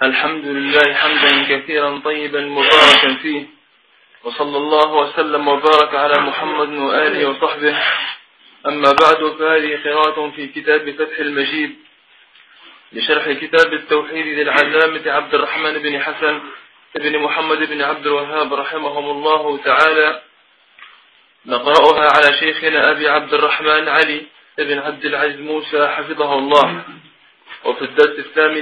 الحمد لله حمدا كثيرا طيبا مباركا فيه، وصلى الله وسلم وبارك على محمد وآله وصحبه. أما بعد، فهذه قراءة في كتاب فتح المجيد لشرح كتاب التوحيد للعلامة عبد الرحمن بن حسن بن محمد بن عبد الوهاب رحمهم الله تعالى. نقرأها على شيخنا أبي عبد الرحمن علي بن عبد العزيز موسى حفظه الله. وفي الدرس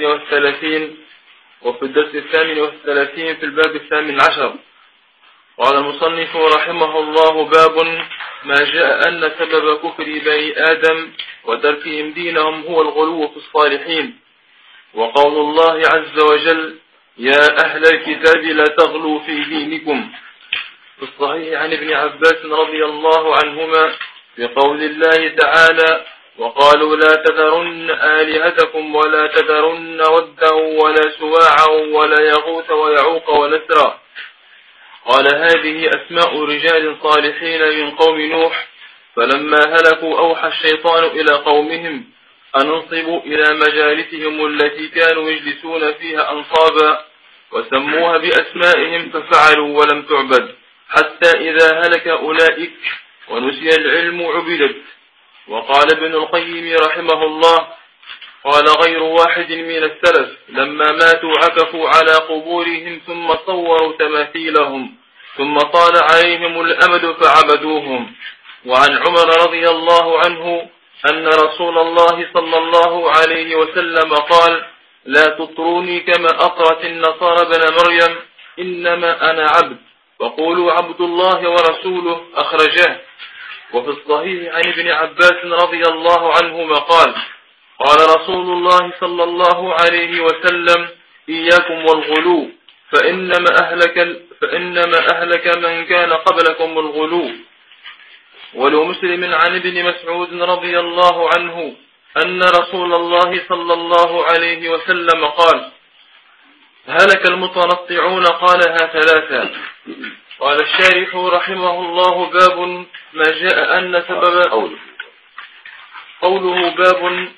الثامن والثلاثين في الباب 18. قال المصنف رحمه الله: باب ما جاء أن سبب كفر بني آدم وتركهم دينهم هو الغلو في الصالحين. وقول الله عز وجل: يا أهل الكتاب لا تغلوا في دينكم. في الصحيح عن ابن عباس رضي الله عنهما في قول الله تعالى: وقالوا لا تذرن آلهتكم ولا تذرن ودا ولا سواعا ولا يغوث ويعوق ونسرا. قال: هذه أسماء رجال صالحين من قوم نوح، فلما هلكوا أوحى الشيطان إلى قومهم أن انصبوا إلى مجالسهم التي كانوا يجلسون فيها أنصابا، وسموها بأسمائهم ففعلوا ولم تعبد، حتى إذا هلك أولئك ونسي العلم عبدت. وقال ابن القيم رحمه الله: قال غير واحد من السلف: لما ماتوا عكفوا على قبورهم ثم صوروا تماثيلهم، ثم طال عليهم الأمد فعبدوهم. وعن عمر رضي الله عنه أن رسول الله صلى الله عليه وسلم قال: لا تطروني كما أطرت النصارى بن مريم، إنما أنا عبد، وقولوا عبد الله ورسوله. أخرجه. وفي الصحيح عن ابن عباس رضي الله عنهما قال: قال رسول الله صلى الله عليه وسلم: إياكم والغلو، فإنما أهلك من كان قبلكم الغلو. ولمسلم عن ابن مسعود رضي الله عنه أن رسول الله صلى الله عليه وسلم قال: هلك المتنطعون. قالها ثلاثة. قال الشارح رحمه الله: باب ما جاء أن سبب قوله باب أن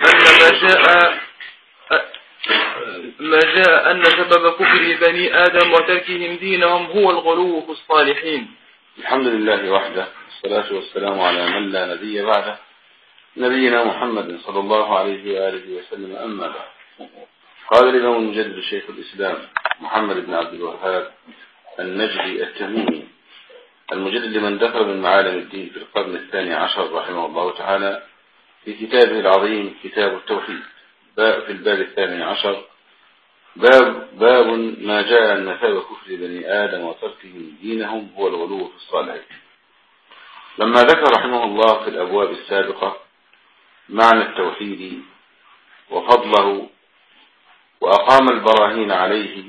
ما جاء أن سبب كفر بني آدم وتركهم دينهم هو الغلو في الصالحين. الحمد لله وحده، والصلاة والسلام على من لا نبي بعده، نبينا محمد صلى الله عليه وآله وسلم. أما بعد، قال الإمام المجدد شيخ الإسلام محمد بن عبد الوهاب النجدي التميمي، المجدد لمن دخل من معالم الدين في القرن 12 رحمه الله تعالى، في كتابه العظيم كتاب التوحيد، في الباب 18. باب ما جاء أن سبب كفر بني آدم وتركهم دينهم هو الغلو في الصالحين. لما ذكر رحمه الله في الأبواب السابقة معنى التوحيد وفضله، وأقام البراهين عليه،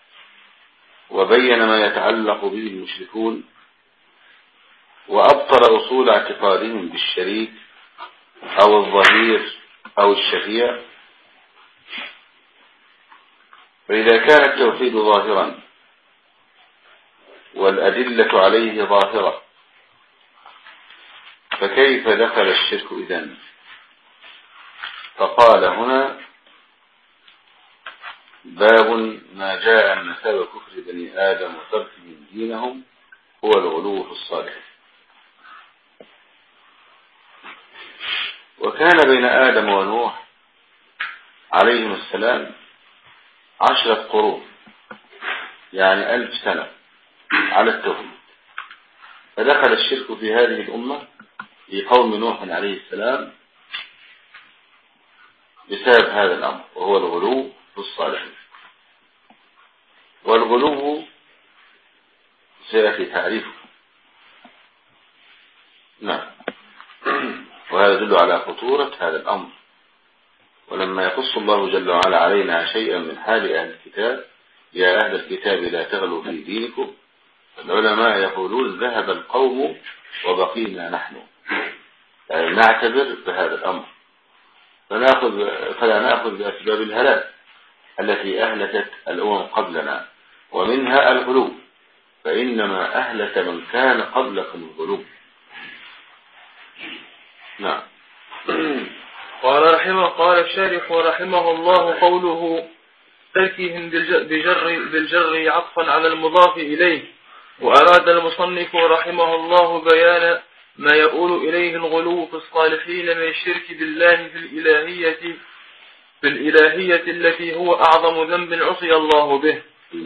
وبين ما يتعلق به المشركون، وأبطل أصول اعتقادهم بالشريك أو الظهير أو الشفيع، فإذا كان التوحيد ظاهرا والأدلة عليه ظاهرة، فكيف دخل الشرك إذن؟ فقال هنا: باب ما جاء أن سبب كفر بني آدم وتركهم دينهم هو الغلو في الصالحين. وكان بين آدم ونوح عليهم السلام 10 قرون، يعني 1000 سنة على التوحيد. فدخل الشرك في هذه الأمة في قوم نوح عليه السلام بسبب هذا الأمر، وهو الغلو في الصالحين. والغلو سيأتي تعريفه. نعم. وهذا يدل على خطورة هذا الأمر. ولما يقص الله جل وعلا علينا شيئا من حال أهل الكتاب: يا أهل الكتاب لا تغلوا في دينكم، العلماء يقولون ذهب القوم وبقينا نحن، يعني نعتبر بهذا الأمر، فلا نأخذ بأسباب الهلاك التي أهلكت الأمم قبلنا، ومنها الغلو، فإنما أهلك من كان قبلكم الغلو. نعم. قال الشارح رحمه الله: قوله تركهم بالجر عطفا على المضاف إليه. وأراد المصنف رحمه الله بيان ما يؤول إليه الغلو في الصالحين من الشرك بالله في الإلهية التي هو أعظم ذنب عصي الله به.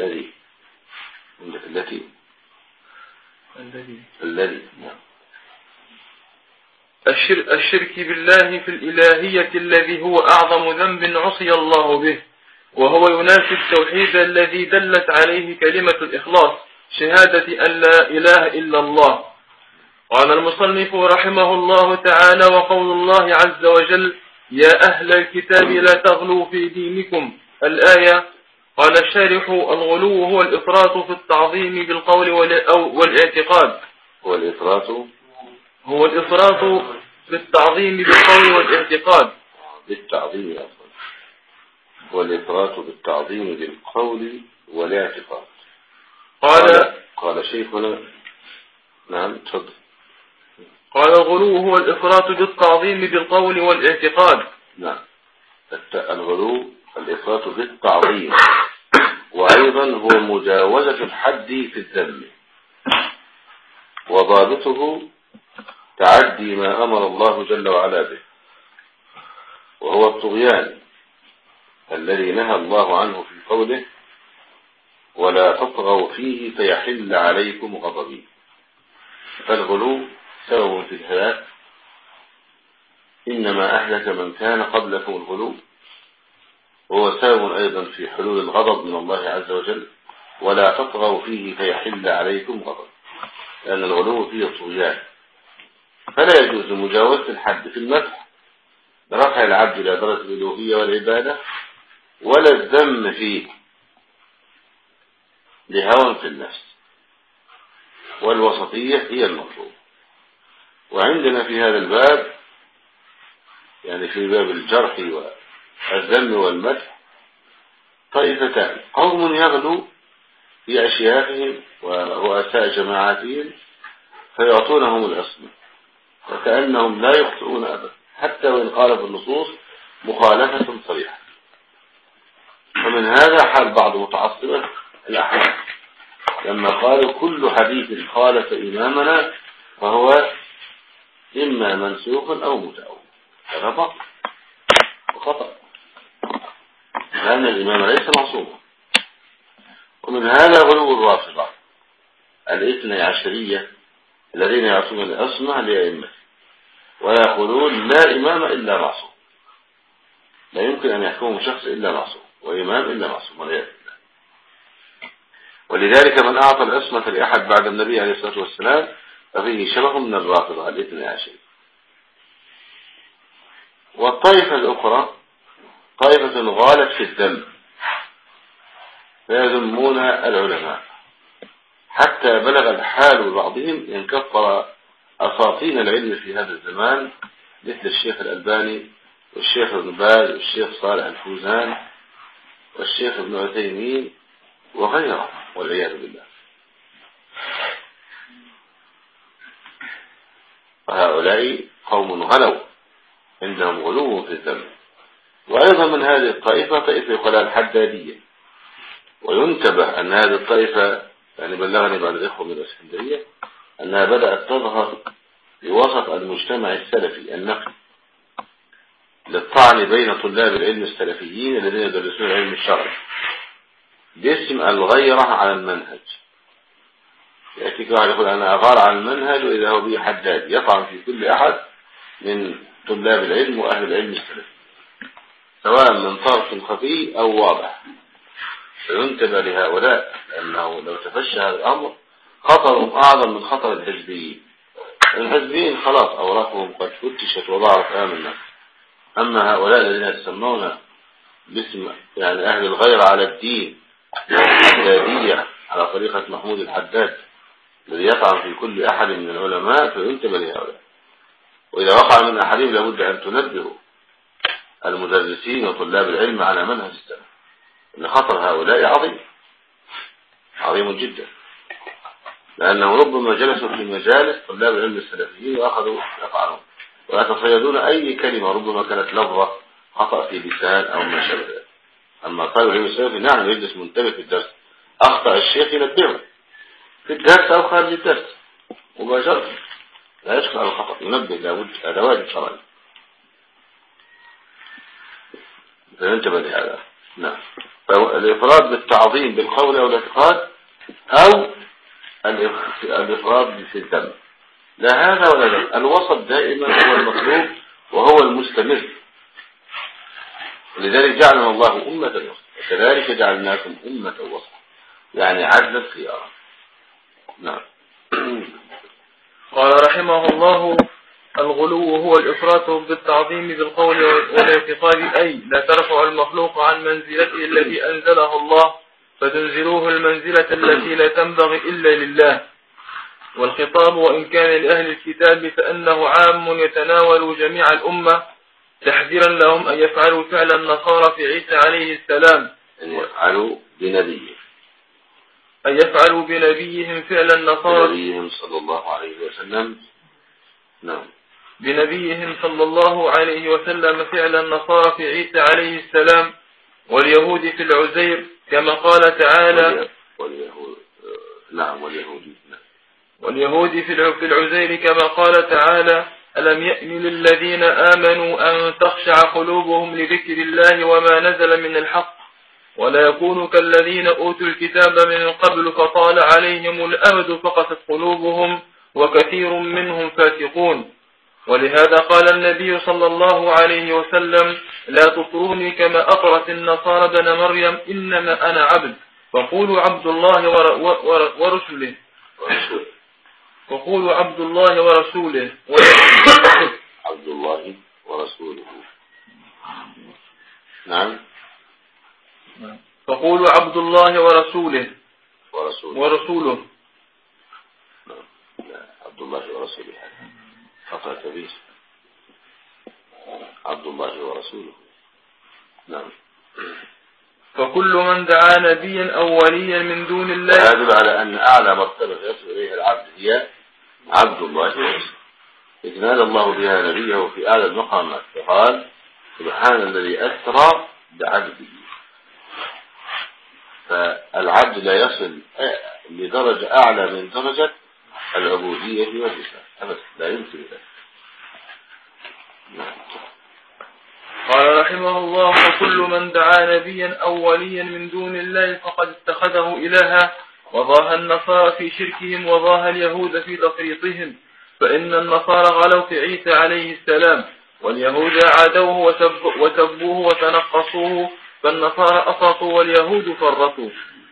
الشرك بالله في الإلهية الذي هو أعظم ذنب عصي الله به، وهو ينافي التوحيد الذي دلت عليه كلمة الإخلاص، شهادة أن لا إله إلا الله. قال المصنف رحمه الله تعالى: وقول الله عز وجل: يا أهل الكتاب لا تغلوا في دينكم، الآية. قال الشارح: الغلو هو الإفراط في التعظيم بالقول والاعتقاد. هو الإفراط في التعظيم بالقول والاعتقاد. بالتعظيم أفضل. والإفراط بالتعظيم بالقول والاعتقاد. قال شيخنا. نعم تفضل. قال: الغلو هو الإفراط بالتعظيم بالقول والاعتقاد. نعم، الغلو الإفراط بالتعظيم، وأيضا هو مجاوزة الحد في الذم، وضابطه تعدي ما أمر الله جل وعلا به، وهو الطغيان الذي نهى الله عنه في قوله: ولا تطغوا فيه فيحل عليكم غضبي. فالغلو سبب في الهلاك، إنما أهلك من كان قبلكم الغلو، وهو سبب أيضا في حلول الغضب من الله عز وجل: ولا تطغوا فيه فيحل عليكم غضب، لأن الغلو فيه الطغيان. فلا يجوز مجاوزة الحد في المدح برفع العبد إلى درجة الألوهية والعبادة، ولا الذم فيه لهوى في النفس، والوسطية هي المطلوب. وعندنا في هذا الباب، يعني في باب الجرح والذم والمدح، طائفتان: قوم يغلو في أشياخهم ورؤساء جماعاتهم فيعطونهم العصمة وكأنهم لا يخطئون أبدا، حتى وإن خالف النصوص مخالفة صريحة. ومن هذا حال بعض متعصبة الأحناف لما قالوا: كل حديث خالف إمامنا فهو إما منسوخ أو متأول. هذا باطل وخطأ، لأن الإمام ليس معصوما. ومن هذا غلو الرافضة الاثني عشرية الذين يعطون العصمة لأئمة ويقولون: لا إمام إلا معصوم، لا يمكن أن يحكم شخص إلا معصوم، وإمام إلا معصوم، والعياذ بالله. ولذلك من أعطى العصمة لأحد بعد النبي عليه الصلاة والسلام ففيه شبه من الرافضة الاثني عشرية. والطائفة الأخرى طائفة غالت في الذم، فيذمون العلماء حتى بلغ الحال ببعضهم أن كفر أساطين العلم في هذا الزمان، مثل الشيخ الألباني والشيخ ابن باز والشيخ صالح الفوزان والشيخ ابن عثيمين وغيرهم، والعياذ بالله. فهؤلاء قوم غلوا، عندهم غلو في الذم. وأيضا من هذه الطائفة طائفة يقال الحدادية، وينتبه أن هذه الطائفة، يعني بلغني بعض الإخوة من الإسكندرية أنها بدأت تظهر في وسط المجتمع السلفي النقي للطعن بين طلاب العلم السلفيين الذين يدرسون العلم الشرعي باسم الغيرة على المنهج. يأتيك واحد يقول: أنا أغار على المنهج، وإذا هو به حداد يطعن في كل أحد من طلاب العلم وأهل العلم السلفي، سواء من طرف خفي أو واضح. فينتبه لهؤلاء، لأنه لو تفشى هذا الأمر خطرهم أعظم من خطر الحزبيين. الحزبيين خلاص أوراقهم قد فتشت وضعت أمام الناس. أما هؤلاء الذين يسمون باسم يعني أهل الغير على الدين والحدادية على طريقة محمود الحداد الذي يطعن في كل أحد من العلماء، فينتبه لهؤلاء. وإذا وقع من أحدهم لابد أن تنبهوا المدرسين وطلاب العلم على منهج السلف، أن خطر هؤلاء عظيم جدا، لأنه ربما جلسوا في مجالس طلاب العلم السلفيين وأخذوا يفعلون ويتصيدون أي كلمة ربما كانت لفظة خطأ في لسان أو ما شابه ذلك. أما قال عليه السلام نعم يجلس منتبه في الدرس، أخطأ الشيخ ينبهه في الدرس أو خارج الدرس مباشرة، لا يشكل على الخطأ، ينبه لابد، هذا واجب شرعي. فينتبه لهذا. نعم. فالإفراد بالتعظيم بالقول أو الاعتقاد، أو الإفراد في الذم، لا هذا ولا ذا. الوسط دائما هو المطلوب وهو المستمر. لذلك جعلنا الله أمة وسط، وكذلك جعلناكم أمة وسط، يعني عدل الخيار. نعم. قال رحمه الله: الغلو هو الإفراط بالتعظيم بالقول والاعتقاد، أي لا ترفع المخلوق عن منزلته التي أنزلها الله فتنزلوه المنزلة التي لا تنبغي إلا لله. والخطاب وإن كان لأهل الكتاب فإنه عام يتناول جميع الأمة، تحذيرا لهم أن يفعلوا فعل النصارى في عيسى عليه السلام، أن يفعلوا بنبيهم فعل النصارى، بنبيهم صلى الله عليه وسلم. نعم. بنبيهم صلى الله عليه وسلم فعل النصارى في عيسى عليه السلام، واليهود في العزير كما قال تعالى، واليهود في العزير كما قال تعالى: ألم يأن للذين آمنوا أن تخشع قلوبهم لذكر الله وما نزل من الحق ولا يكونوا كالذين أوتوا الكتاب من قبل فطال عليهم الأمد فقست قلوبهم وكثير منهم فاسقون. ولهذا قال النبي صلى الله عليه وسلم: لا تطروني كما أطرت النصارى ابن مريم، إنما أنا عبد، فقولوا عبد الله ورسوله، وقولوا عبد الله ورسوله عبد الله ورسوله. نعم. فقولوا عبد الله ورسوله. لا، عبد الله ورسوله خطأ كبير. عبد الله ورسوله. نعم. فكل من دعا نبيا أو وليا من دون الله، هذا على أن أعلى مرتبة يصل إليها العبد هي عبد الله ورسوله، إذ نادى الله بها نبيه في أعلى المقامات، فقال: سبحان الذي أسرى بعبده. فالعبد لا يصل لدرجة أعلى من درجة العبودية والرسالة أبدا، لا يمكن ذلك. قال رحمه الله: وكل من دعا نبيا أو وليا من دون الله فقد اتخذه إلها، وضاها النصارى في شركهم وضاها اليهود في تفريطهم، فإن النصارى غلوا في عيسى عليه السلام، واليهود عادوه وسبوه وتنقصوه، فالنصارى أسرطوا واليهود فرطوا.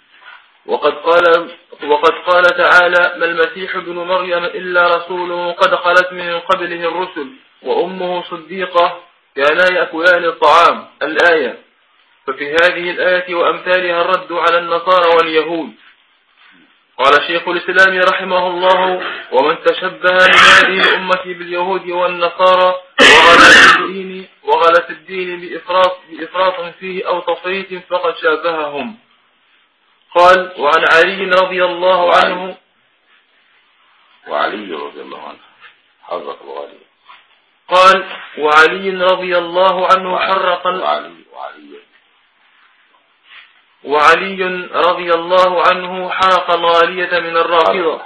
وقد قال تعالى: ما المسيح ابن مريم إلا رسول قد خلت من قبله الرسل وأمه صديقة كانا يأكلان الطعام، الآية. ففي هذه الآية وأمثالها الرد على النصارى واليهود. قال شيخ الإسلام رحمه الله: ومن تشبه من هذه الأمة باليهود والنصارى وغلا في الدين بإفراط فيه أو تفريط فقد شابههم. قال: وعن علي رضي الله عنه حرق الغالي. قال: وعلي رضي الله عنه حرق وعلي رضي الله عنه حرق الغالية من الرافضة،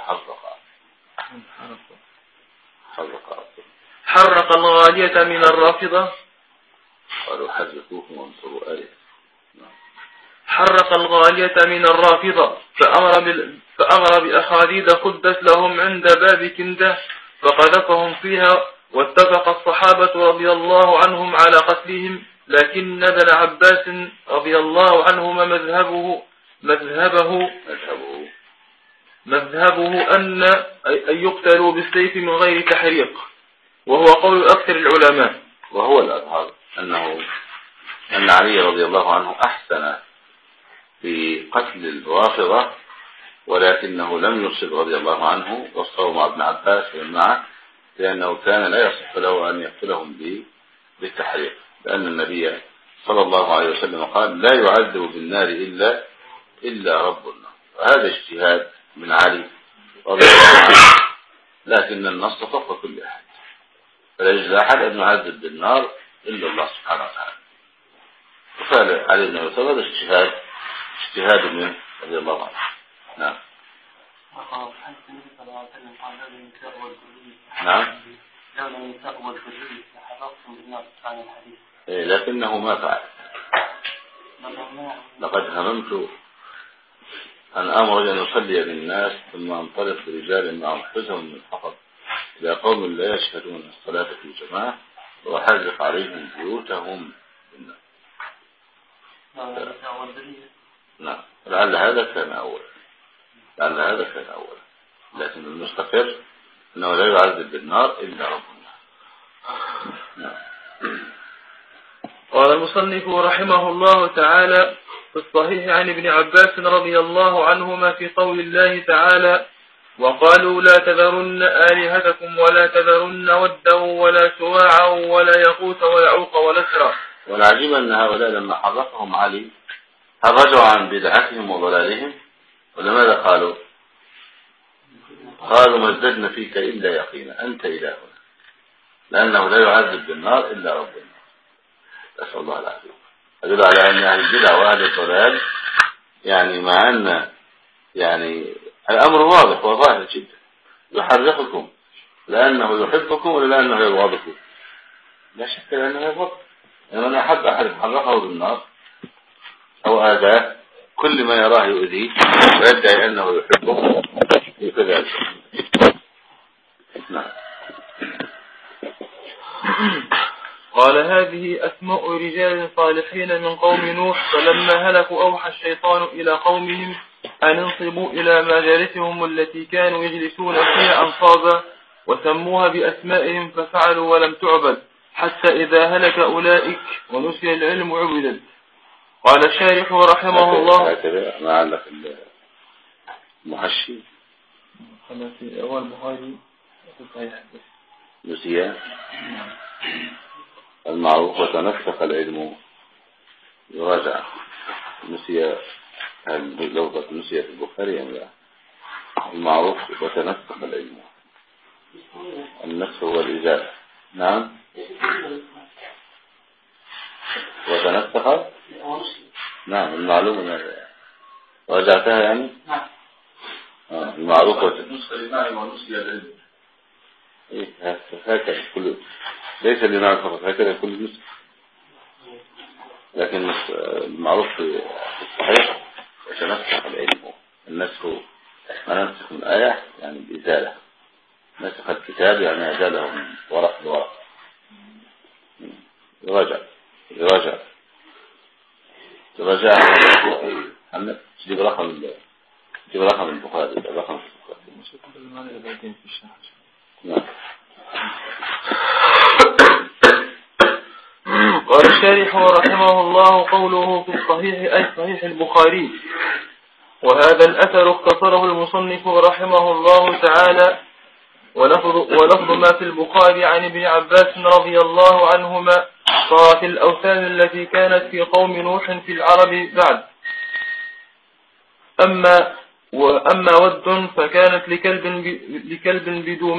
حرق الغالية من الرافضة، قالوا حرقوهم وانصروا آية. حرق الغالية من الرافضة، فأمر بأخاديد قدس لهم عند باب كندة فقذفهم فيها، واتفق الصحابة رضي الله عنهم على قتلهم، لكن ابن عباس رضي الله عنهما مذهبه أن يقتلوا بالسيف من غير تحريق، وهو قول أكثر العلماء. وهو الأظهر أن علي رضي الله عنه أحسن في قتل الرافضة، ولكنه لم يرشد رضي الله عنه وصفه مع ابن عباس ومن معه، لأنه كان لا يصح له أن يقتلهم بالتحريق، لأن النبي صلى الله عليه وسلم قال: لا يعذب بالنار إلا رب النار. وهذا اجتهاد من علي رضي الله عنه، لكن النص فوق كل أحد، فلا يجوز أحد أن يعذب بالنار إلا الله سبحانه وتعالى. فعل علي بن أبي طالب هذا اجتهاد منه رضي الله عنه. نعم. نعم. لكنه ما فعل. لقد هممت أن أمر أن يصلي بالناس ثم أنطلق برجال معهم حزم من حطب إلى قوم لا يشهدون الصلاة في جماعة وحرق عليهم بيوتهم بالنار. نعم. لعل هذا كان أولا لكن المستقر أنه لا يعذب بالنار إلا ربنا. نعم. قال المصنف رحمه الله تعالى في الصحيح عن ابن عباس رضي الله عنهما في قول الله تعالى: وقالوا لا تذرن آلهتكم ولا تذرن ودا ولا سواعا ولا يغوث ويعوق ونسرا. والعجيب أن هؤلاء لما حرفهم علي هل رجعوا عن بدعتهم وضلالهم ولماذا قالوا ما ازددنا فيك إلا يقينا أنت إلهنا لأنه لا يعذب بالنار إلا ربنا. أسأل الله العافية. أدل على أن أهل البدع وأهل الضلال يعني مع أن يعني الأمر واضح وظاهر جدا، يحرقكم لأنه يحبكم ولا لأنه يبغضكم؟ لا شك لأنه يبغضكم. يعني أنا أحب أحد حرقه بالنار أو آذاه كل ما يراه يؤذيه ويدعي أنه يحبه كذلك. نعم. قال هذه أسماء رجال صالحين من قوم نوح فلما هلكوا أوحى الشيطان إلى قومهم أن انصبوا إلى مجالسهم التي كانوا يجلسون فيها أنصابا وسموها بأسمائهم ففعلوا ولم تعبد حتى إذا هلك أولئك ونسي العلم عبدت. قال الشارح رحمه الله هكذا ما عندك المحشي في أول بخاري نسي المعروف وتنسخ العلم يراجع. نسي لو نسي في البخاري أم لا؟ المعروف وتنسخ العلم. النسخ هو الإزالة. نعم. وتنسخ. نعم المعلومة راجعتها يعني. المعروف والنسخ لماعي ونسخ العلم. إيه هكذا كل ليس لماعي فقط هكذا كل نسخ. لكن المعروف في الصحيح وتنسخ العلم. النسخ ما ننسخ من آية يعني بإزالة. نسخ الكتاب يعني أزاله من ورق لورق. يراجع محمد تجيب رقم البخاري الرقم نعم. قال الشارح رحمه الله قوله في الصحيح أي صحيح البخاري. وهذا الأثر اختصره المصنف رحمه الله تعالى ولفظ ما في البخاري عن ابن عباس رضي الله عنهما صارت الأوثان التي كانت في قوم نوح في العرب بعد. أما ود فكانت لكلب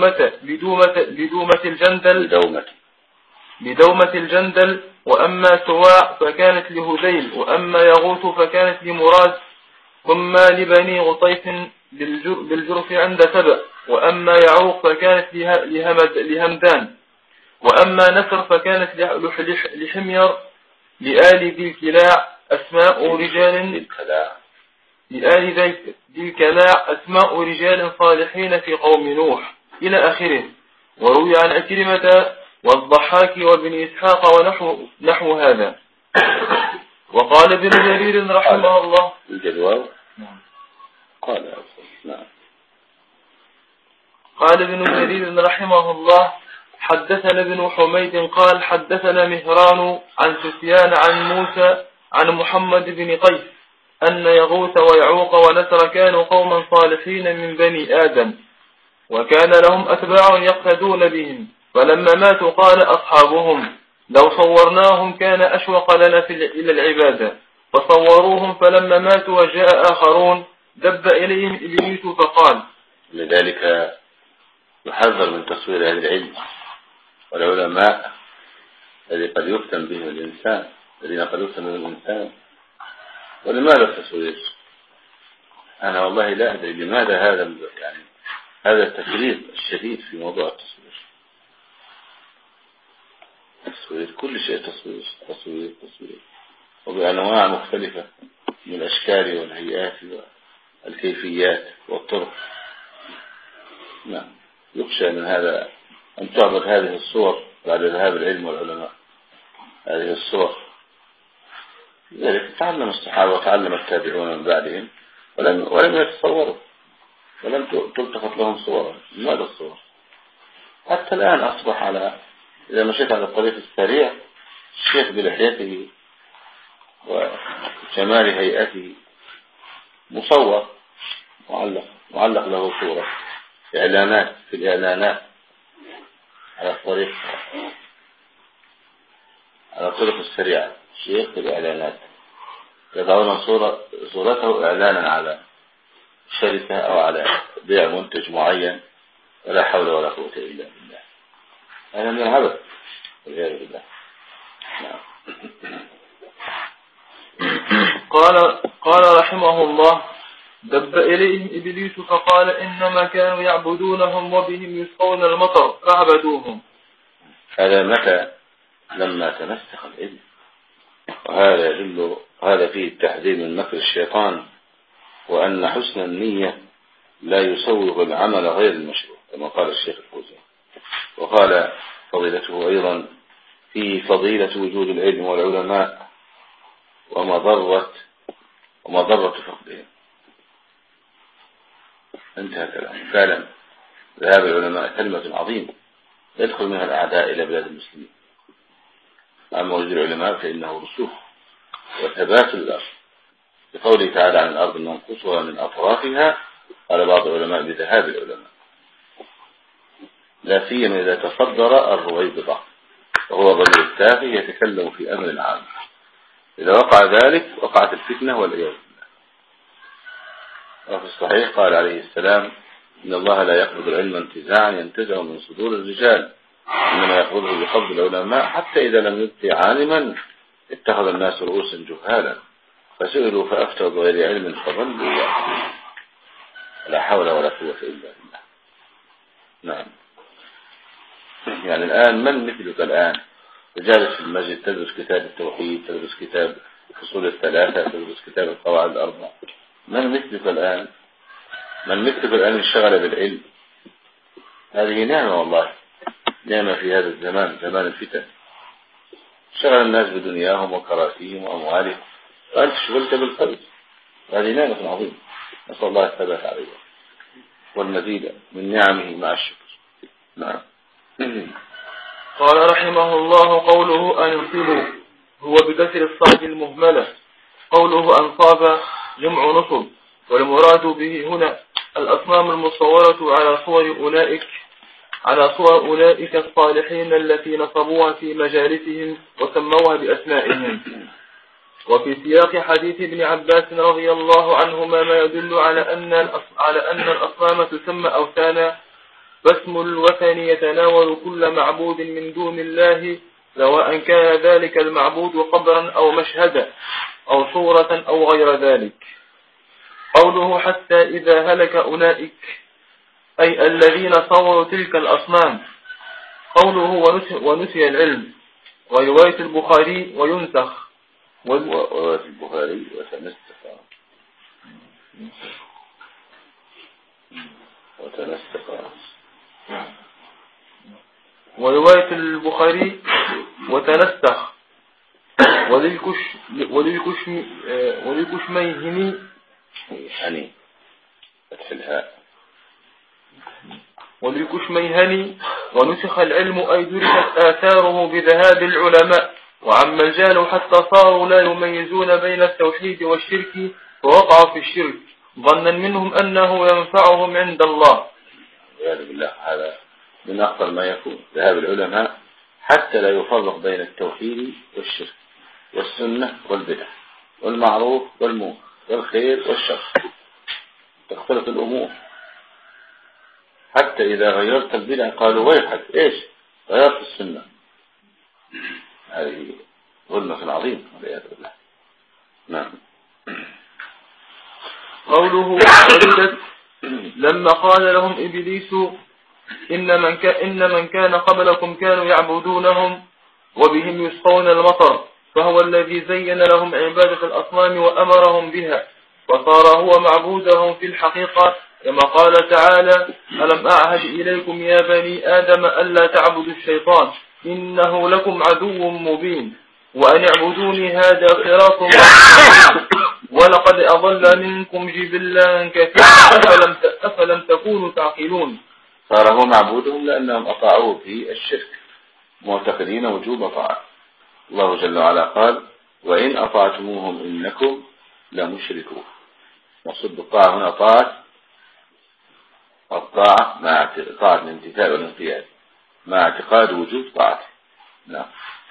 بدومة الجندل وأما سواع فكانت لهذيل وأما يغوث فكانت لمراز ثم لبني غطيف بالجرف عند سبأ وأما يعوق فكانت لهمدان وأما نسر فكانت لحمير لآل ذي الكلاع أسماء رجال صالحين في قوم نوح إلى آخره. وروي عن أكرمة والضحاك وابن إسحاق ونحو هذا. وقال ابن جرير رحمه الله قال ابن جرير رحمه الله حدثنا ابن حميد قال حدثنا مهران عن سفيان عن موسى عن محمد بن قيس أن يغوث ويعوق ونسر كانوا قوما صالحين من بني آدم وكان لهم أتباع يقتدون بهم فلما ماتوا قال أصحابهم لو صورناهم كان أشوق لنا إلى العبادة فصوروهم فلما ماتوا وجاء آخرون دب إليهم إبليس فقال. لذلك يحذر من تصوير أهل العلم والعلماء الذي قد يفتن به الإنسان الذين قد يفتن الإنسان. ولماذا التصوير؟ أنا والله لا أدري لماذا هذا التفريط الشديد في موضوع التصوير. كل شيء تصوير وبأنواع مختلفة من الأشكال والهيئات والكيفيات والطرق. نعم، يخشى من هذا أن تعبر هذه الصور بعد ذهاب العلم والعلماء، هذه الصور. لذلك تعلم الصحابة وتعلم التابعون من بعدهم ولم يتصوروا، ولم تلتقط لهم صورا. لماذا الصور؟ حتى الآن أصبح إذا مشيت على الطريق السريع الشيخ بلحيته وجمال هيئته مصور معلق له صورة في الإعلانات على الطريق السريعة. الشيخ في الإعلانات يضعون صورته إعلانا على شركة أو على بيع منتج معين، ولا حول ولا قوة إلا بالله. هذا من العبث والعياذ بالله. قال رحمه الله: دب إليهم إبليس فقال إنما كانوا يعبدونهم وبهم يسقون المطر فعبدوهم. هذا متى؟ لما تمسخ العلم. وهذا فيه التحذير من مكر الشيطان، وأن حسن النية لا يسوغ العمل غير المشروع، كما قال الشيخ الفوزان. وقال فضيلته أيضا: في فضيلة وجود العلم والعلماء ومضرة فقدهم. انتهى كلام. فعلا ذهاب العلماء كلمة عظيمة يدخل منها الأعداء إلى بلاد المسلمين. أما وجود العلماء فإنه رسوخ وثبات الأرض، بقوله تعالى: عن الأرض ننقصها من أطرافها. قال بعض العلماء بذهاب العلماء، لا سيما إذا تصدر الرويبضة وهو الرجل التافه يتكلم في أمر عام. إذا وقع ذلك وقعت الفتنة والعياذ بالله. وفي الصحيح قال عليه السلام: إن الله لا يقبض العلم انتزاعا ينتزع من صدور الرجال، إنما يقبضه بقبض العلماء، حتى إذا لم يبقي عالما اتخذ الناس رؤوسا جهالا فسئلوا فأفتوا بغير علم فضلوا. لا حول ولا قوة إلا بالله. نعم. يعني الآن من مثلك الآن جالس في المسجد تدرس كتاب التوحيد، تدرس كتاب الأصول الثلاثة، تدرس كتاب القواعد الأربع. من مثلك الآن انشغل بالعلم. هذه نعمة والله، نعمة في هذا الزمان، زمان الفتن. شغل الناس بدنياهم وكراسيهم وأموالهم، وأنت شغلت بالقلب. هذه نعمة عظيمة، نسأل الله الثبات عليها والمزيد من نعمه مع الشكر. نعم. قال رحمه الله: قوله أنصبوا هو بكسر الصاد المهملة. قوله أنصاب جمع نصب، والمراد به هنا الأصنام المصورة على صور أولئك الصالحين التي نصبوها في مجالسهم وسموها بأسمائهم. وفي سياق حديث ابن عباس رضي الله عنهما ما يدل على أن الأصنام تسمى أوثانا، فاسم الوثن يتناول كل معبود من دون الله، سواء كان ذلك المعبود قبرا أو مشهدا أو صورة أو غير ذلك. قوله حتى إذا هلك أولئك أي الذين صوروا تلك الأصنام. قوله ونسي العلم. ورواية البخاري وينسخ. ورواية البخاري وتنسخ. ورواية البخاري وتنسخ. وللكشميهني يعني فتح الهاء. وللكشميهني ونسخ العلم أي درست آثاره بذهاب العلماء، وعم الجال حتى صاروا لا يميزون بين التوحيد والشرك، فوقعوا في الشرك ظنا منهم أنه ينفعهم عند الله. والعياذ بالله. هذا من أخطر ما يكون، ذهاب العلماء حتى لا يفرق بين التوحيد والشرك والسنة والبدع والمعروف والمنكر والخير والشر. تختلط الأمور. حتى إذا غيرت البدع قالوا ويحك إيش غيرت السنة. هذه ظلمة عظيم والعياذ بالله. نعم. قوله لما قال لهم إبليس إن من كان قبلكم كانوا يعبدونهم وبهم يسقون المطر، فهو الذي زين لهم عبادة الأصنام وأمرهم بها، وصار هو معبودهم في الحقيقة، كما قال تعالى: ألم أعهد إليكم يا بني آدم ألا تعبدوا الشيطان إنه لكم عدو مبين وأن اعبدوني هذا صراط مستقيم ولقد أضل منكم جبلا كثيرا أفلم تكونوا تعقلون. صار هو معبودهم لأنهم أطاعوه في الشرك معتقدين وجوب طاعة. الله جل وعلا قال: وإن أطعتموهم إنكم لمشركون. مقصود بالطاعة هنا الطاعة مع طاعة الامتثال والانقياد مع اعتقاد وجوب طاعته. نعم.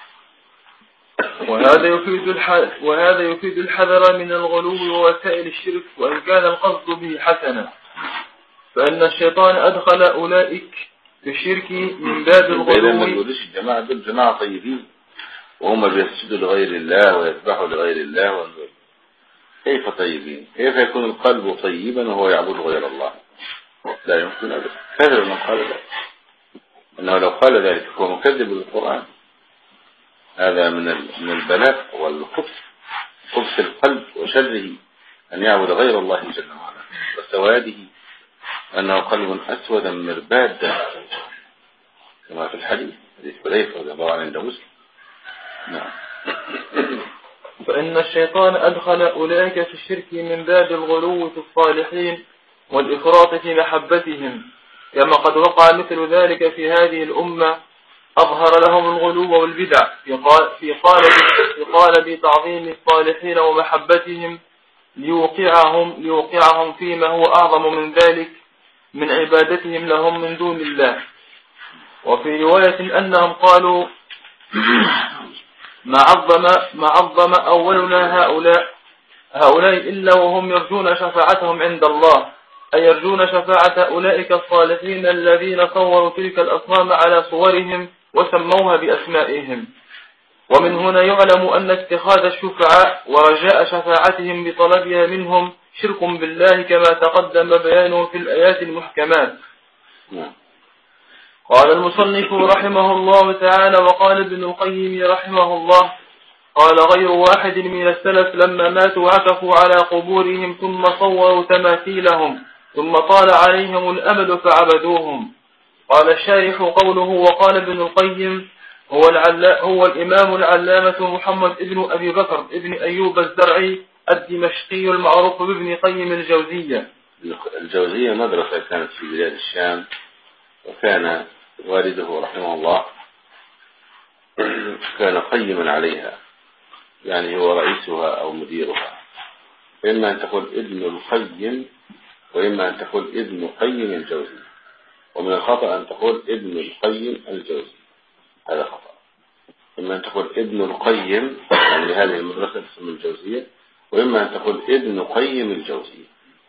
وهذا يفيد الحذر من الغلو ووسائل الشرك وإن كان القصد به حسنا، فإن الشيطان أدخل أولئك في الشرك من باب الغلو. ما يقولوش الجماعة دول جماعة طيبين وهم بيسجدوا لغير الله ويذبحوا لغير الله كيف طيبين؟ كيف يكون القلب طيبا وهو يعبد غير الله؟ لا يمكن أبدا. كذب من قال ذلك، أنه لو قال ذلك هو مكذب للقرآن. هذا من البلاء والخبث القلب وشره أن يعبد غير الله جل وعلا، وسواده أنه قلب أسود مربادا كما في الحديث حذيفة رضي الله عنه عند مسلم. نعم. فإن الشيطان أدخل أولئك في الشرك من باب الغلو في الصالحين والإفراط في محبتهم، كما قد وقع مثل ذلك في هذه الأمة، أظهر لهم الغلو والبدع في قالب تعظيم الصالحين ومحبتهم ليوقعهم فيما هو أعظم من ذلك من عبادتهم لهم من دون الله. وفي رواية أنهم قالوا: ما عظم أولنا هؤلاء إلا وهم يرجون شفاعتهم عند الله، أي يرجون شفاعة أولئك الصالحين الذين صوروا تلك الأصنام على صورهم وسموها بأسمائهم. ومن هنا يعلم أن اتخاذ الشفعاء ورجاء شفاعتهم بطلبها منهم شرك بالله كما تقدم بيانه في الآيات المحكمات. قال المصنف رحمه الله تعالى: وقال ابن القيم رحمه الله: قال غير واحد من السلف لما ماتوا عكفوا على قبورهم ثم صوروا تماثيلهم ثم طال عليهم الأمل فعبدوهم. قال الشارح: قوله وقال ابن القيم هو الإمام العلامة محمد ابن أبي بكر ابن أيوب الزرعي الدمشقي المعروف بابن قيم الجوزية. الجوزية مدرسة كانت في بلاد الشام، وكان والده رحمه الله كان قيما عليها، يعني هو رئيسها أو مديرها. إما أن تقول ابن القيم وإما أن تقول ابن قيم الجوزي، ومن الخطأ أن تقول ابن القيم الجوزي، هذا خطأ. إما أن تقول ابن القيم يعني هذه المدرسة تسمى الجوزية، وإما أن تقول ابن قيم الجوزي.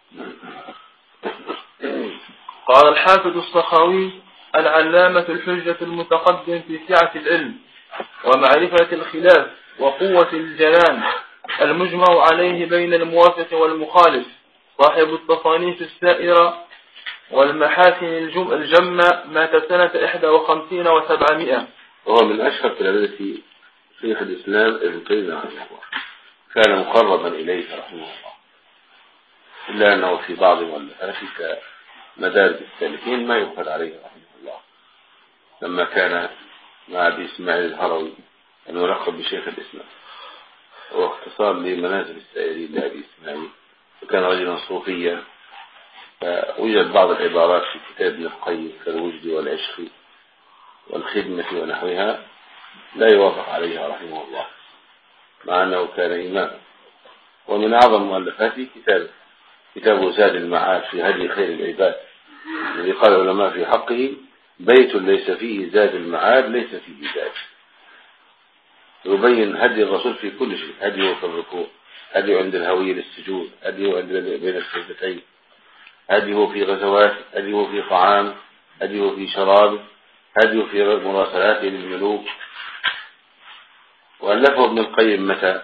قال الحافظ السخاوي: العلامة الحجة المتقدم في سعة العلم ومعرفة الخلاف وقوة الجنان المجمع عليه بين الموافق والمخالف، صاحب التصانيف السائرة والمحاسن الجمة، مات سنة 51 و700، وهو من أشهر تلامذة شيخ الإسلام ابن تيمية رحمه الله، كان مقربا إليه رحمه الله، إلا أنه في بعض مؤلفاته كمدارج السالكين ما يؤخذ عليه رحمه الله، لما كان مع أبي إسماعيل الهروي الملقب بشيخ الإسلام، واختصار لمنازل السائرين لأبي إسماعيل، وكان رجلا صوفيا، فوجد بعض العبارات في كتاب ابن القيم كالوجد والعشق والخدمة ونحوها لا يوافق عليها رحمه الله، مع أنه كان إماما. ومن أعظم مؤلفاته كتاب زاد المعاد في هدي خير العباد، الذي قال العلماء في حقه: بيت ليس فيه زاد المعاد ليس فيه زاد. يبين هدي الرسول في كل شيء، هديه في الركوع، هديه عند الهوية للسجود، هديه عند بين السجدتين، هديه في غزوات، هديه في طعام، هديه في شراب، هديه في مراسلاته للملوك. وألفه ابن القيم متى؟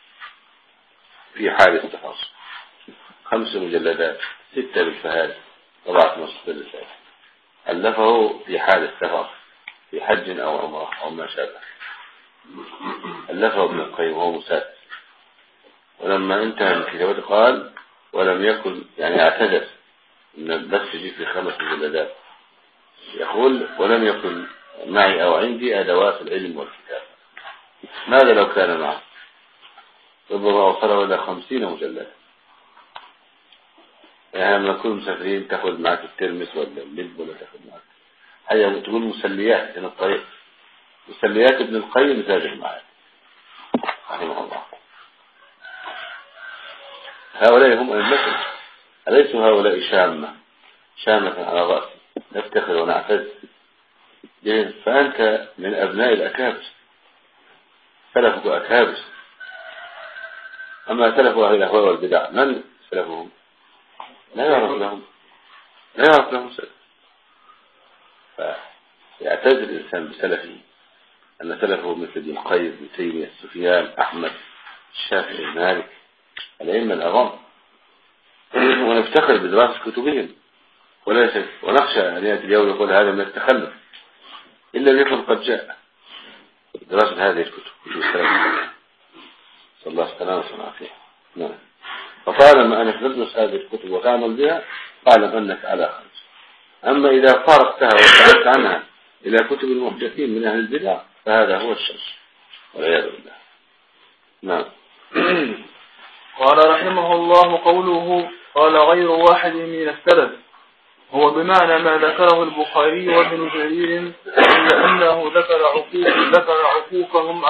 في حال السفر، 5 مجلدات، 6 بالفهارس، 4 نصف بالرسالة. ألفه في حال السفر في حج أو عمرة أو ما شابه. ألفه ابن القيم وهو مسافر، ولما انتهى من كتابته قال ولم يكن، يعني اعتذر ان البث يجي في 5 مجلدات، يقول ولم يكن معي او عندي ادوات العلم والكتاب. ماذا لو كان معه؟ ربما اوصله الى 50 مجلدا. يعني لما نكون مسافرين تاخذ معك الترمس ولا اللب ولا تاخذ معك حاجه تقول مسليات من الطريق، مسليات ابن القيم زاد معك رحمه الله. هؤلاء هم أئمة، أليسوا هؤلاء شامة على رأسي نفتخر ونعتز؟ فأنت من أبناء الأكابر، سلفك أكابر. أما سلف أهل الأهواء والبدع من سلفهم؟ لا يعرف لهم سلف. فيعتز الإنسان بسلفه، أن سلفه مثل ابن القيم، ابن تيمية، سفيان، أحمد، الشافعي، مالك، الأئمة الأعظم، ونفتخر بدراسة كتبهم، ونخشى أن يأتي اليوم يقول هذا من التخلف، إلا يكون قد جاء دراسة هذه الكتب. صلى الله عليه وسلم فيها. فطالما أنك تدرس هذه الكتب وتعمل بها فاعلم أنك على خير. أما إذا فارقتها وابتعدت عنها إلى كتب المحدثين من أهل البدع فهذا هو الشر والعياذ بالله. نعم. قال رحمه الله قوله قال غير واحد من السلف هو بمعنى ما ذكره البخاري وابن جرير، إلا أنه ذكر عقوقهم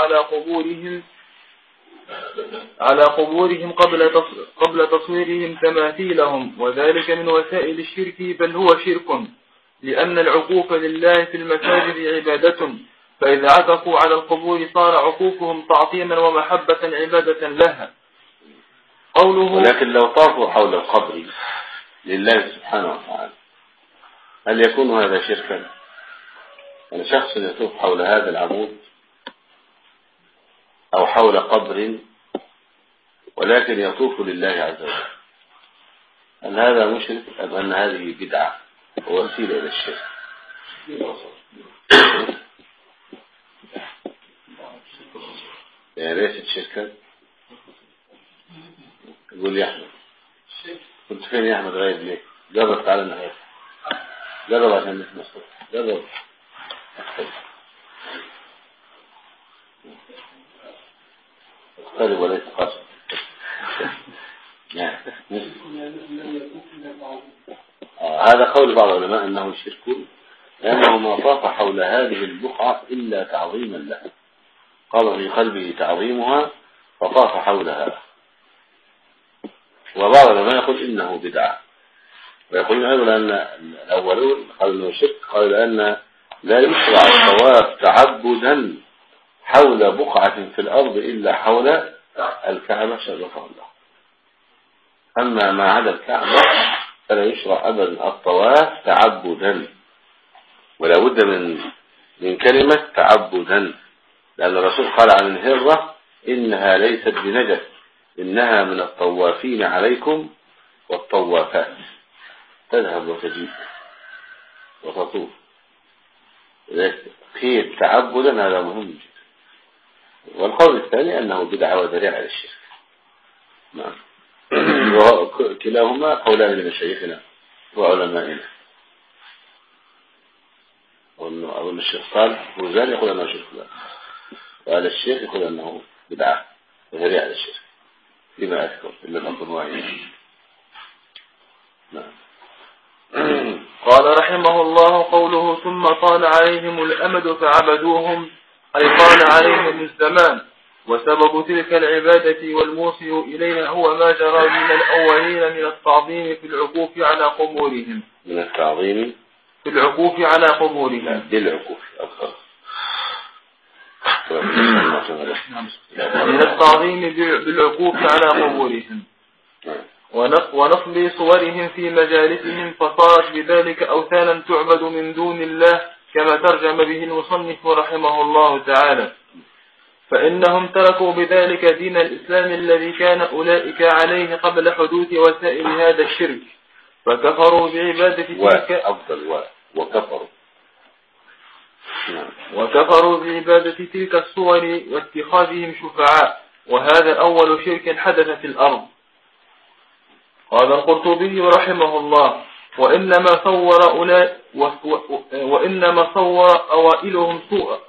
على قبورهم قبل تصويرهم تماثيلهم، وذلك من وسائل الشرك، بل هو شرك، لأن العقوق لله في المساجد عبادة، فإذا عكفوا على القبور صار عقوقهم تعظيما ومحبة عبادة لها. قوله ولكن لو طافوا حول القبر لله سبحانه وتعالى هل يكون هذا شركا؟ يعني شخص يطوف حول هذا العمود أو حول قبر ولكن يطوف لله عز وجل، هل هذا مشرك أم أن هذه بدعة ووسيلة إلى الشرك؟ يعني ليست شركا. يقول يا أحمد كنت فين يا أحمد غايب ليه؟ جرب تعالى النهاية، جرب عشان نسمع الصوت، جرب اقترب وليس قصد. هذا قول بعض العلماء أنه شرك، لأنه ما طاف حول هذه البقعة إلا تعظيما لها، قال في قلبه تعظيمها فطاف حولها. وبعض العلماء يقول إنه بدعة، ويقولون أيضا أن الأولون قالوا إنه شرك، قالوا لأن لا يشرع الطواف تعبدا حول بقعة في الأرض إلا حول الكعبة شرفها الله. أما ما عدا الكعبة فلا يشرع أبدا الطواف تعبدا، ولا بد من كلمة تعبدا، لأن الرسول قال عن الهرة إنها ليست بنجس إنها من الطوافين عليكم والطوافات، تذهب وتجيب وتطوف. قيل تعبدا هذا مهم جدا. والقول الثاني أنه بدعة وذريعة على الشرك. نعم. كلاهما قولان لمشايخنا وعلمائنا. أظن الشيخ صالح وزال يقول أنه شرك، وهذا الشيخ يقول أنه بدعة وذريعة على الشرك لما أذكر إلا الأمر واحد. نعم. قال رحمه الله قوله ثم طال عليهم الأمد فعبدوهم، أي طال عليهم الزمان، وسبب تلك العبادة والموصل إليها هو ما جرى من الأولين من التعظيم في العكوف على قبورهم. من التعظيم في العكوف على قبورهم بالعكوف أكثر من التعظيم بالعكوف على قبورهم ونصب صورهم في مجالسهم، فصارت بذلك أوثانا تعبد من دون الله، كما ترجم به المصنف رحمه الله تعالى. فإنهم تركوا بذلك دين الإسلام الذي كان أولئك عليه قبل حدوث وسائل هذا الشرك، فكفروا بعبادة تلك وكفروا بعبادة تلك الصور واتخاذهم شفعاء، وهذا أول شرك حدث في الأرض. قال القرطبي رحمه الله: وإنما صور أوائلهم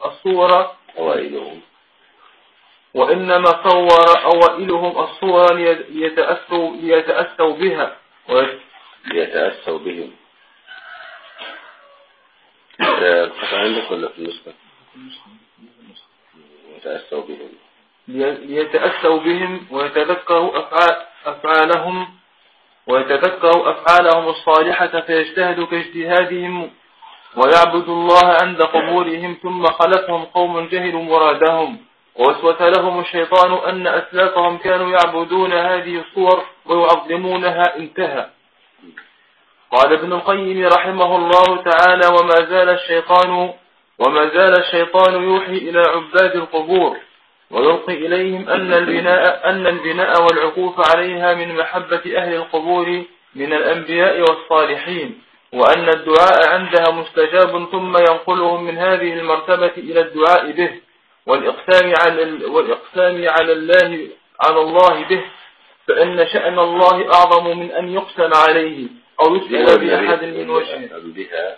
الصور ليتأسوا بها ليتأسوا بهم. عندك ولا في النسخة؟ ليتأسوا بهم ويتذكروا أفعالهم الصالحة فيجتهدوا كاجتهادهم ويعبدوا الله عند قبورهم. ثم خلفهم قوم جهلوا مرادهم ووسوس لهم الشيطان أن أسلافهم كانوا يعبدون هذه الصور ويعظمونها. انتهى. قال ابن القيم رحمه الله تعالى: وما زال الشيطان يوحي إلى عباد القبور ويلقي إليهم أن البناء والعكوف عليها من محبة أهل القبور من الأنبياء والصالحين، وأن الدعاء عندها مستجاب، ثم ينقلهم من هذه المرتبة إلى الدعاء به والإقسام على الله به، فإن شأن الله أعظم من أن يقسم عليه أو يسأل بأحد من وجهه بها،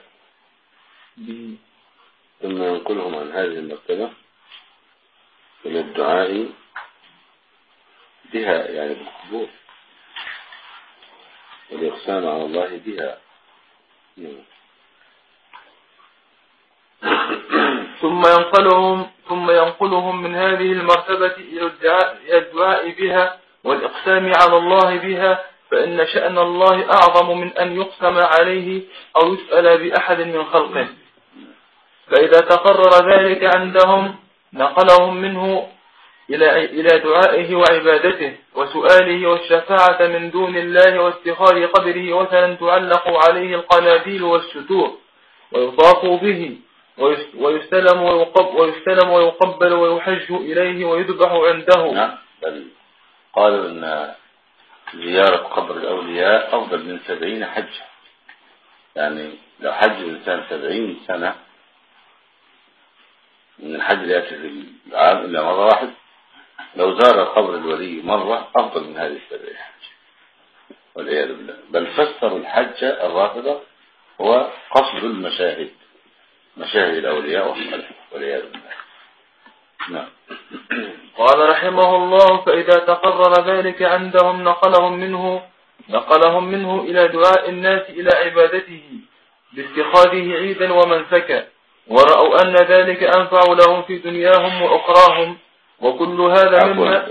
ثم ينقلهم عن هذه المرتبة إلى الدعاء بها، يعني بالقبور، والإقسام على الله بها. ثم ينقلهم من هذه المرتبة إلى الدعاء بها والإقسام على الله بها، فإن شأن الله أعظم من أن يقسم عليه أو يسأل بأحد من خلقه. فإذا تقرر ذلك عندهم نقلهم منه إلى دعائه وعبادته وسؤاله والشفاعة من دون الله واتخاذ قبره وثنا تعلق عليه القناديل والستور ويطاف به ويستلم ويقبل ويحج إليه ويذبح عنده. قالوا أن زيارة قبر الأولياء أفضل من 70 حجة، يعني لو حج الإنسان 70 سنة من الحج اللي يأتي في العام إلا مرة واحد، لو زار قبر الولي مرة أفضل من هذه 70 حج والعياذ بالله. بل فسروا الحج الرافضة هو قصد المشاهد، مشاهد الأولياء والصالحين والعياذ بالله. نعم. قال رحمه الله: فإذا تقرر ذلك عندهم نقلهم منه إلى دعاء الناس إلى عبادته باتخاذه عيدا ومنسكا، ورأوا أن ذلك أنفع لهم في دنياهم وأخراهم، وكل هذا مما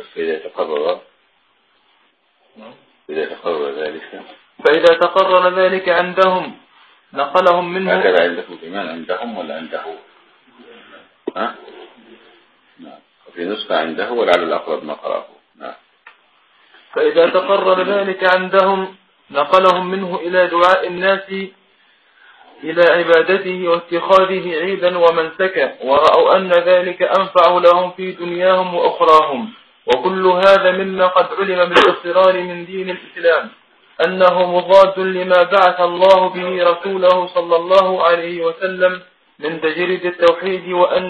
فإذا تقرر ذلك عندهم نقلهم منه. هكذا عندكم الإيمان عندهم ولا عنده؟ ها؟ نعم. في نسخة عنده ولعل الأقرب ما قرأه. نعم. فإذا تقرر ذلك عندهم نقلهم منه إلى دعاء الناس إلى عبادته واتخاذه عيدا ومنسكا، ورأوا أن ذلك أنفع لهم في دنياهم وأخراهم، وكل هذا مما قد علم بالاضطرار من دين الإسلام أنه مضاد لما بعث الله به رسوله صلى الله عليه وسلم من تجريد التوحيد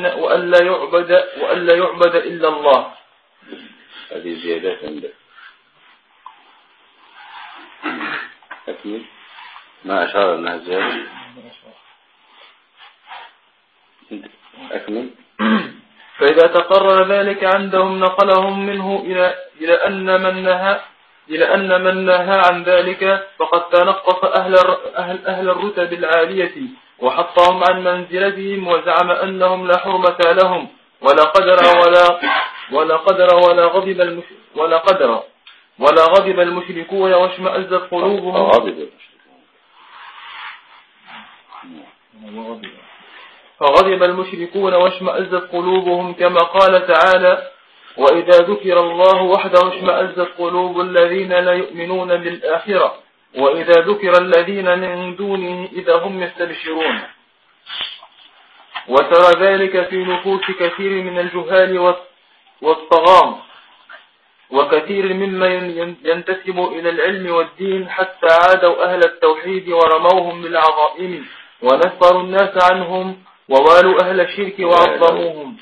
وألا يعبد إلا الله. هذه زيادات عندك. أكمل ما أشار أنها زيادة. أكمل. فإذا تقرر ذلك عندهم نقلهم منه إلى أن من نهى عن ذلك فقد تنقص أهل الرتب العالية وحطهم عن منزلتهم، وزعم أنهم لا حرمة لهم ولا قدر ولا غضب المشركون واشمأزت قلوبهم. فغضب المشركون واشمأزت قلوبهم، كما قال تعالى: وإذا ذكر الله وحده اشمأزت قلوب الذين لا يؤمنون بالآخرة وإذا ذكر الذين من دونه إذا هم يستبشرون. وترى ذلك في نفوس كثير من الجهال والطغام، وكثير ممن ينتسب إلى العلم والدين حتى عادوا أهل التوحيد ورموهم بالعظائم ونفروا الناس عنهم ووالوا أهل الشرك وعظموهم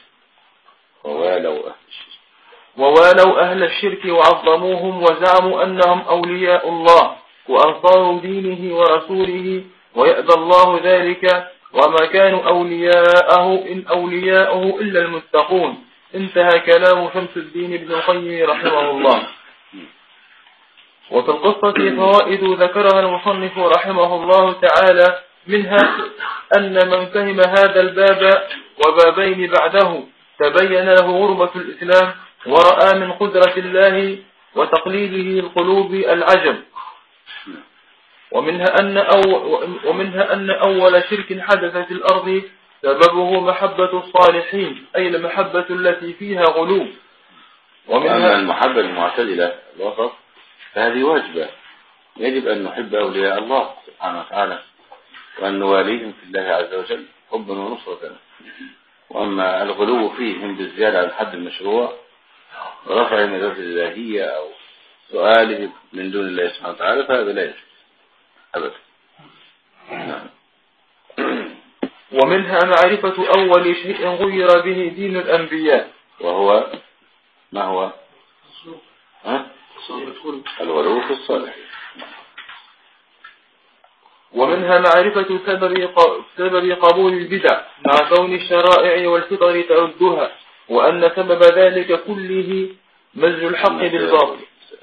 وزعموا أنهم أولياء الله وأنصار دينه ورسوله، ويأبى الله ذلك، وما كانوا أولياءه إلا المتقون. انتهى كلام شمس الدين ابن القيم رحمه الله. وفي القصة فوائد ذكرها المصنف رحمه الله تعالى، منها أن من فهم هذا الباب وبابين بعده تبين له غربة الإسلام، ورأى من قدرة الله وتقليده القلوب العجب. ومنها أن أول شرك حدث في الأرض سببه محبة الصالحين، أي المحبة التي فيها غلو. وأما المحبة المعتدلة الوسط فهذه واجبة، يجب أن نحب أولياء الله سبحانه وتعالى وأن نواليهم في الله عز وجل حبا ونصرة. وأما الغلو فيهم بالزيادة عن الحد المشروع ورفع المدارس الإلهية أو سؤاله من دون الله سبحانه وتعالى فهذا لا يجوز أبدا. ومنها معرفة أول شيء غير به دين الأنبياء، وهو ما هو؟ الغلو في الصالحين. ومنها معرفة سبب قبول البدع مع كون الشرائع والفطر تعدها، وأن سبب ذلك كله مزج الحق بالباطل.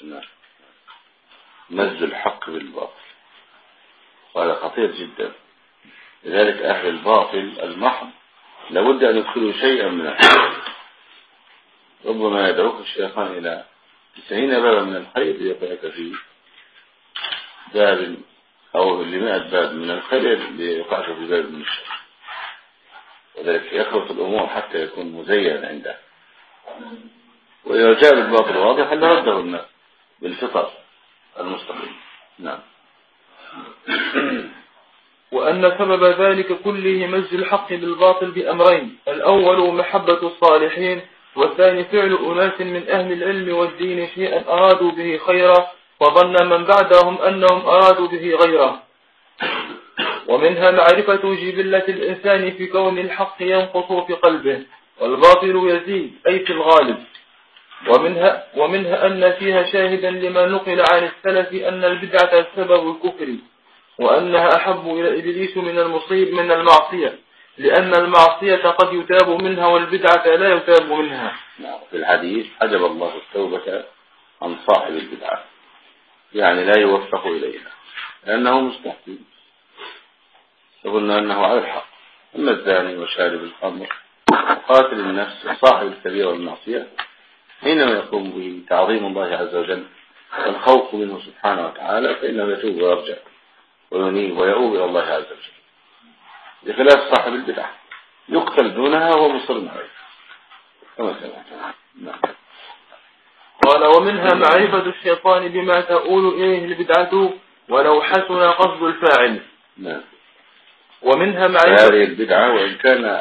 مزج الحق بالباطل وهذا خطير جدا. لذلك أهل الباطل المحض لابد أن يدخلوا شيئا من الخير. ربما يدعوك الشيطان إلى 90 بابا من الخير ليقعك في باب أو ل100 باب من الخير ليقعك في باب من الشر، وذلك يخلط الأمور حتى يكون مزينا عنده. وإذا جاء بالباطل واضح لرده الناس بالفطر المستقيم. نعم. وأن سبب ذلك كله مزج الحق بالباطل بأمرين: الأول محبة الصالحين، والثاني فعل أناس من أهل العلم والدين شيئا أرادوا به خيرا وظن من بعدهم أنهم أرادوا به غيره. ومنها معرفة جبلة الإنسان في كون الحق ينقص في قلبه والباطل يزيد، أي في الغالب. ومنها أن فيها شاهدا لما نقل عن السلف أن البدعة سبب الكفر، وأنها أحب إلى إبليس من المعصية، لأن المعصية قد يتاب منها والبدعة لا يتاب منها. في الحديث حجب الله التوبة عن صاحب البدعة، يعني لا يوفق إليها لأنه مستحيل. قلنا أنه على الحق. أما الزاني وشارب الخمر وقاتل النفس وصاحب الكبيرة والمعصية حينما يقوم به تعظيم الله عز وجل والخوف منه سبحانه وتعالى فإنه يتوب ويرجع وينيب ويؤوب إلى الله عز وجل، بخلاف صاحب البدعة يقتل دونها وهو مصر عليه كما سمعت. قال: ومنها معرفة الشيطان بما تؤول إليه البدعة ولو حسن قصد الفاعل. نعم. ومنها معرفة هذه البدعة وإن كان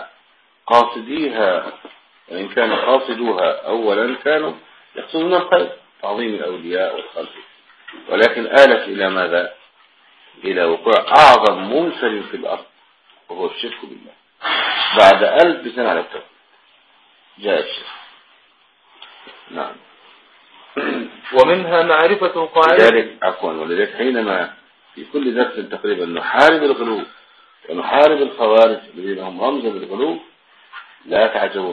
قاصدوها أولا كانوا يقصدون الخير تعظيم الأولياء والخلق، ولكن آلت إلى ماذا؟ إلى وقوع أعظم منكر في الأرض وهو الشرك بالله بعد 1000 سنة على التوبة جاء الشرك. نعم. ومنها معرفة القاعدة. ولذلك حينما في كل درس تقريبا نحارب الغلو ونحارب الخوارج الذين هم رمز بالغلو لا تعجبوا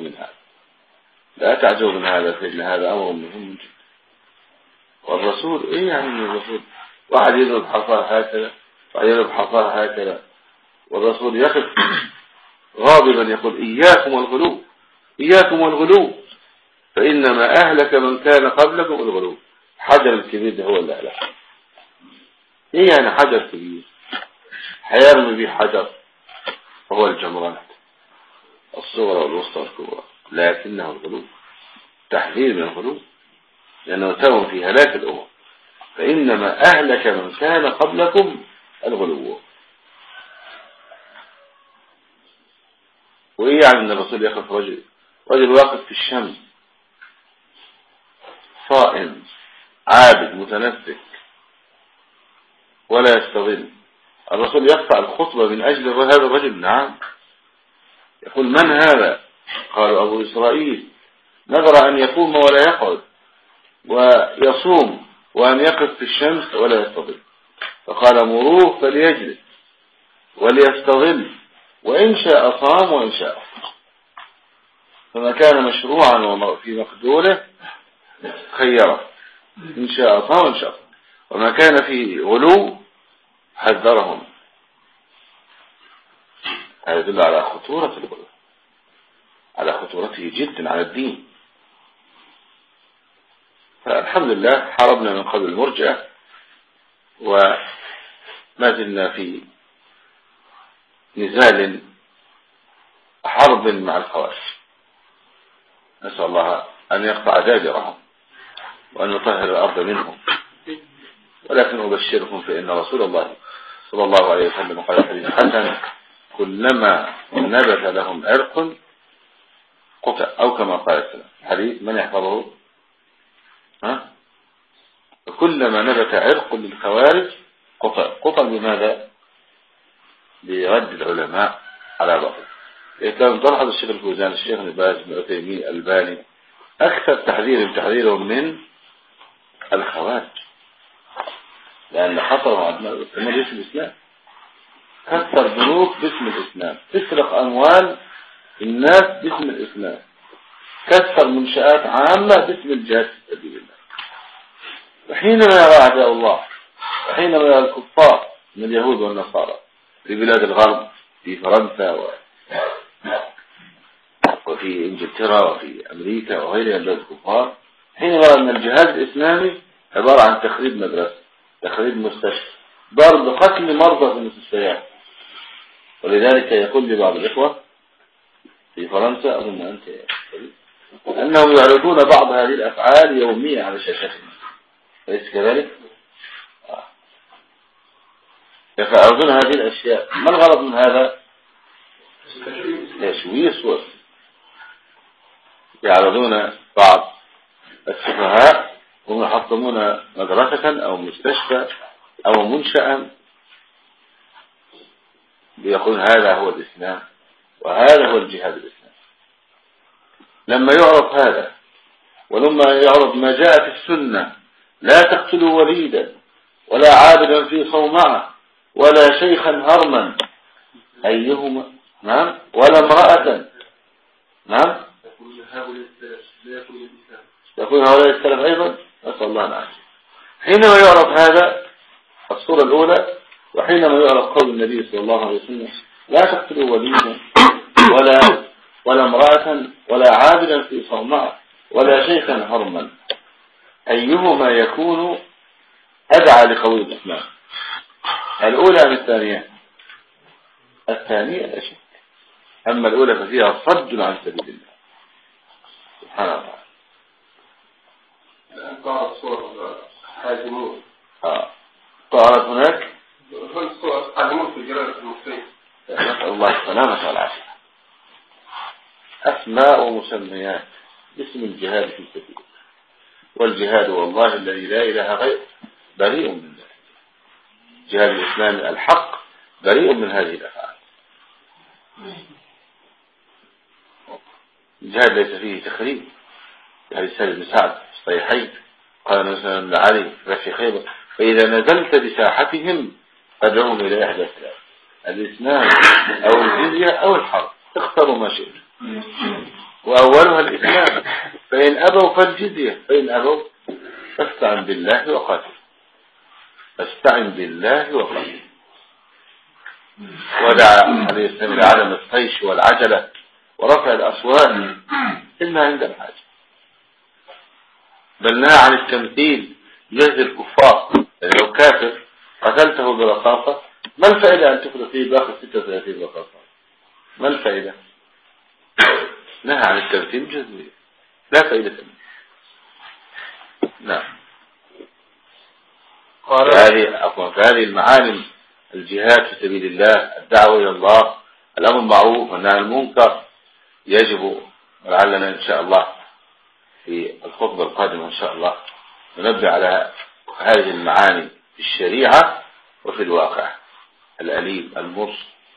من هذا فإن هذا أمر مهم جدا. والرسول إيه يعني الرسول؟ واحد يضرب حصاه هكذا واحد يضرب حصاه هكذا، والرسول يقف غاضبا يقول: إياكم والغلو فإنما أهلك من كان قبلكم الغلو. حجر الكبير ده هو اللي أهلك. إيه يعني حجر كبير؟ حيرمي به حجر وهو الجمرات الصغرى والوسطى والكبرى، لكنه الغلو تحذير من الغلو لأنه سبب في هلاك الأمم. فإنما أهلك من كان قبلكم الغلو. وإيه يعني أن الرسول يقف رجل واقف في الشمس صائم عابد متنسك ولا يستظل. الرسول يقطع الخطبة من أجل هذا الرجل. نعم. يقول من هذا؟ قالوا أبو إسرائيل نذر أن يقوم ولا يقعد ويصوم وأن يقف في الشمس ولا يستظل، فقال مروه فليجلس وليستظل وإن شاء صام وإن شاء أفطر. فما كان مشروعا في مقدوره خيره، إن شاء صام وإن شاء أفطر، وما كان في غلو حذرهم. هذا يدل على خطورة الغلو، على خطورته جدا على الدين. فالحمد لله حاربنا من قبل المرجئة وما زلنا في نزال حرب مع الخوارج. نسأل الله أن يقطع دابرهم وأن يطهر الأرض منهم. ولكن أبشركم فإن رسول الله صلى الله عليه وسلم قال حديث حسن كلما نبت لهم عرق قطع، أو كما قال السلام. حديث من يحفظه؟ كلما نبت عرق للخوارج قطع بماذا؟ برد العلماء على بعض. لو تلاحظ الشيخ الفوزان، الشيخ ابن باز، ابن عثيمين، الألباني أكثر تحذيرهم من الخوارج، لأن خطرهم عندنا باسم الإسلام. كثر بنوك باسم الإسلام، تسرق أموال الناس باسم الإسلام، كثر منشآت عامة باسم الجهاد في سبيل الله. وحينما يرى أعداء الله، وحينما يرى الكفار من اليهود والنصارى في بلاد الغرب، في فرنسا وفي انجلترا وفي امريكا وغيرها من الكفار، حينما يرى ان الجهاد الاسلامي عبارة عن تخريب مدرسة، تخريب مستشفى، ضرب قتل مرضى في المستشفيات. ولذلك يقول لبعض الإخوة في فرنسا أظن أنت أنهم يعرضون بعض هذه الأفعال يوميا على شاشتهم، أليس كذلك؟ يفعلون هذه الأشياء. ما الغرض من هذا؟ تشويه صور. يعرضون بعض السفهاء هم يحطمون مدرسة أو مستشفى أو منشأ، بيقولون هذا هو الإسلام وهذا هو الجهاد الإسلامي. لما يعرض هذا ولما يعرض ما جاء في السنة، لا تقتلوا وليدا ولا عابدا في صومعة ولا شيخا هرما أيهما، نعم، ولا امرأة، نعم، يقول هؤلاء السلف أيضا، نسأل الله العافية. حينما يعرض هذا الصورة الأولى، وحينما يعرض قول النبي صلى الله عليه وسلم لا تقتلوا وليدا ولا امرأة ولا عابدا في صومعة ولا شيخا هرما أيهما يكون أدعى لقول الإسلام، الأولى أم الثانية؟ الثانية لا شك. أما الأولى ففيها صد عن سبيل الله سبحان الله. قارت صور حاجمون قارت هناك صور حاجمون في الجرائد المصرية. نسأل الله السلامة والعافية. أسماء ومسميات باسم الجهاد في سبيل الله، والجهاد والله الذي لا إله غيره بريء من ذلك. الجهاد الإسلامي الحق بريء من هذه الأفعال. الجهاد ليس فيه تخريب. يعني سالم بن سعد الصحيحين قال مثلا لعلي في خيبر فإذا نزلت بساحتهم فادعوهم إلى إحدى الثلاث: الإسلام أو الجزية أو الحرب، اختاروا ما شئت. وأولها الإسلام، فإن أبوا فالجزية، فإن أبوا فاستعن بالله وقاتل، فاستعن بالله وقاتل. ودعا عليه السلام إلى عدم الطيش والعجلة ورفع الأصوات إلا عند الحاجة، بل نهى عن التمثيل جهد الكفار. يعني لو كافر قتلته برصاصة ما الفائدة أن تفرق فيه باقي 36 رصاصة؟ ما الفائدة؟ نهى عن التمثيل جهد، لا فائدة منه. نعم. هذه المعالم: الجهاد في سبيل الله، الدعوة إلى الله، الأمر بالمعروف والنهي عن المنكر، يجب ولعلنا إن شاء الله في الخطبة القادمة إن شاء الله ننبه على هذه المعاني في الشريعة وفي الواقع الأليم المر،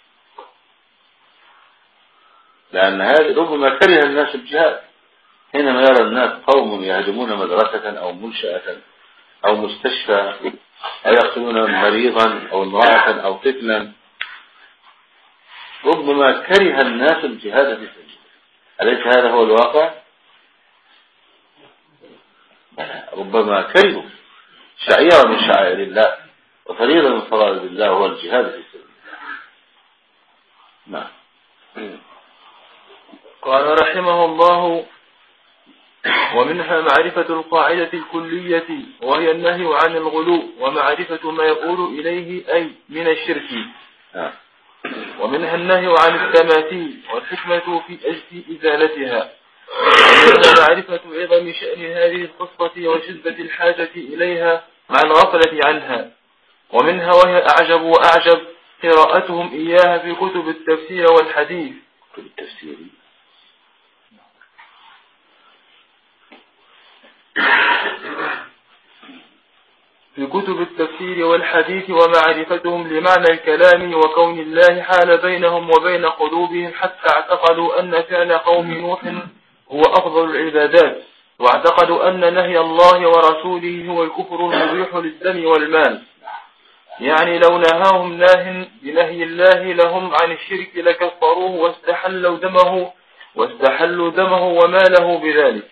لأن هذه ربما كره الناس الجهاد حينما يرى الناس قوم يهدمون مدرسة أو منشأة أو مستشفى أو يقتلون مريضا أو امرأة أو طفلا. ربما كره الناس الجهاد في سبيل الله، أليس هذا هو الواقع؟ ربما كرهوا شعيرة من شعائر الله وفريضة من فرائض الله هو الجهاد في سبيل الله. نعم. قال رحمه الله: ومنها معرفة القاعدة الكلية وهي النهي عن الغلو ومعرفة ما يقول إليه أي من الشرك. ومنها النهي عن التماثيل والحكمة في أجل إزالتها. ومنها معرفة عظم شأن هذه القصة وشدة الحاجة إليها مع الغفلة عنها. ومنها وهي أعجب وأعجب قراءتهم إياها في كتب التفسير والحديث. في كتب التفسير والحديث ومعرفتهم لمعنى الكلام وكون الله حال بينهم وبين قلوبهم حتى اعتقدوا أن فعل قوم نوح هو أفضل العبادات، واعتقدوا أن نهي الله ورسوله هو الكفر المبيح للدم والمال. يعني لو نهاهم ناه بنهي الله لهم عن الشرك لكفروه واستحلوا دمه وماله بذلك.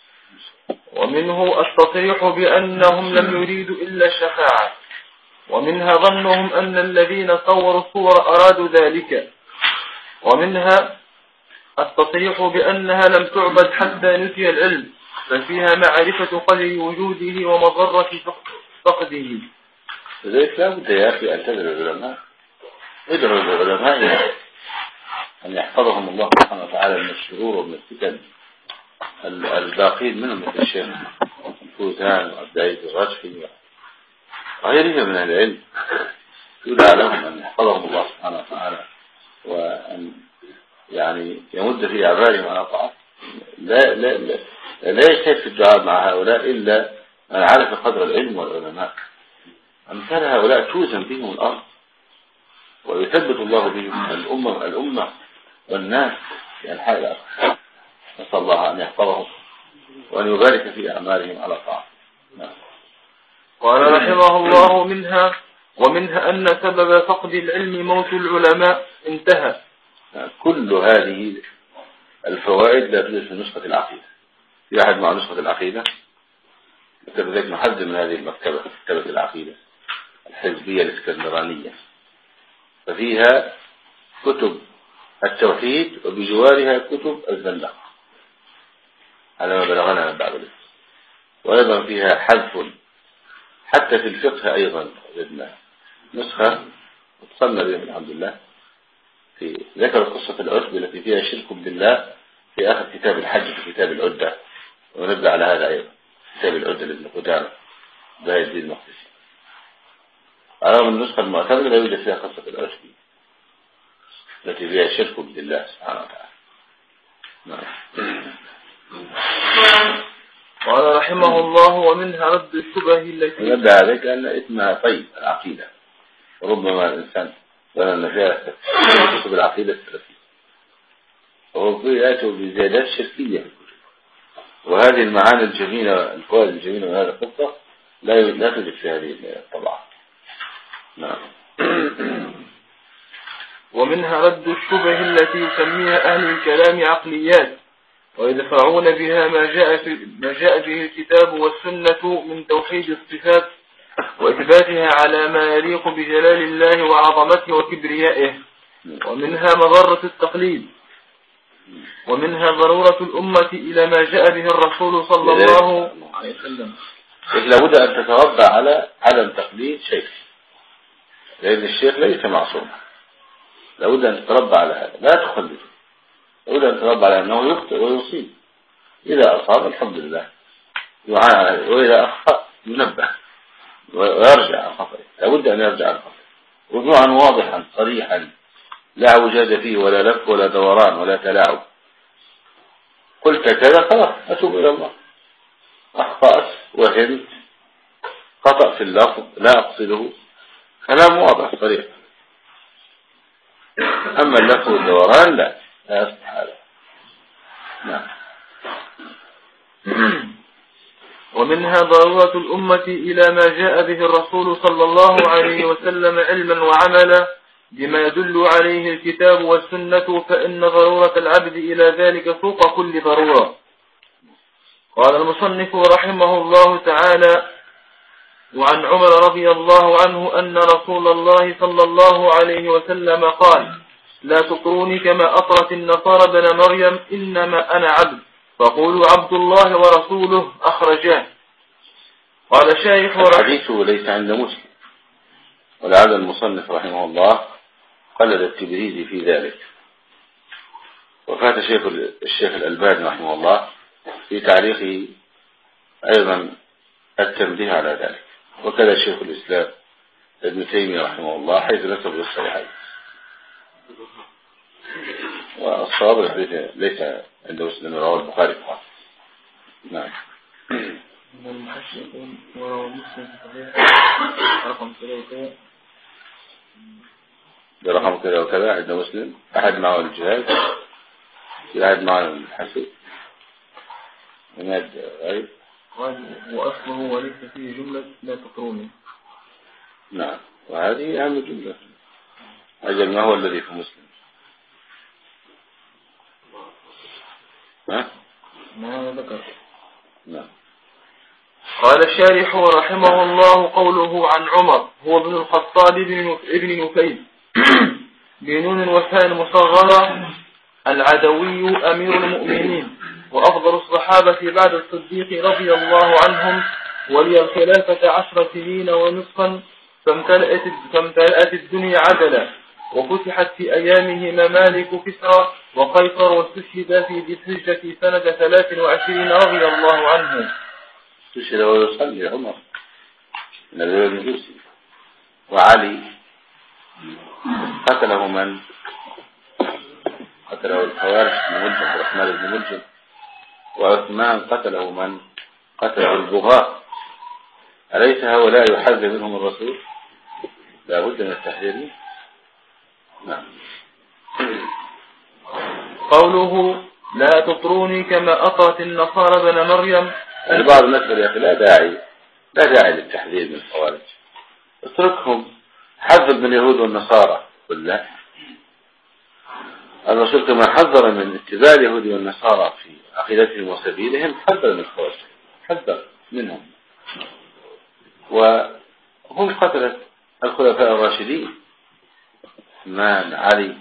ومنه التصريح بأنهم لم يريدوا إلا الشفاعة. ومنها ظنهم أن الذين صوروا الصور أرادوا ذلك. ومنها التصريح بأنها لم تعبد حتى نسي العلم، ففيها معرفة قدر وجوده ومضرة فقده. لذلك لا بد يا أخي أن تدعو العلماء، ادعوا العلماء أن يحفظهم الله سبحانه وتعالى من الشرور ومن الفتن الباقين منهم مثل الشيخ الفوزان وعبد العزيز الرجحي وغيرهم من العلم، يدعى لهم أن يحفظهم الله سبحانه وتعالى وأن يعني يمد في أعمالهم على طاعته. لا يجتهد في الدعاء مع هؤلاء إلا من عرف قدر العلم والعلماء. أمثال هؤلاء توزن بهم الأرض ويثبت الله بهم الأمة والناس في أنحاء الأرض. نسأل الله أن يحفظهم وأن يبارك في أعمالهم على طاعته. قال رحمه الله: ومنها أن سبب فقد العلم موت العلماء. انتهى. كل هذه الفوائد لا توجد في نسخة العقيدة. في أحد مع نسخة العقيدة؟ ذلك نحذر من هذه المكتبة، مكتبة العقيدة الحزبية الإسكندرانية، ففيها كتب التوحيد وبجوارها كتب الزندقة على ما بلغنا من بعض الاسم، وأيضا فيها حذف حتى في الفقه. أيضا وجدنا نسخة وصلنا بها الحمد لله في ذكر قصة العتب التي فيها شرك بالله في آخر كتاب الحج في كتاب العدة، ونبدأ على هذا أيضا كتاب العدة لابن قدامة بهاء الدين المقدسي. على من النسخة المعتمدة لا يوجد فيها قصة العتب التي فيها شرك بالله سبحانه وتعالى. قال رحمه الله: ومنها رد الشبه التي نبدأ عليك أن اسمها طيب العقيدة، وربما الإنسان ظن فيها كتب العقيدة السلفية وهو يأتي بزيادات شركية، وهذه المعاني الجميلة الفوائد الجميلة من هذا القصة لا توجد في هذه الطبعة. نعم. ومنها رد الشبه التي يسميها أهل الكلام عقليات، ويدفعون بها ما جاء به الكتاب والسنة من توحيد الصفات وإثباتها على ما يليق بجلال الله وعظمته وكبريائه. ومنها مضرة التقليد. ومنها ضرورة الأمة إلى ما جاء به الرسول صلى الله عليه وسلم. لابد أن تتربى على عدم تقليد شيخ، لأن الشيخ ليس معصوم. لابد أن تتربى على هذا، لا تقلده. لابد أن تتربى على أنه يخطئ ويصيب، إذا أصاب الحمد لله يعاني، وإذا أخطأ ينبه ويرجع عن خطئه. لابد أن يرجع عن خطئه رجوعا واضحا صريحا، لا وجاد فيه ولا لف ولا دوران ولا تلاعب. قلت كذا خلاص أتوب إلى الله، أخطأت وهمت، خطأ في اللفظ لا أقصده، كلام واضح صريح. أما اللفظ والدوران لا يصلح هذا. نعم. ومنها ضرورة الأمة إلى ما جاء به الرسول صلى الله عليه وسلم علما وعملا بما يدل عليه الكتاب والسنة، فإن ضرورة العبد إلى ذلك فوق كل ضرورة. قال المصنف رحمه الله تعالى: وعن عمر رضي الله عنه أن رسول الله صلى الله عليه وسلم قال: لا تطروني كما أطرت النصارى بن مريم، إنما أنا عبد، فقولوا عبد الله ورسوله، أخرجاه. قال شيخ الحديث ليس عند مسلم، ولعل المصنف رحمه الله قلد التبريزي في ذلك، وفات الشيخ الألباني رحمه الله في تعليقه أيضا التنبيه على ذلك، وكذا شيخ الإسلام ابن تيمية رحمه الله حيث نسب الصحيحين. والصواب الحديث ليس عند مسلم، رواه البخاري فقط. نعم. المحشي يقول وروى مسلم في صحيح رقم كذا برقم كذا وكذا عند مسلم، أحد معه الجهاد، في أحد معه الحسد، وناد غير، وأصله وليس فيه جملة لا تطروني. نعم، وهذه أهم جملة. أجل ما هو الذي في مسلم؟ ما ذكر. نعم. قال الشارح رحمه الله: قوله عن عمر هو ابن الخطاب ابن نفيل بنون وفاء مصغرة العدوي أمير المؤمنين وأفضل الصحابة بعد الصديق رضي الله عنهم، ولي الخلافة 10 سنين ونصفا، فامتلأت الدنيا عدلا، وفتحت في أيامه ممالك كسرى وقيصر، واستشهد في ذي الحجة سنة 23 رضي الله عنه. استشهد ويصلي عمر بن المجوسي، وعلي قتله من؟ قتله الخوارج بن ملجم، عثمان بن ملجم، وعثمان قتله من؟ قتله البغاة. أليس هؤلاء يحذر منهم الرسول؟ لا بد من التحذير. نعم. قوله لا تطروني كما أطرت النصارى بن مريم، بعض الناس يا أخي لا داعي للتحذير من الخوارج، اتركهم، حذر من اليهود والنصارى. قل لا، الرسول كما حذر من اتباع اليهود والنصارى في عقيدتهم وسبيلهم، حذر من الخوارج، حذر منهم. وهم قتلت الخلفاء الراشدين عثمان، علي،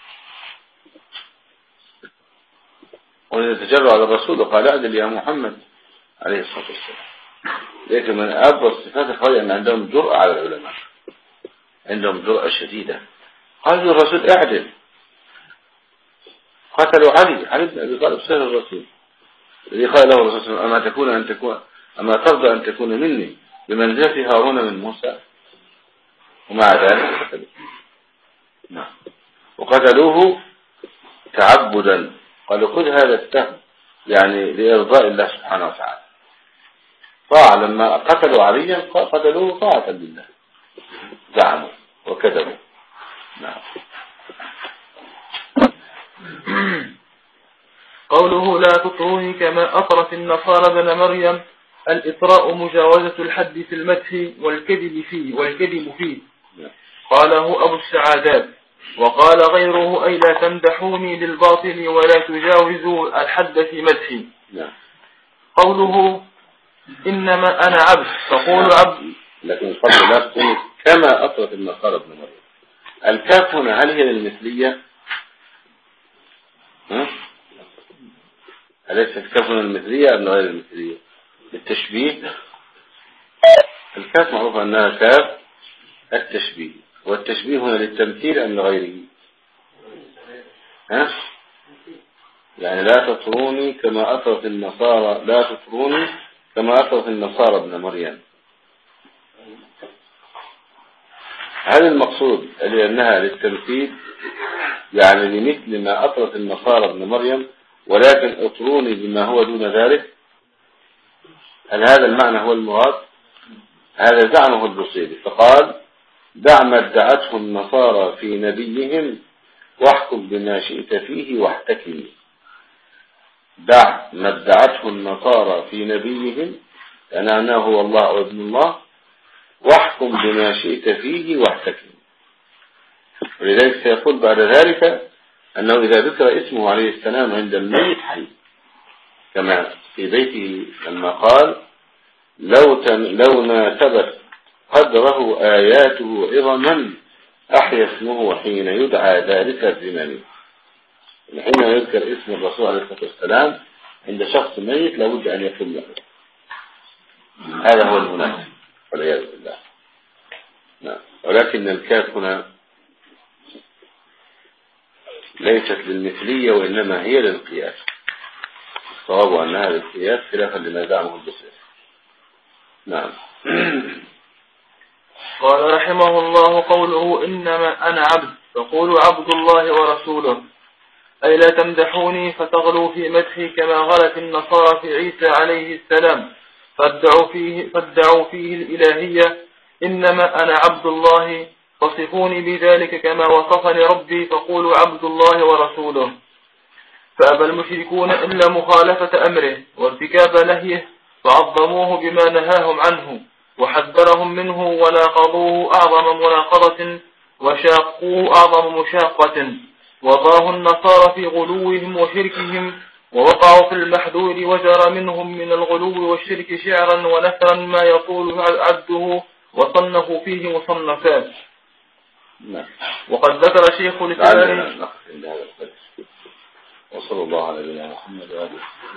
ويتجرأ على الرسول وقال: أعدل يا محمد عليه الصلاة والسلام. لكن من أبرز صفات الخوارج أن عندهم جرأة على العلماء، عندهم جرأة شديدة. قال الرسول: اعدل. قتلوا علي بن أبي طالب سيد الرسول، الذي قال له الرسول صلى الله عليه وسلم: أما ترضى أن تكون مني بمنزلة هارون من موسى؟ ومع ذلك قتلوه. نعم. وقتلوه تعبدا، قالوا: خذ هذا السهم يعني لإرضاء الله سبحانه وتعالى. طاعة، لما قتلوا عليا قتلوه طاعة لله، زعموا وكذبوا. نعم. قوله لا تطروني كما أطرت النصارى بن مريم، الإطراء مجاوزة الحد في المدح والكذب فيه. قاله أبو السعادات. وقال غيره: أي لا تمدحوني بالباطل ولا تجاوزوا الحد في مدحي. قوله إنما أنا عبد، تقول عبد، لكن الفضل لا تكون كما أطرت النصارى بن مريم. الكاف هنا هل هي للمثلية؟ أليس الكاف هنا المثلية أم غير المثلية؟ التشبيه. الكاف معروف أنها كاف التشبيه، والتشبيه هنا للتمثيل أم لغيره؟ يعني لا تطروني كما أطرت النصارى، لا تطروني كما أطرت النصارى ابن مريم. هل المقصود لأنها للتمثيل يعني لمثل ما أطرت النصارى ابن مريم، ولكن اطروني بما هو دون ذلك. هل هذا المعنى هو المراد؟ هذا زعمه البصيري، فقال دع ما ادعته النصارى في نبيهم واحكم بما شئت فيه واحتكم. دع ما ادعته النصارى في نبيهم أنه هو الله وابن الله واحكم بما شئت فيه واحتكم. ولذلك سيقول بعد ذلك أنه إذا ذكر اسمه عليه السلام عند الميت حي، كما في بيته لما قال لو ناسبت قدره آياته عظما أحيا اسمه حين يدعى ذلك الزمن. حين يذكر اسم الرسول عليه الصلاة والسلام عند شخص ميت لابد أن يكون له. هذا هو المناسب والعياذ بالله. نعم. ولكن الكاف هنا ليست للمثلية وإنما هي للقياس. الصواب أنها للقياس خلافا لما زعمه البصيري. نعم. قال رحمه الله: قوله إنما أنا عبد فقولوا عبد الله ورسوله، أي لا تمدحوني فتغلوا في مدحي كما غلت النصارى في عيسى عليه السلام فادعوا فيه الإلهية. إنما أنا عبد الله فصفوني بذلك كما وصفني ربي فقولوا عبد الله ورسوله. فأبى المشركون إلا مخالفة أمره وارتكاب نهيه، فعظموه بما نهاهم عنه وحذرهم منه وناقضوه أعظم مناقضة وشاقوه أعظم مشاقة. وضاه النصارى في غلوهم وشركهم ووقعوا في المحذور وجرى منهم من الغلو والشرك شعرا ونثرا ما يطول عده وصنفوا فيه مصنفات. وقد ذكر شيخ الإسلام وصلى الله على نبينا محمد وآله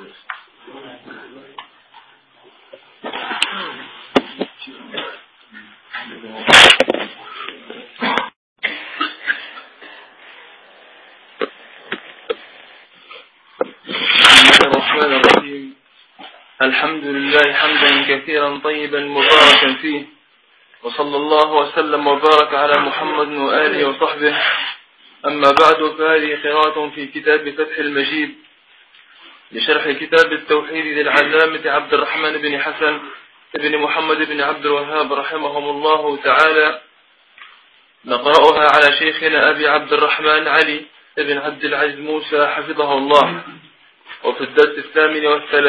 الرحمن الرحيم. الحمد لله حمدا كثيرا طيبا مباركا فيه، وصلى الله وسلم وبارك على محمد وآله وصحبه. أما بعد، فهذه قراءة في كتاب فتح المجيد لشرح كتاب التوحيد للعلامة عبد الرحمن بن حسن بن محمد بن عبد الوهاب رحمهم الله تعالى. نقرأها على شيخنا أبي عبد الرحمن علي بن عبد العزيز موسى حفظه الله. وفي الدرس الثامن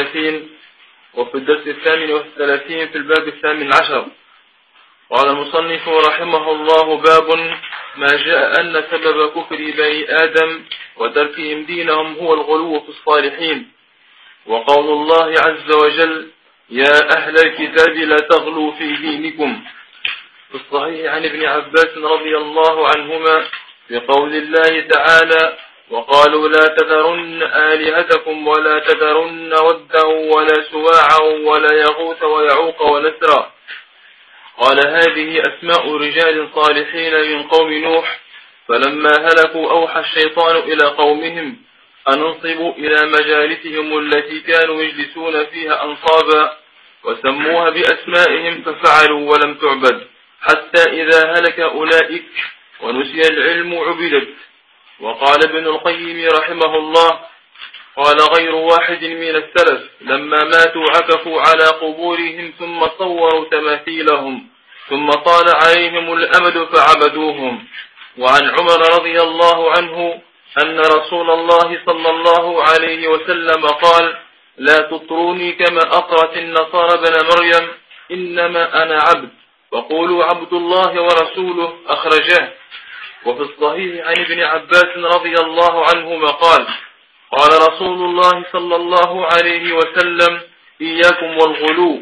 والثلاثين في الباب 18. قال المصنف رحمه الله: باب ما جاء أن سبب كفر بني آدم وتركهم دينهم هو الغلو في الصالحين. وقول الله عز وجل: يا أهل الكتاب لا تغلوا في دينكم. في الصحيح عن ابن عباس رضي الله عنهما في قول الله تعالى: وقالوا لا تذرن آلهتكم ولا تذرن ودا ولا سواعا ولا يغوث ويعوق ونسرا. قال: هذه أسماء رجال صالحين من قوم نوح، فلما هلكوا أوحى الشيطان إلى قومهم أن انصبوا إلى مجالسهم التي كانوا يجلسون فيها أنصابا، وسموها بأسمائهم ففعلوا ولم تعبد، حتى إذا هلك أولئك ونسي العلم عبدت. وقال ابن القيم رحمه الله: قال غير واحد من السلف لما ماتوا عكفوا على قبورهم ثم صوروا تماثيلهم ثم طال عليهم الأمد فعبدوهم. وعن عمر رضي الله عنه أن رسول الله صلى الله عليه وسلم قال: لا تطروني كما أطرت النصارى بن مريم، إنما أنا عبد وقولوا عبد الله ورسوله. أخرجاه. وفي الصحيح عن ابن عباس رضي الله عنهما قال: قال رسول الله صلى الله عليه وسلم: إياكم والغلو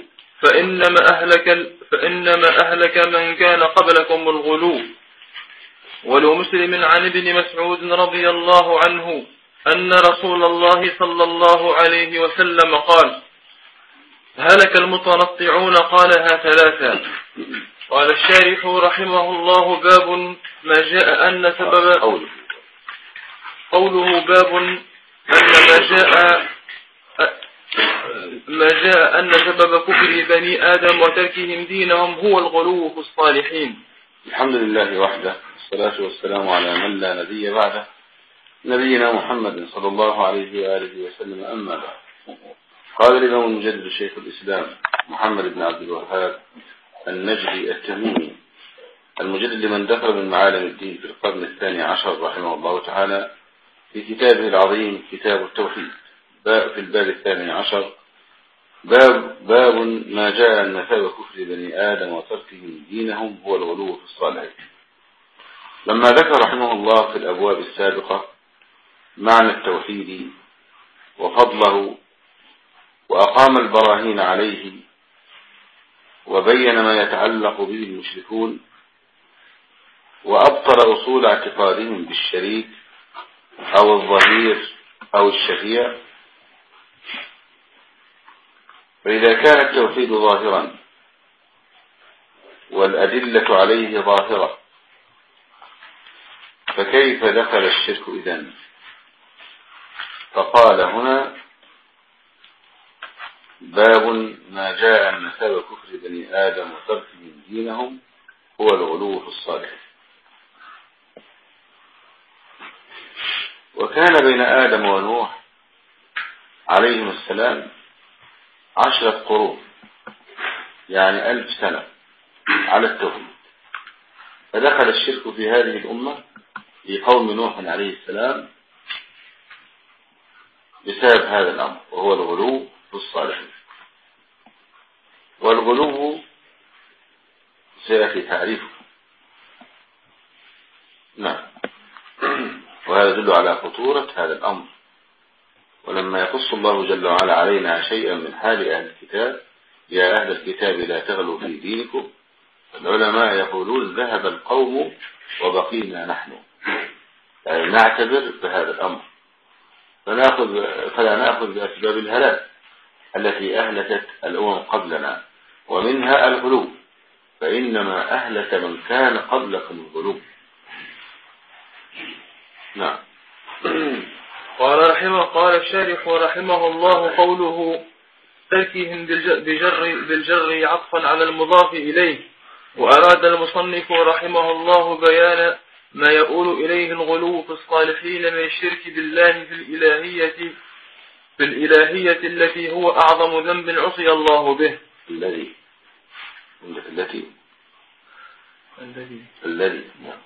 فإنما أهلك من كان قبلكم الغلو. ولمسلم عن ابن مسعود رضي الله عنه أن رسول الله صلى الله عليه وسلم قال: هلك المتنطعون. قالها ثلاثا. قال الشارح رحمه الله: باب ما جاء أن سبب قوله باب أن ما جاء أن سبب كفر بني آدم وتركهم دينهم هو الغلو في الصالحين. الحمد لله وحده، والصلاة والسلام على من لا نبي بعده، نبينا محمد صلى الله عليه وآله وسلم، أما بعد. قال الإمام المجدد شيخ الإسلام محمد بن عبد الوهاب النجدي التميمي، المجدد لمن دخل من معالم الدين في القرن 12 رحمه الله تعالى، في كتابه العظيم كتاب التوحيد، في الباب 12 باب ما جاء أن سبب كفر بني آدم وتركهم دينهم هو الغلو في الصالحين. لما ذكر رحمه الله في الأبواب السابقة معنى التوحيد وفضله وأقام البراهين عليه وبين ما يتعلق به المشركون وأبطل أصول اعتقادهم بالشريك أو الظهير أو الشفيع، فإذا كان التوحيد ظاهرا والأدلة عليه ظاهرة فكيف دخل الشرك إذن؟ فقال هنا باب ما جاء أن سبب كفر بني آدم وتركهم دينهم هو الغلو في الصالح. وكان بين آدم ونوح عليهم السلام 10 قرون، يعني 1000 سنة على التوحيد، فدخل الشرك في هذه الأمة في قوم نوح عليه السلام بسبب هذا الأمر، وهو الغلو في الصالحين. والغلو سيأتي تعريفه. نعم. وهذا يدل على خطورة هذا الأمر. ولما يقص الله جل وعلا علينا شيئا من حال أهل الكتاب، يا أهل الكتاب لا تغلوا في دينكم، العلماء يقولون ذهب القوم وبقينا نحن، يعني نعتبر بهذا الأمر، فلا نأخذ بأسباب الهلاك التي أهلكت الأمم قبلنا، ومنها الغلو، فإنما أهلك من كان قبلكم الغلو. نعم. قال الشارح رحمه الله قوله تركهم بالجر عطفا على المضاف إليه، وأراد المصنف رحمه الله بيان ما يؤول إليه الغلو في الصالحين من الشرك بالله في الإلهية التي هو أعظم ذنب عصي الله به. الذي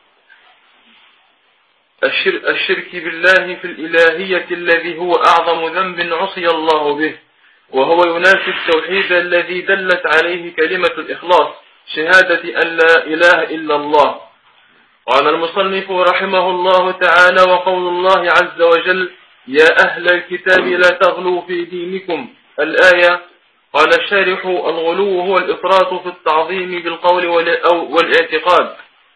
الشرك بالله في الإلهية الذي هو أعظم ذنب عصي الله به، وهو ينافي التوحيد الذي دلت عليه كلمة الإخلاص، شهادة أن لا إله إلا الله. قال المصنف رحمه الله تعالى: وقول الله عز وجل: يا أهل الكتاب لا تغلوا في دينكم، الآية. قال الشارح: الغلو هو الإفراط في التعظيم بالقول والاعتقاد.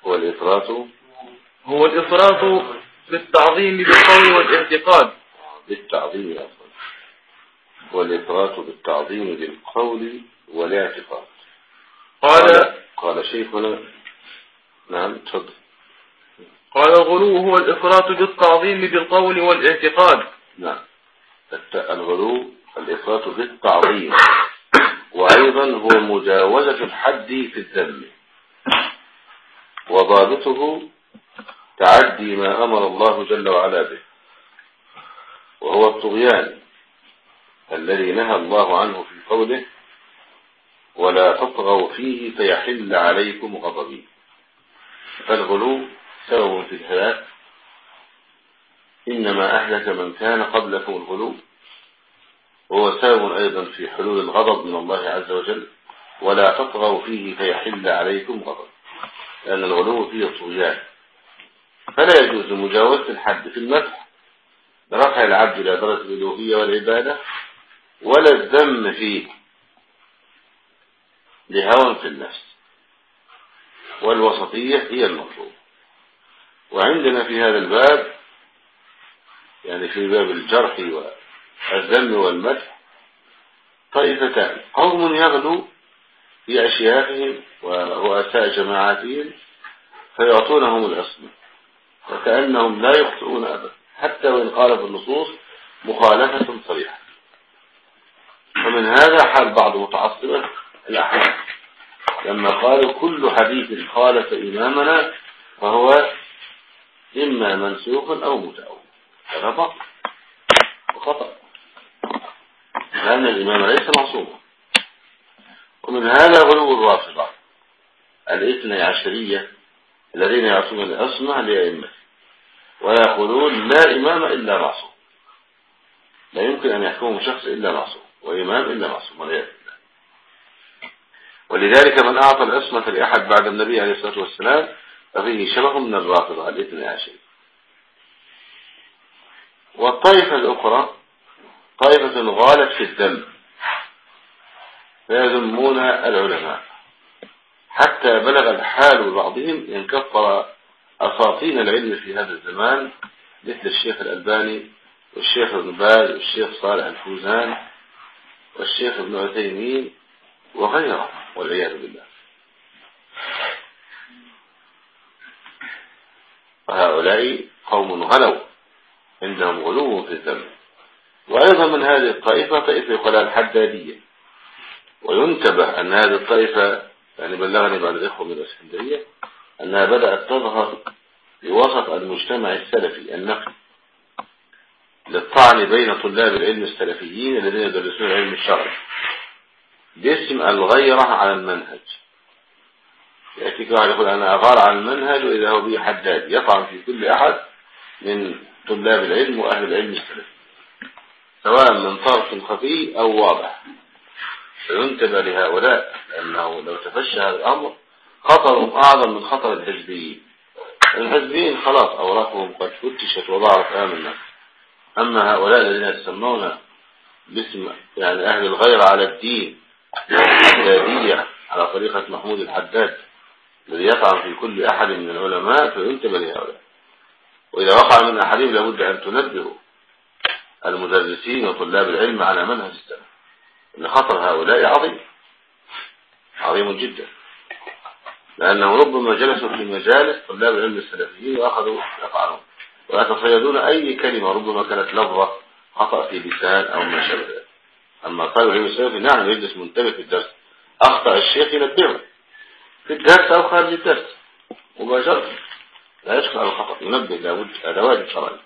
هو الإفراط في التعظيم بالقول والاعتقاد. بالتعظيم أفضل. والإفراط بالتعظيم بالقول والاعتقاد. قال شيخنا. نعم تفضل. قال: الغلو هو الإفراط بالتعظيم بالقول والاعتقاد. نعم. الغلو الإفراط بالتعظيم، وأيضا هو مجاوزة الحد في الذم، وضابطه تعدي ما أمر الله جل وعلا به، وهو الطغيان الذي نهى الله عنه في قوله: ولا تطغوا فيه فيحل عليكم غضبي. فالغلو سبب في الهلاك، إنما أهلك من كان قبلكم الغلو، وهو سبب أيضا في حلول الغضب من الله عز وجل: ولا تطغوا فيه فيحل عليكم غضب، لأن الغلو فيه الطغيان. فلا يجوز مجاوزة الحد في المدح برفع العبد إلى درجة الألوهية والعبادة، ولا الذم فيه لهوى في النفس، والوسطية هي المطلوب. وعندنا في هذا الباب، يعني في باب الجرح والذم والمدح، طائفتان: قوم يغلو في أشياخهم ورؤساء جماعاتهم فيعطونهم العصمة وكأنهم لا يخطئون أبدا، حتى وإن خالف النصوص مخالفة صريحة. ومن هذا حال بعض متعصبة الأحناف لما قالوا: كل حديث خالف إمامنا فهو إما منسوخ أو متأول. هذا باطل وخطأ، لأن الإمام ليس معصوما. ومن هذا غلو الرافضة الاثني عشرية الذين يعصون العصمة لأئمته ويقولون لا إمام إلا معصوم، لا يمكن أن يحكم شخص إلا معصوم وإمام إلا معصوم والعياذ بالله. ولذلك من أعطى العصمة لأحد بعد النبي عليه الصلاة والسلام ففيه شبه من الرافضة الاثني عشرية. والطائفة الأخرى طائفة غالت في الذم فيذمون العلماء حتى بلغ الحال بعضهم أن كفر أساطين العلم في هذا الزمان مثل الشيخ الألباني والشيخ ابن باز والشيخ صالح الفوزان والشيخ ابن عثيمين وغيره والعياذ بالله. فهؤلاء قوم غلوا عندهم غلو في الذم. وأيضا من هذه الطائفة طائفة يقال الحدادية، وينتبه أن هذه الطائفة يعني بلغني بعض الإخوة من الإسكندرية أنها بدأت تظهر في وسط المجتمع السلفي النقي للطعن بين طلاب العلم السلفيين الذين يدرسون العلم الشرعي باسم الغيرة على المنهج. يأتيك واحد يقول أنا أغار على المنهج وإذا هو به حداد يطعن في كل أحد من طلاب العلم وأهل العلم السلفي سواء من طرف خفي أو واضح. فينتبه لهؤلاء لأنه لو تفشى هذا الأمر خطرهم أعظم من خطر الحزبيين. الحزبيين خلاص أوراقهم قد فتشت وضعت أمام الناس، أما هؤلاء الذين يسمون باسم يعني أهل الغير على الدين والحدادية على طريقة محمود الحداد الذي يطعن في كل أحد من العلماء فينتبه لهؤلاء. وإذا وقع من أحدهم لابد أن تنبهوا المدرسين وطلاب العلم على منهج السلف، إن خطر هؤلاء عظيم جدا، لأنه ربما جلسوا في مجالس طلاب العلم السلفيين وأخذوا يفعلون ويتصيدون أي كلمة ربما كانت لفظة خطأ في لسان أو ما شابه ذلك. أما طالب العلم السلفي نعم يجلس منتبه في الدرس، أخطأ الشيخ ينبهه في الدرس أو خارج الدرس مباشرة، لا يشكل على الخطأ، ينبه لابد، هذا واجب شرعي.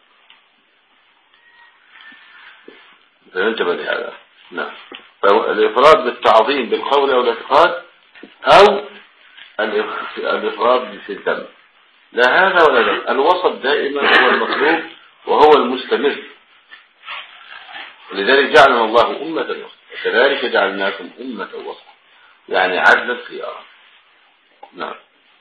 فينتبه لهذا. نعم. فالإفراد بالتعظيم بالقول أو الاعتقاد أو الإفراد في الذم، لا هذا ولا ذا. الوسط دائما هو المطلوب وهو المستمر. لذلك جعلنا الله أمة وسط وكذلك جعلناكم أمة وسط يعني عدل الخيار. نعم.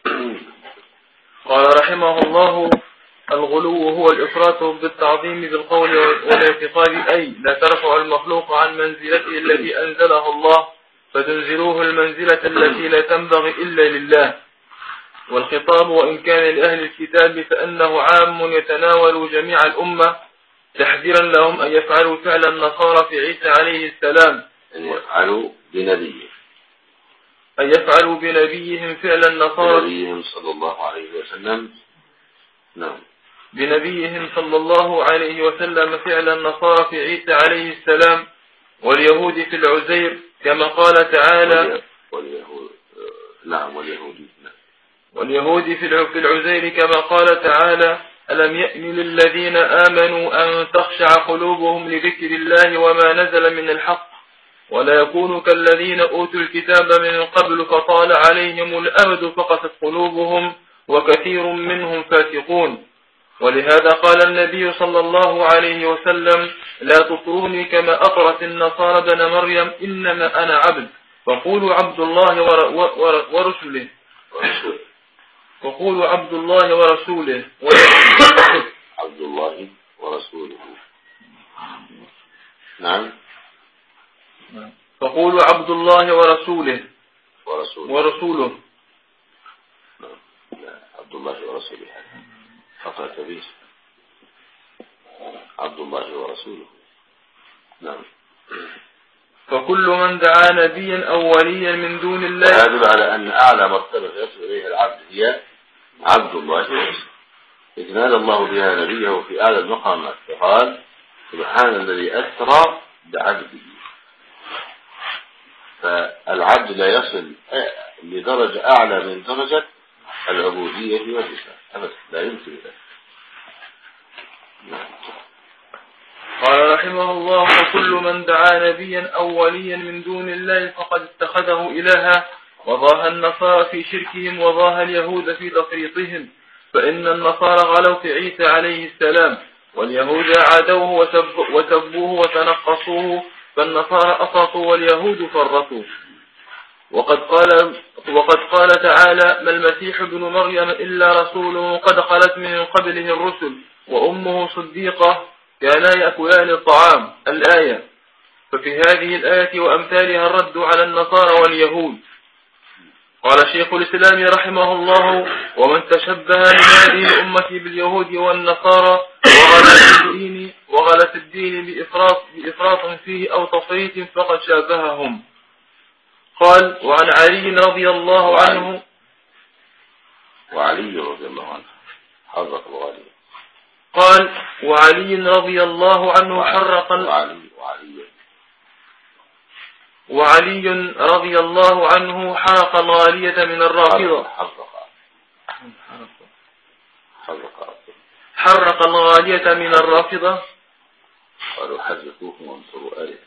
قال رحمه الله: الغلو هو الإفراط بالتعظيم بالقول والاعتقاد، أي لا ترفع المخلوق عن منزلته التي أنزلها الله فتنزلوه المنزلة التي لا تنبغي إلا لله. والخطاب وإن كان لأهل الكتاب فإنه عام يتناول جميع الأمة تحذيرا لهم أن يفعلوا فعل النصارى في عيسى عليه السلام، أن يفعلوا بنبيهم فعل النصارى بنبيهم صلى الله عليه وسلم. نعم. بنبيهم صلى الله عليه وسلم فعل النصارى في عيسى عليه السلام، واليهود في العزير كما قال تعالى واليهود في العزير كما قال تعالى: ألم يأن للذين آمنوا أن تخشع قلوبهم لذكر الله وما نزل من الحق ولا يكونوا كالذين أوتوا الكتاب من قبل فطال عليهم الأمد فقست قلوبهم وكثير منهم فاسقون. ولهذا قال النبي صلى الله عليه وسلم: لا تطروني كما أطرت النصارى ابن مريم، إنما أنا عبد، فقولوا عبد الله ورسوله عبد الله ورسوله. نعم. فقولوا عبد الله ورسوله. لا، عبد الله ورسوله خطأ كبير. عبد الله ورسوله. نعم. فكل من دعا نبيا أو وليا من دون الله. هذا يدل على أن أعلى مرتبة يصل إليها العبد هي عبد الله ورسوله، إذ نادى الله بها نبيه في أعلى المقامات فقال: سبحان الذي أسرى بعبده. فالعبد لا يصل لدرجة أعلى من درجة العبودية والرسالة أبدا، لا يمكن ذلك. نعم. قال رحمه الله: وكل من دعا نبيا أو وليا من دون الله فقد اتخذه إلها، وضاها النصارى في شركهم وضاها اليهود في تفريطهم، فإن النصارى غلوا في عيسى عليه السلام، واليهود عادوه وسبوه وتنقصوه، فالنصارى أسرطوا واليهود فرطوا. وقد قال تعالى: ما المسيح ابن مريم إلا رسول قد خلت من قبله الرسل وأمه صديقة كانا يأكلان الطعام، الآية. ففي هذه الآية وأمثالها الرد على النصارى واليهود. قال شيخ الإسلام رحمه الله: ومن تشبه من هذه الأمة باليهود والنصارى وغلا في الدين بإفراط فيه أو تفريط فقد شابههم. قال: وعن علي رضي الله عنه حرق الغالي. قال: وعلي رضي الله عنه حرق وعلي رضي الله عنه حرق الغالية من الرافضة. حرق الغالية من الرافضة. قالوا حرقوهم وانصروا آية.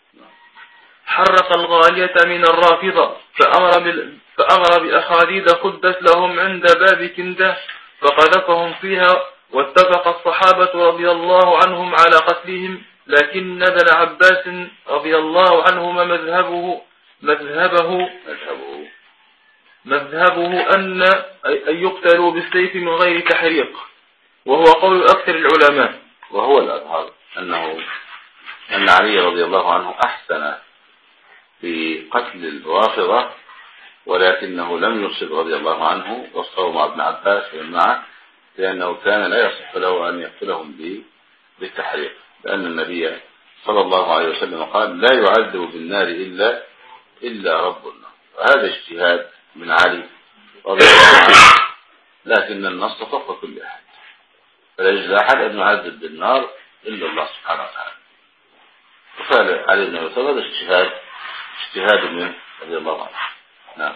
حرق الغالية من الرافضة فأمر بأخاديد قدت لهم عند باب كندة فقذفهم فيها، واتفق الصحابة رضي الله عنهم على قتلهم، لكن ابن عباس رضي الله عنهما مذهبه أن يقتلوا بالسيف من غير تحريق، وهو قول أكثر العلماء. وهو الأظهر أن علي رضي الله عنه أحسن في قتل الرافضة، ولكنه لم يرشد رضي الله عنه وصفه مع ابن عباس ومن معه، لأنه كان لا يصح له أن يقتلهم بالتحريق، لأن النبي صلى الله عليه وسلم قال: لا يعذب بالنار إلا رب النار. وهذا اجتهاد من علي رضي الله عنه، لكن النص فوق كل أحد، فلا يجوز أحد أن يعذب بالنار إلا الله سبحانه وتعالى. وقال علي بن أبي طالب: هذا اجتهاد منه رضي الله عنه. نعم.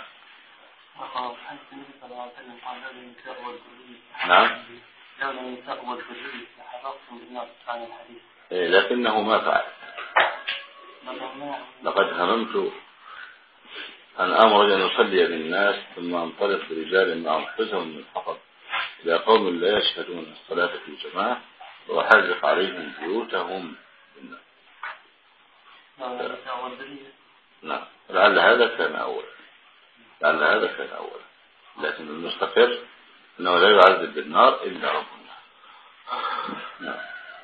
نعم. لكنه ما فعل. لقد هممت أن أمر أن يصلي بالناس ثم أنطلق برجال معهم حزم من حطب إلى قوم لا يشهدون الصلاة في جماعة وأحرق عليهم بيوتهم بالنار. نعم. لعل هذا كان أولا، لكن المستقر أنه لا يعذب بالنار إلا رب النار.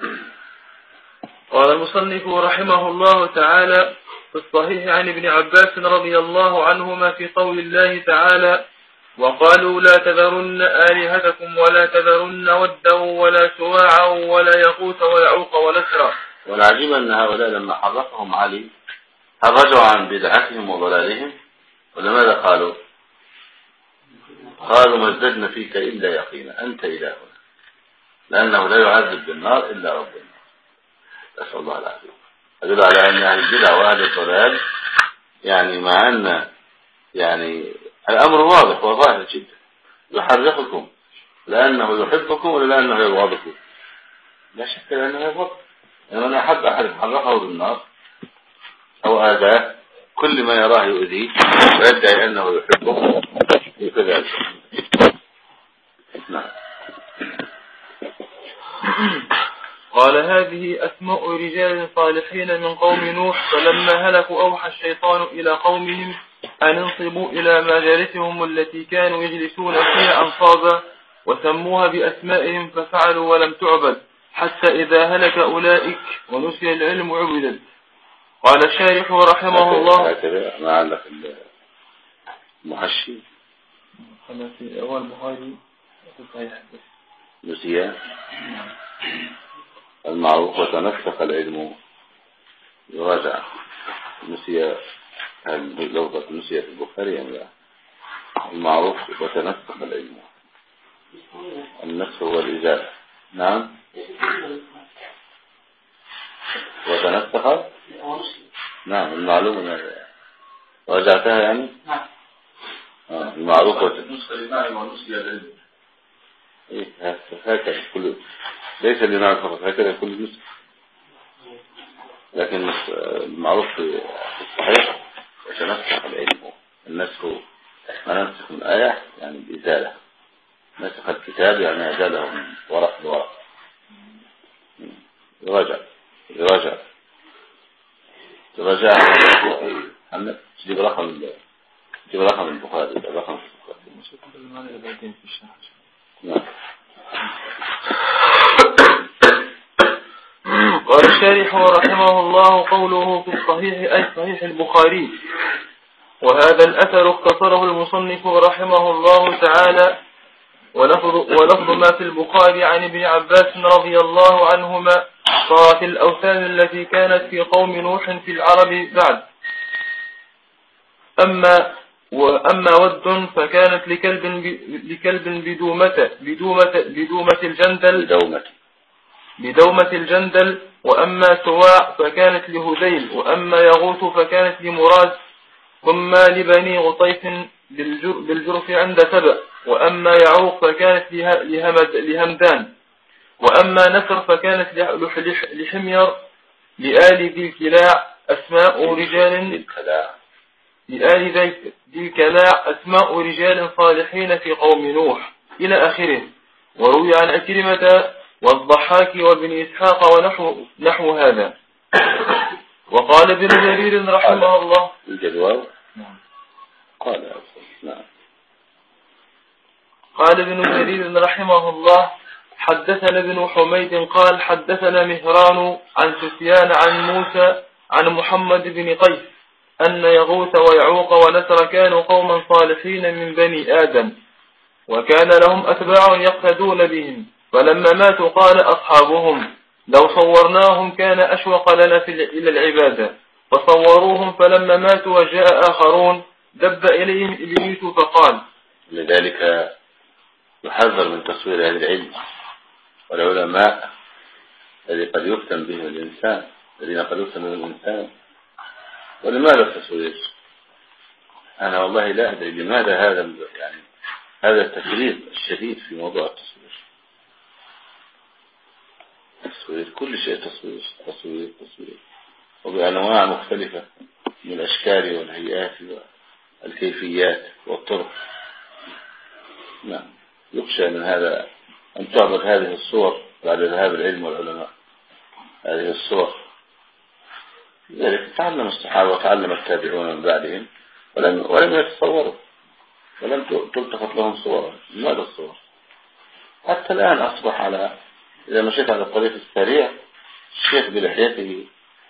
قال المصنف رحمه الله تعالى: في الصحيح عن ابن عباس رضي الله عنهما في قول الله تعالى: وقالوا لا تذرن آلهتكم ولا تذرن ودا ولا سواعا ولا يغوث ويعوق ونسرا. والعجيب أن هؤلاء لما حرقهم علي هل رجعوا عن بدعتهم وضلالهم؟ ولماذا قالوا ما ازددنا فيك إلا يقينا أنت إلهنا، لأنه لا يعذب بالنار إلا رب النار. أسأل الله العافية. أدل على أن أهل البدع وأهل الضلال مع أن الأمر واضح وظاهر جدا، يحرقكم لأنه يحبكم ولا لأنه يبغضكم؟ لا شك لأنه يبغضكم. من أحب أحد حرقه بالنار أو آذاه كل ما يراه يؤذيه ويدعي أنه يحبه كذلك. نعم. قال: هذه أسماء رجال صالحين من قوم نوح، فلما هلكوا أوحى الشيطان إلى قومهم أن انصبوا إلى مجالسهم التي كانوا يجلسون فيها أنصابا، وسموها بأسمائهم ففعلوا ولم تعبد، حتى إذا هلك أولئك ونسي العلم عبدت. قال الشارح رحمه الله: هكذا ما عندك المحشي في أول بخاري نسي المعروف وتنسخ العلم يراجع. نسي لو نسي في البخاري أم لا؟ المعروف وتنسخ العلم، النسخ هو الإزالة. نعم. وتنسخ. نعم. المعلومة رجعتها نعم. المعروف وتنسخ الإمام ونسي العلم. هكذا كل ليس لنا فقط، هكذا كل نسخ لكن المعروف في الصحيح يتنسخ العلم. النسخ ما ننسخ من آية يعني بإزالة، نسخ الكتاب يعني أزاله من ورق لورق، يراجع محمد تجيب رقم البخاري، الرقم نعم. قال الشارح رحمه الله قوله في الصحيح أي صحيح البخاري، وهذا الأثر اختصره المصنف رحمه الله تعالى، ولفظ ما في البخاري عن ابن عباس رضي الله عنهما صارت الأوثان التي كانت في قوم نوح في العرب بعد. أما ود فكانت لكلب بدومة الجندل، وأما سواع فكانت لهذيل، وأما يغوث فكانت لمراز، ثم لبني غطيف بالجرف عند سبأ، وأما يعوق فكانت لهمدان، وأما نسر فكانت لحمير، لآل ذي الكلاع أسماء رجال صالحين في قوم نوح إلى آخره. وروي عن أكرمة والضحاك وابن إسحاق ونحو هذا. وقال ابن جرير رحمه الله قال ابن جرير رحمه الله حدثنا ابن حميد قال حدثنا مهران عن سفيان عن موسى عن محمد بن قيس أن يغوث ويعوق ونسر كانوا قوما صالحين من بني آدم، وكان لهم أتباع يقتدون بهم، فلما ماتوا قال أصحابهم لو صورناهم كان أشوق لنا إلى العبادة، فصوروهم فلما ماتوا وجاء آخرون دب إليهم إبليس فقال. لذلك يحذر من تصوير أهل العلم والعلماء الذين قد يفتن بهم الإنسان. ولماذا التصوير؟ أنا والله لا أدري لماذا هذا التفريط الشديد في موضوع التصوير. كل شيء تصوير وبأنواع مختلفة من الأشكال والهيئات والكيفيات والطرق. نعم، يخشى من هذا أن تعبر هذه الصور بعد ذهاب العلم والعلماء، هذه الصور. لذلك تعلم الصحابة وتعلم التابعون من بعدهم ولم يتصوروا، ولم تلتقط لهم صور. لماذا الصور؟ حتى الآن أصبح إذا مشيت على الطريق السريع الشيخ بلحيته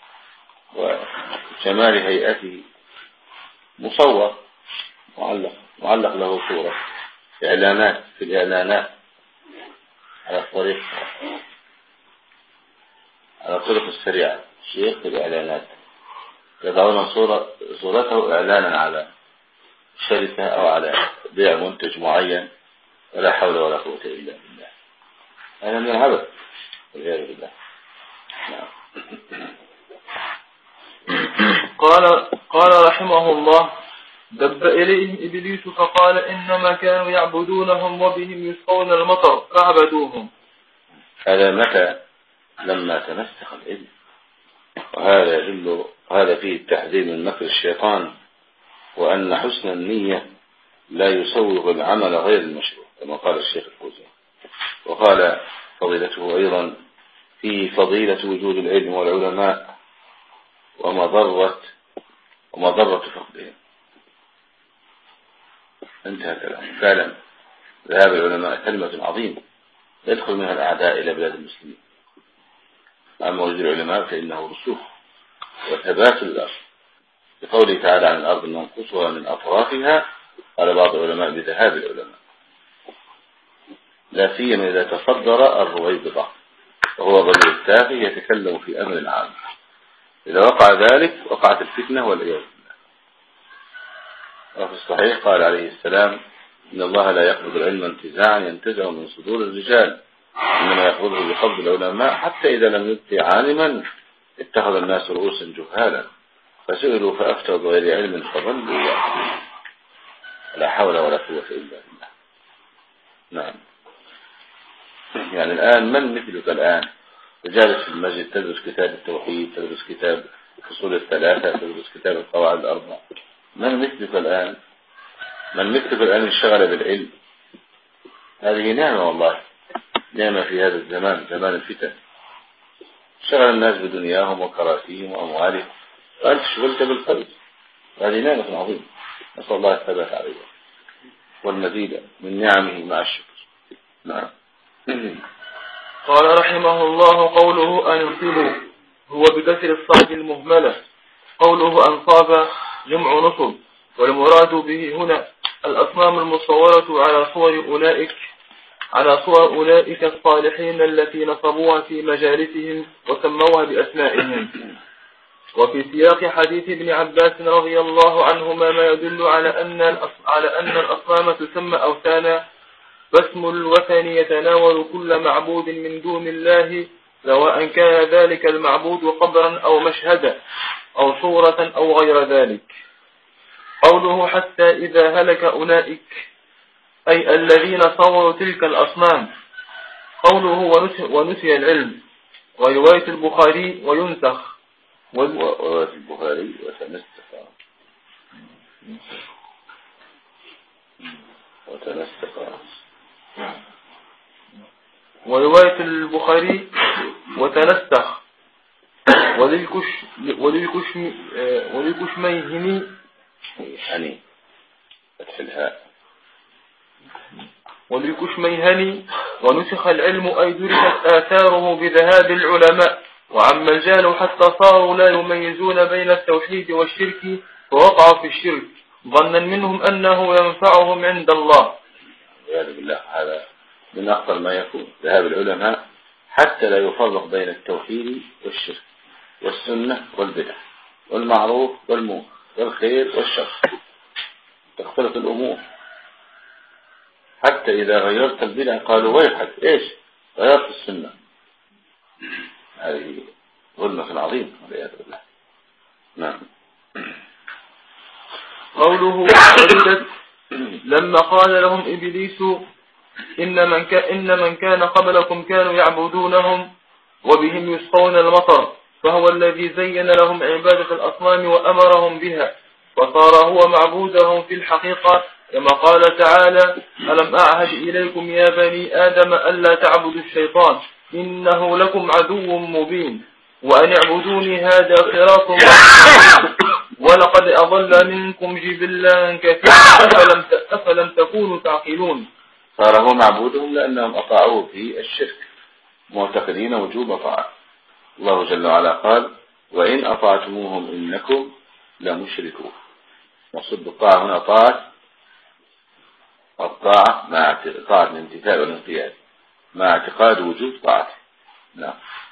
وجمال هيئته مصور معلق له صورة في الإعلانات على الطريق السريعة. الشيخ في الإعلانات يضعون صورته إعلانا على شركة أو على بيع منتج معين، ولا حول ولا قوة إلا بالله. هذا من العبث والعياذ بالله. قال رحمه الله دب إليهم إبليس فقال إنما كانوا يعبدونهم وبهم يسقون المطر فعبدوهم. هذا متى؟ لما تنسخ العلم. وهذا فيه التحذير من مكر الشيطان، وأن حسن النية لا يسوغ العمل غير المشروع كما قال الشيخ الفوزان. وقال فضيلته أيضا في فضيلة وجود العلم والعلماء ومضرة فقدهم. انتهى كلام. فعلا ذهاب العلماء كلمة عظيمة يدخل منها الأعداء إلى بلاد المسلمين. أما وجود العلماء فإنه رسوخ وثبات الأرض، بقوله تعالى عن الأرض ننقصها من أطرافها. قال بعض العلماء بذهاب العلماء، لا سيما إذا تصدر الرويبضة وهو الرجل التافه يتكلم في أمر عام. إذا وقع ذلك وقعت الفتنة والعياذ بالله. وفي الصحيح قال عليه السلام إن الله لا يقبض العلم انتزاعا ينتزع من صدور الرجال، إنما يقبضه بقبض العلماء، حتى إذا لم يبقي عالما اتخذ الناس رؤوسا جهالا فسئلوا فأفتوا بغير علم فضلوا. لا حول ولا قوة إلا بالله. نعم، يعني الآن من مثلك الآن تجالس في المسجد تدرس كتاب التوحيد، تدرس كتاب الفصول الثلاثة، تدرس كتاب القواعد الأربع. من مثلك الآن؟ من مثلك الآن انشغل بالعلم؟ هذه نعمة والله، نعمة في هذا الزمان، زمان الفتن. شغل الناس بدنياهم وكراسيهم وأموالهم، وأنت شغلت بالقلب. هذه نعمة عظيمة، نسأل الله الثبات عليها والمزيد من نعمه مع الشكر. نعم. قال رحمه الله: قوله أنصبوا هو بكسر الصاد المهملة. قوله أنصاب جمع نصب، والمراد به هنا الأصنام المصورة على صور أولئك الصالحين التي نصبوها في مجالسهم وسموها بأسمائهم. وفي سياق حديث ابن عباس رضي الله عنهما ما يدل على أن الأصنام تسمى أوثانا، فاسم الوثن يتناول كل معبود من دون الله، سواء كان ذلك المعبود قبرا أو مشهدا أو صورة أو غير ذلك. قوله حتى إذا هلك أولئك أي الذين صوروا تلك الأصنام. قوله ونسي العلم. ورواية البخاري وينسخ، ورواية البخاري وتنسخ. ورواية البخاري وتنسخ. وللكشميهني يعني فتح الهاء. وللكشميهني ونسخ العلم أي درست آثاره بذهاب العلماء، وعم الجهل حتى صاروا لا يميزون بين التوحيد والشرك، فوقعوا في الشرك ظنا منهم أنه ينفعهم عند الله. والعياذ بالله، هذا من أخطر ما يكون، ذهاب العلماء حتى لا يفرق بين التوحيد والشرك والسنة والبدع والمعروف والمنكر والخير والشر، تختلط الأمور. حتى إذا غيرت البدع قالوا ويحك إيش غيرت السنة. هذه ظلمة عظيمة والعياذ بالله. نعم. قوله لما قال لهم إبليس إن من كان قبلكم كانوا يعبدونهم وبهم يسقون المطر، فهو الذي زين لهم عبادة الأصنام وأمرهم بها، وصار هو معبودهم في الحقيقة، كما قال تعالى: ألم أعهد إليكم يا بني آدم ألا تعبدوا الشيطان إنه لكم عدو مبين وأن اعبدوني هذا صراط مستقيم ولقد أضل منكم جبلا كثيرا أفلم تكونوا تعقلون. صار هو معبودهم لأنهم أطاعوه في الشرك، معتقدين وجوب طاعة. الله جل وعلا قال: وإن أطعتموهم إنكم لمشركون. مقصود الطاعة هنا الطاعة مع طاعة الامتثال والانقياد مع اعتقاد وجوب طاعته. نعم.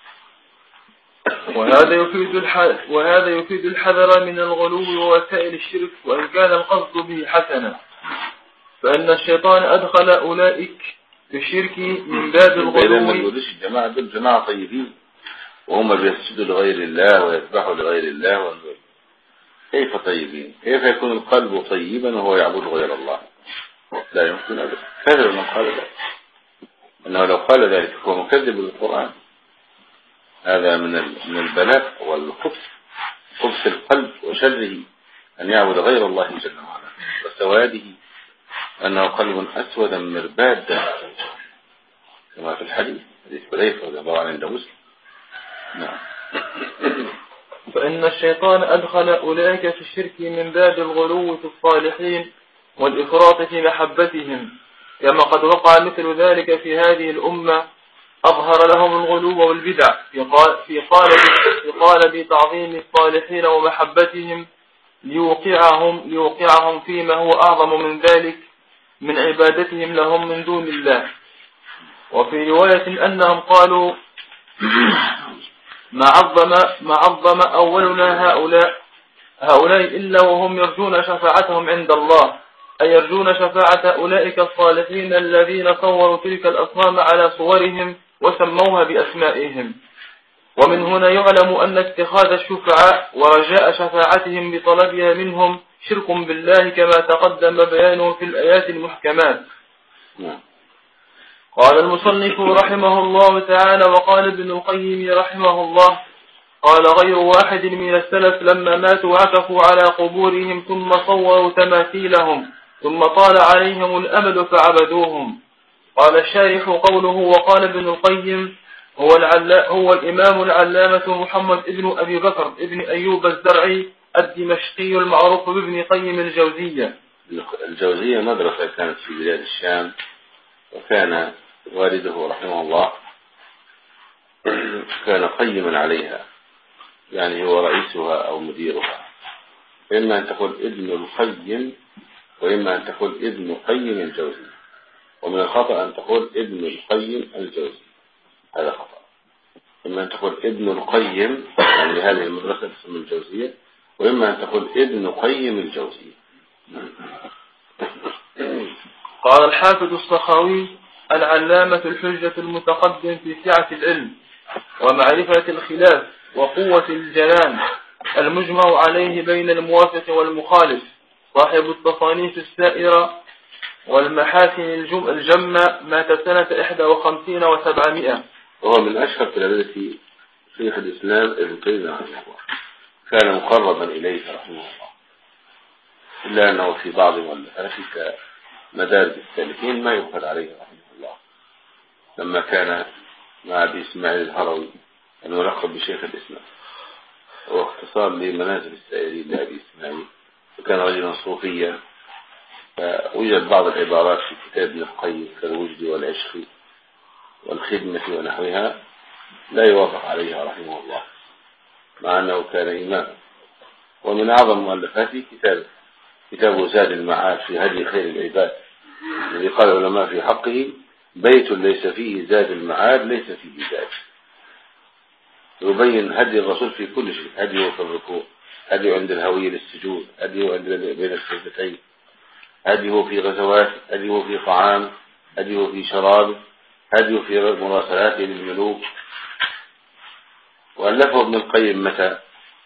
وهذا يفيد الحذر من الغلو ووسائل الشرك، وإن كان القصد به حسنا، فإن الشيطان أدخل أولئك في الشرك من باب الغلو. الجماعة دول جماعة طيبين وهم بيسجدوا لغير الله ويذبحوا لغير الله كيف طيبين؟ كيف يكون القلب طيبا وهو يعبد غير الله؟ لا يمكن أبدا. كذب من قال ذلك، أنه لو قال ذلك هو مكذب للقرآن. هذا من البلاء والخبث، خبث القلب وشره أن يعبد غير الله جل وعلا، وسواده أنه قلب أسود مربادا كما في الحديث حديث رضي الله عنه عند مسلم. نعم. فإن الشيطان أدخل أولئك في الشرك من باب الغلو في الصالحين والإفراط في محبتهم، كما قد وقع مثل ذلك في هذه الأمة، أظهر لهم الغلو والبدع في قالب تعظيم الصالحين ومحبتهم ليوقعهم فيما هو أعظم من ذلك من عبادتهم لهم من دون الله. وفي رواية أنهم قالوا: ما عظم أولنا هؤلاء إلا وهم يرجون شفاعتهم عند الله، أي يرجون شفاعة أولئك الصالحين الذين صوروا تلك الأصنام على صورهم وسموها بأسمائهم. ومن هنا يعلم أن اتخاذ الشفعاء ورجاء شفاعتهم بطلبها منهم شرك بالله، كما تقدم بيانه في الآيات المحكمات. قال المصنف رحمه الله تعالى: وقال ابن القيم رحمه الله: قال غير واحد من السلف لما ماتوا عكفوا على قبورهم ثم صوروا تماثيلهم ثم طال عليهم الأمد فعبدوهم. قال الشارح: قوله وقال ابن القيم هو الإمام العلامة محمد ابن أبي بكر ابن أيوب الزرعي الدمشقي المعروف بابن قيم الجوزية. الجوزية مدرسة كانت في بلاد الشام، وكان والده رحمه الله كان قيما عليها، يعني هو رئيسها أو مديرها. إما أن تقول ابن القيم وإما أن تقول ابن قيم الجوزي، ومن الخطأ أن تقول ابن القيم الجوزي، هذا خطأ. إما أن تقول ابن القيم يعني هذه المدرسة تسمى الجوزية، وإما أن تقول ابن قيم الجوزي. قال الحافظ السخاوي: العلامة الحجة المتقدم في سعة العلم ومعرفة الخلاف وقوة الجنان، المجمع عليه بين الموافق والمخالف، صاحب التصانيف السائرة والمحاسن الجمة، مات سنة 51 و700، وهو من أشهر تلامذة شيخ الإسلام ابن تيمية رحمه الله، كان مقربا إليه رحمه الله، إلا أنه في بعض مؤلفاته كمدارج السالكين ما يؤخذ عليه رحمه الله، لما كان مع أبي إسماعيل الهروي الملقب بشيخ الإسلام، واختصار لمنازل السائرين لأبي إسماعيل، وكان رجلا صوفيا، فوجد بعض العبارات في كتاب ابن القيم كالوجد والعشق والخدمة ونحوها لا يوافق عليها رحمه الله، مع أنه كان إمام. ومن أعظم مؤلفاته كتاب زاد المعاد في هدي خير العباد، الذي قال العلماء في حقه: بيت ليس فيه زاد المعاد ليس فيه زاد. يبين هدي الرسول في كل شيء، هديه في الركوع، هديه عند الهوية للسجود، هديه عند بين السجدتين، هديه في غزوات، هديه في طعام، هديه في شراب، هديه في مراسلاته للملوك. وألفه ابن القيم متى؟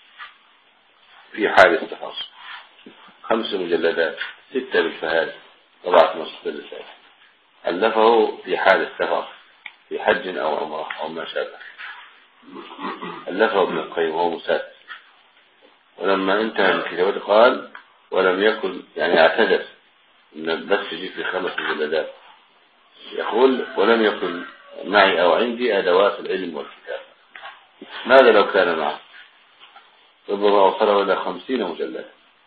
في حال السفر، 5 مجلدات، 6 بالفهارس، 4 نصف بالرسالة. ألفه في حال السفر في حج أو عمره أو ما شابه. ألفه ابن القيم وهو مسافر، ولما انتهى من كتابته قال: ولم يكن، يعني اعتذر ان البث يجي في 5 مجلدات، يقول: ولم يكن معي أو عندي أدوات العلم والكتاب. ماذا لو كان معه؟ ربما أوصله إلى 50 مجلدا.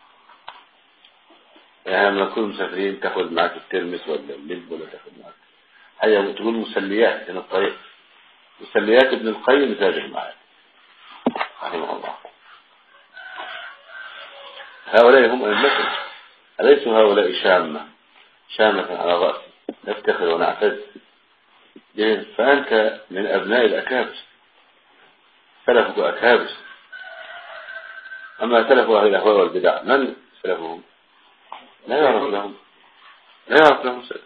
يعني لما نكون مسافرين تأخذ معك الترمس ولا اللب ولا تأخذ معك حاجة تقول مسليات من الطريق، مسليات ابن القيم زاد المعاد رحمه الله. هؤلاء هم أئمة، أليسوا هؤلاء شامة على رأسي نفتخر ونعتز؟ فأنت من أبناء الأكابر، سلفك أكابر. أما سلف أهل الأهواء والبدع من سلفهم؟ لا يعرف لهم سلف.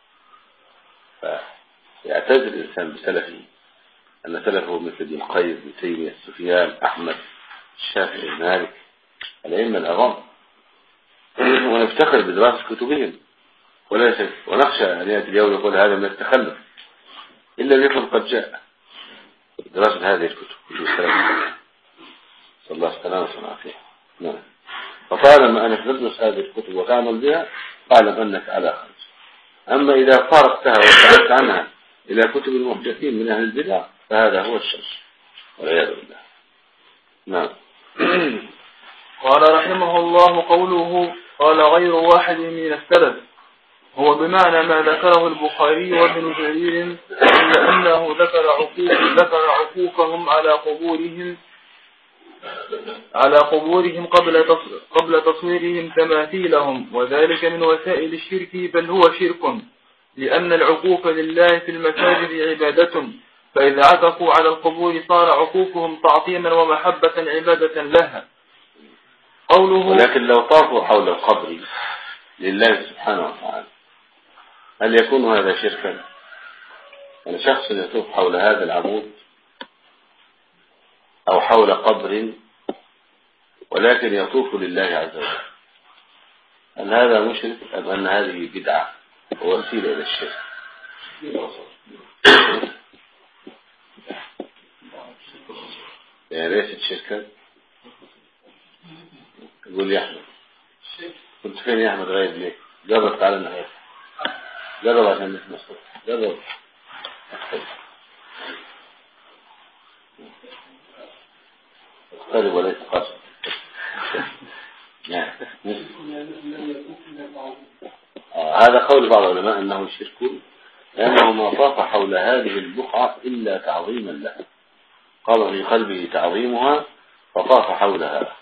فيعتز الإنسان بسلفه، أن سلفه مثل ابن القيم، ابن تيمية، سفيان، أحمد، الشافعي، مالك، الأئمة العظام، ونفتخر بدراسة كتبهم، ونخشى أن يأتي اليوم يقول هذا من التخلف، إلا يكون قد جاء دراسة هذه الكتب صلى الله عليه وسلم فيها. نعم. فطالما أنك تدرس هذه الكتب وتعمل بها فاعلم أنك على خير. أما إذا فارقتها وابتعدت عنها إلى كتب المحدثين من أهل البدع فهذا هو الشر والعياذ بالله. نعم. قال رحمه الله: قوله قال غير واحد من السلف هو بمعنى ما ذكره البخاري وابن جرير، إلا أنه ذكر عقوقهم على قبورهم قبل تصويرهم تماثيلهم، وذلك من وسائل الشرك، بل هو شرك، لأن العقوق لله في المساجد عبادة، فإذا عكفوا على القبور صار عقوقهم تعظيما ومحبة عبادة لها. قوله: ولكن لو طافوا حول القبر لله سبحانه وتعالى هل يكون هذا شركا؟ يعني شخص يطوف حول هذا العمود أو حول قبر ولكن يطوف لله عز وجل، هل هذا مشرك أم أن هذه بدعة ووسيلة إلى الشرك؟ يا ريت الشركة. يقول لي أحمد كنت فين يا أحمد غايب ليه؟ جرب تعالى النهاية، جرب عشان نسمع الصوت، جرب اقترب وليس قاسم. هذا قول بعض العلماء أنه شرك لأنه ما طاف حول هذه البقعة إلا تعظيما لها، قال في قلبه تعظيمها فطاف حولها.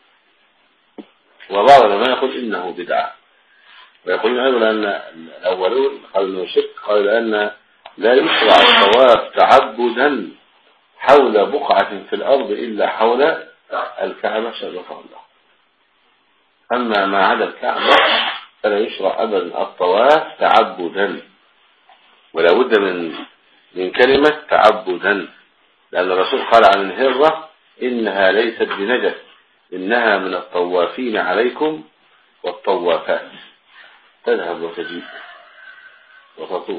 وبعض العلماء يقول إنه بدعة، ويقولون أيضا أن الأولون قالوا إنه شرك، قالوا لأن لا يشرع الطواف تعبدا حول بقعة في الأرض إلا حول الكعبة شرفها الله. أما ما عدا الكعبة فلا يشرع أبدا الطواف تعبدا، ولا بد من كلمة تعبدا، لأن الرسول قال عن الهرة إنها ليست بنجس إنها من الطوافين عليكم والطوافات، تذهب وتجيب وتطوف.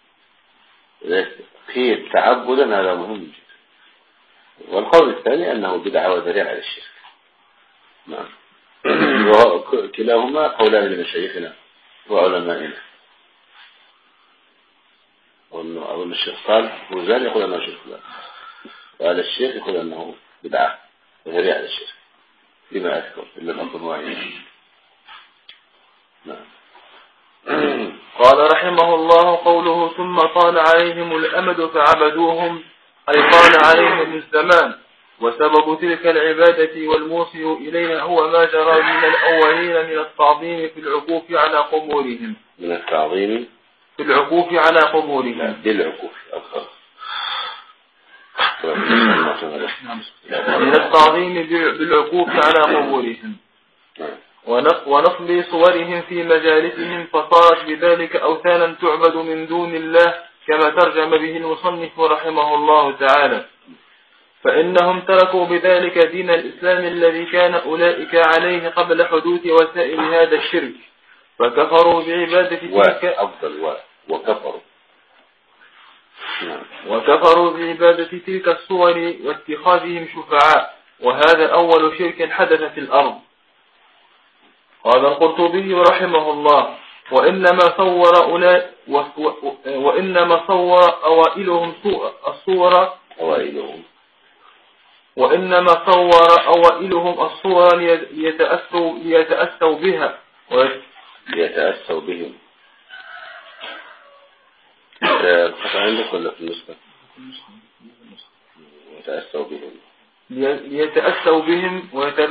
قيل تعبدا هذا مهم جدا. والقول الثاني أنه بدعة وذريعة للشرك. نعم. وكلاهما قولان لمشايخنا وعلمائنا. أظن الشيخ صالح وزال يقول أنه شرك الله، وهذا الشيخ يقول أنه بدعة وذريعة للشرك بما أذكر إلا الأمر واحد. نعم. قال رحمه الله قوله ثم طال عليهم الأمد فعبدوهم، أي طال عليهم الزمان. وسبب تلك العبادة والموصل إليها هو ما جرى من الأولين من التعظيم في العكوف على قبورهم. من التعظيم في العكوف على قبورهم. بالعكوف أكثر. من التعظيم بالعكوف على قبورهم ونصب صورهم في مجالسهم، فصارت بذلك أوثانا تعبد من دون الله، كما ترجم به المصنف رحمه الله تعالى. فإنهم تركوا بذلك دين الإسلام الذي كان أولئك عليه قبل حدوث وسائل هذا الشرك، فكفروا بعبادة تلك وكفروا بعبادة تلك الصور واتخاذهم شفعاء، وهذا أول شرك حدث في الأرض. قال القرطبي رحمه الله وإنما صور أوائلهم الصور ليتأسوا بها ليتأسوا بهم. عندك ولا في النسخة؟ ليتأسوا بهم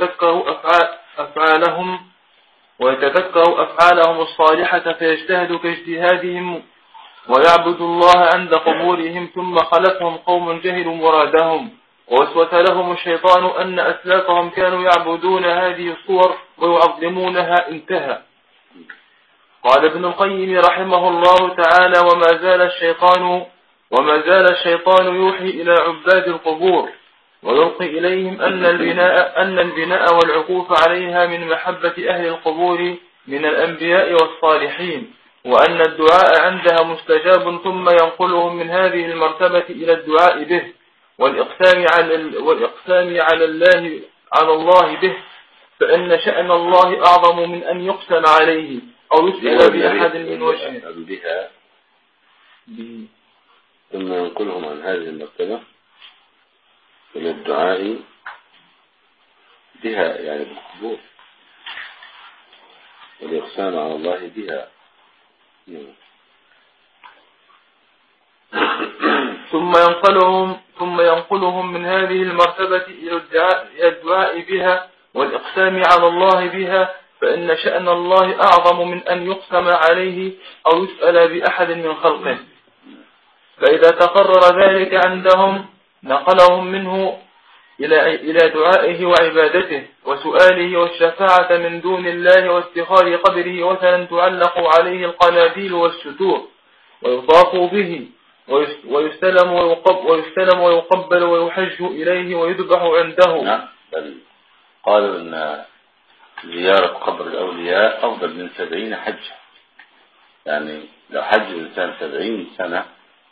ويتذكروا أفعالهم الصالحة فيجتهدوا كاجتهادهم ويعبدوا الله عند قبورهم. ثم خلفهم قوم جهلوا مرادهم، ووسوس لهم الشيطان أن أسلافهم كانوا يعبدون هذه الصور ويعظمونها. انتهى. قال ابن القيم رحمه الله تعالى وما زال الشيطان يوحي إلى عباد القبور ويلقي إليهم أن البناء والعكوف عليها من محبة أهل القبور من الأنبياء والصالحين، وأن الدعاء عندها مستجاب، ثم ينقلهم من هذه المرتبة إلى الدعاء به والإقسام على الله به، فإن شأن الله أعظم من أن يقسم عليه أو يسأل بأحد من وجهه بها. ثم ينقلهم عن هذه المرتبة إلى الدعاء بها، يعني بالقبور، والإقسام على الله بها. ثم ينقلهم من هذه المرتبة إلى الدعاء بها والإقسام على الله بها، فإن شأن الله أعظم من أن يقسم عليه أو يسأل بأحد من خلقه. فإذا تقرر ذلك عندهم نقلهم منه إلى دعائه وعبادته وسؤاله والشفاعة من دون الله واتخاذ قبره وثنا تعلق عليه القناديل والستور ويطاف به ويستلم ويقبل ويحج إليه ويذبح عنده. نعم، بل قالوا أن زيارة قبر الأولياء أفضل من 70 حجة، يعني لو حج الإنسان 70 سنة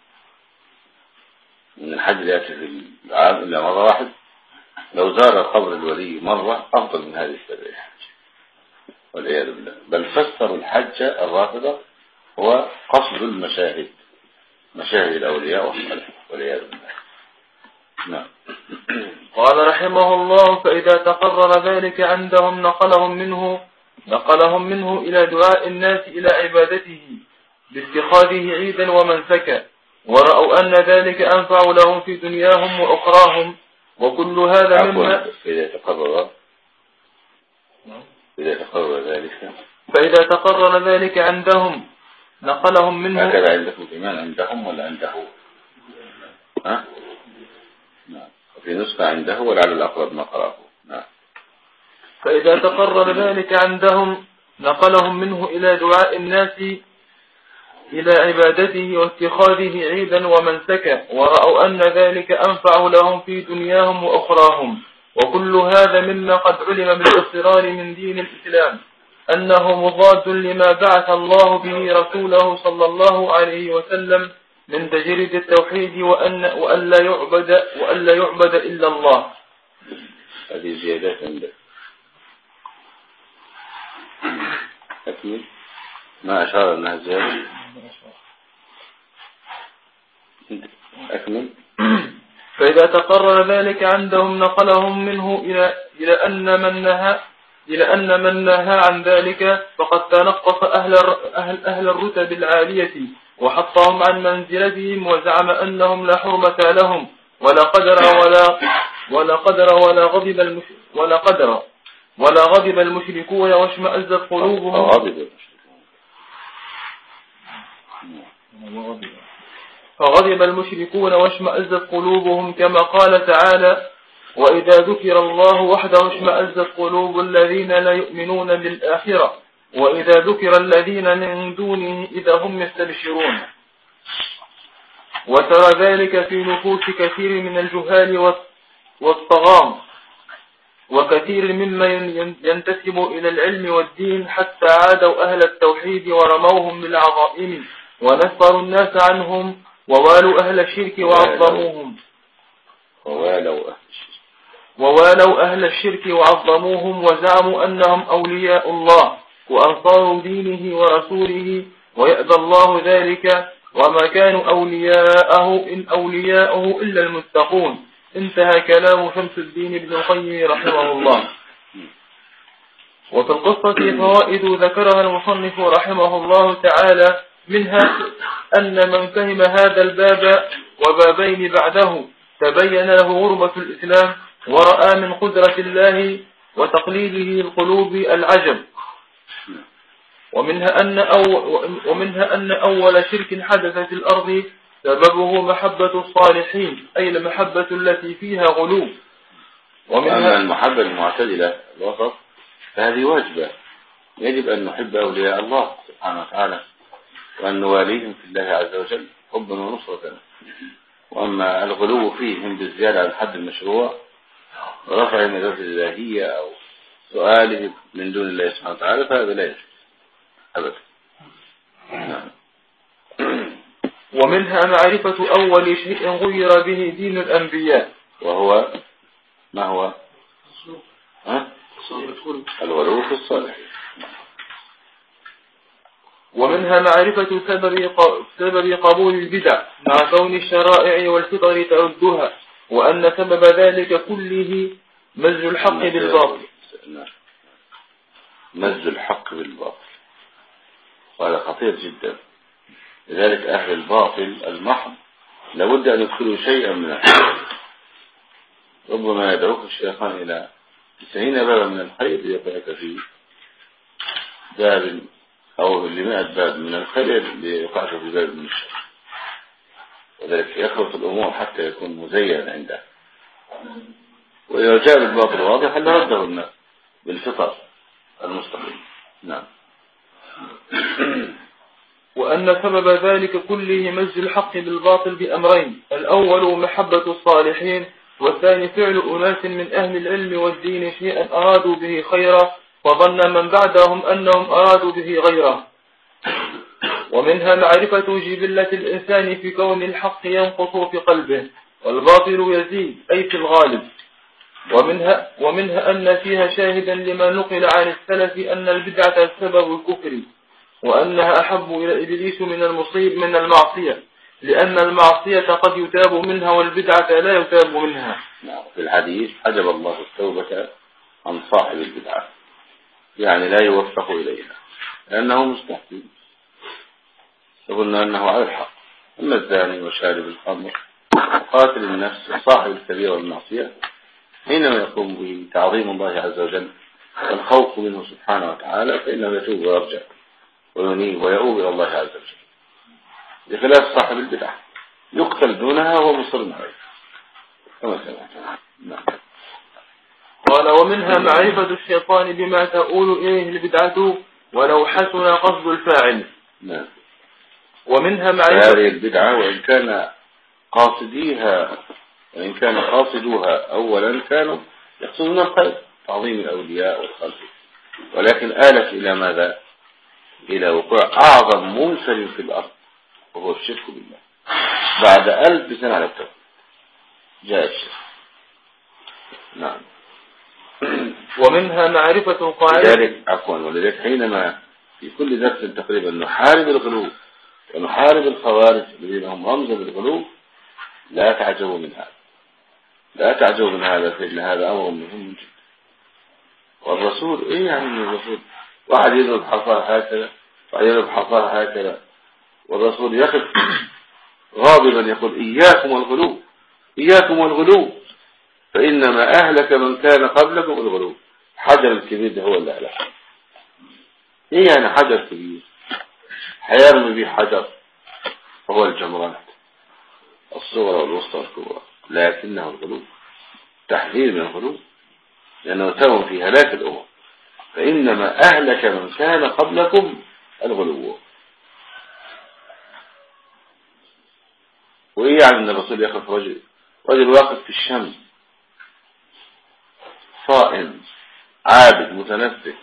من الحج اللي يأتي في العام إلا مرة واحد، لو زار قبر الولي مرة أفضل من هذه 70 حج والعياذ بالله. بل فسروا الحج الرافضة هو قصد المشاهد، مشاهد الأولياء والصالحين والعياذ بالله. نعم. قال رحمه الله: فإذا تقرر ذلك عندهم نقلهم منه إلى دعاء الناس إلى عبادته باتخاذه عيدا ومنسكا، ورأوا أن ذلك أنفع لهم في دنياهم وأخراهم، وكل هذا مما فإذا تقرر ذلك عندهم نقلهم منه. هكذا عندكم الإيمان عندهم ولا عنده؟ ها؟ نعم. وفي نسخة عنده ولعل الأقرب ما قرأه. نعم. فإذا تقرر ذلك عندهم نقلهم منه إلى دعاء الناس إلى عبادته واتخاذه عيدا ومنسكا، ورأوا أن ذلك أنفع لهم في دنياهم وأخراهم، وكل هذا مما قد علم بالاضطرار من دين الإسلام أنه مضاد لما بعث الله به رسوله صلى الله عليه وسلم من تجريد التوحيد وألا يعبد إلا الله. هذه زيادات عندك. أكمل ما أشار أنها زيادة. أكمل. فإذا تقرر ذلك عندهم نقلهم منه إلى أن من نهى عن ذلك فقد تنقص أهل الرتب العالية وحطهم عن منزلتهم، وزعم أنهم لا حرمة لهم ولا قدر ولا غضب المشركون واشمأزت قلوبهم. فغضب المشركون واشمأزت قلوبهم، كما قال تعالى: وإذا ذكر الله وحده اشمأزت قلوب الذين لا يؤمنون بالآخرة وإذا ذكر الذين من دونه إذا هم يستبشرون. وترى ذلك في نفوس كثير من الجهال والطغام وكثير ممن ينتسب إلى العلم والدين، حتى عادوا أهل التوحيد ورموهم بالعظائم ونفروا الناس عنهم ووالوا أهل الشرك وعظموهم وزعموا أنهم أولياء الله وأنصار دينه ورسوله، ويأبى الله ذلك وما كانوا أولياءه إلا المتقون. انتهى كلام شمس الدين ابن القيم رحمه الله. وفي القصة فوائد ذكرها المصنف رحمه الله تعالى، منها أن من فهم هذا الباب وبابين بعده تبين له غربة الإسلام، ورأى من قدرة الله وتقليده القلوب العجب. ومنها أن أول شرك حدث في الأرض سببه محبة الصالحين، أي المحبة التي فيها غلو. وأما المحبة المعتدلة الوسط فهذه واجبة، يجب أن نحب أولياء الله سبحانه وتعالى وأن نواليهم في الله عز وجل حبا ونصرة. وأما الغلو فيهم بالزيادة عن الحد المشروع ورفع المدارس الإلهية أو سؤاله من دون الله سبحانه وتعالى فهذا لا يجوز أبدا. ومنها معرفة أول شيء غير به دين الأنبياء، وهو ما هو؟ الغلو في الصالحين. ومنها معرفة سبب قبول البدع مع كون الشرائع والفطر تعدها، وأن سبب ذلك كله مزج الحق بالباطل. مزج الحق بالباطل وهذا خطير جدا. لذلك أهل الباطل المحض لابد أن يدخلوا شيئا من الخير. ربما يدعوك الشيطان إلى 90 بابا من الخير ليقعك في باب أو ل100 باب من الخير ليقعك في باب من الشر، وذلك يخلط الأمور حتى يكون مزينا عنده. وإذا جاء بالباطل واضح هل رده الناس بالفطر المستقيم. نعم. وأن سبب ذلك كله مزج الحق بالباطل بأمرين: الأول محبة الصالحين، والثاني فعل أناس من أهل العلم والدين شيئا أرادوا به خيرا، وظن من بعدهم أنهم أرادوا به غيره. ومنها معرفة جبلة الإنسان في كون الحق ينقص في قلبه والباطل يزيد أي في الغالب. ومنها أن فيها شاهدا لما نقل عن السلف أن البدعة سبب الكفر، وأنها أحب إلى إبليس من المعصية، لأن المعصية قد يتاب منها والبدعة لا يتاب منها. في الحديث حجب الله التوبة عن صاحب البدعة، يعني لا يوفق إليها لأنه مستحيل. قلنا أنه على الحق. أما الزاني وشارب الخمر وقاتل النفس وصاحب الكبيرة والمعصية حينما يقوم به تعظيم الله عز وجل والخوف منه سبحانه وتعالى فإنه يتوب ويرجع وينيب ويؤوب إلى الله عز وجل، بخلاف صاحب البدعة يقتل دونها وهو مصر عليه كما سمعت. نعم. قال ومنها معرفة الشيطان بما تؤول إليه البدعة ولو حسن قصد الفاعل. نعم. ومنها معرفة هذه البدعة وإن كان قاصدوها أولا كانوا يقصدون الخير تعظيم الأولياء والخلق، ولكن آلت إلى ماذا؟ إلى وقوع أعظم منكر في الأرض وهو الشرك بالله بعد 1000 سنة على التوبة جاء الشرك. نعم. ومنها معرفة القائل ولذلك حينما في كل درس تقريبا نحارب الغلو ونحارب الخوارج الذين هم رمز للغلو لا تعجبوا من هذا فإن هذا أمر مهم جدا. والرسول إيه يعني الرسول واحد يضرب حصاه هكذا واحد يضرب حصاه هكذا والرسول يقف غاضبا يقول إياكم والغلو فإنما أهلك من كان قبلكم الغلو. حجر الكبير ده هو اللي أهلك. إيه يعني حجر كبير؟ حيرمي به حجر وهو الجمرات الصغرى والوسطى والكبرى، لكنه الغلو تحذير من الغلو لأنه سبب في هلاك الأمم. فإنما أهلك من كان قبلكم الغلو. وإيه يعني أن الرسول يقف رجل واقف في الشمس صائم عابد متنسك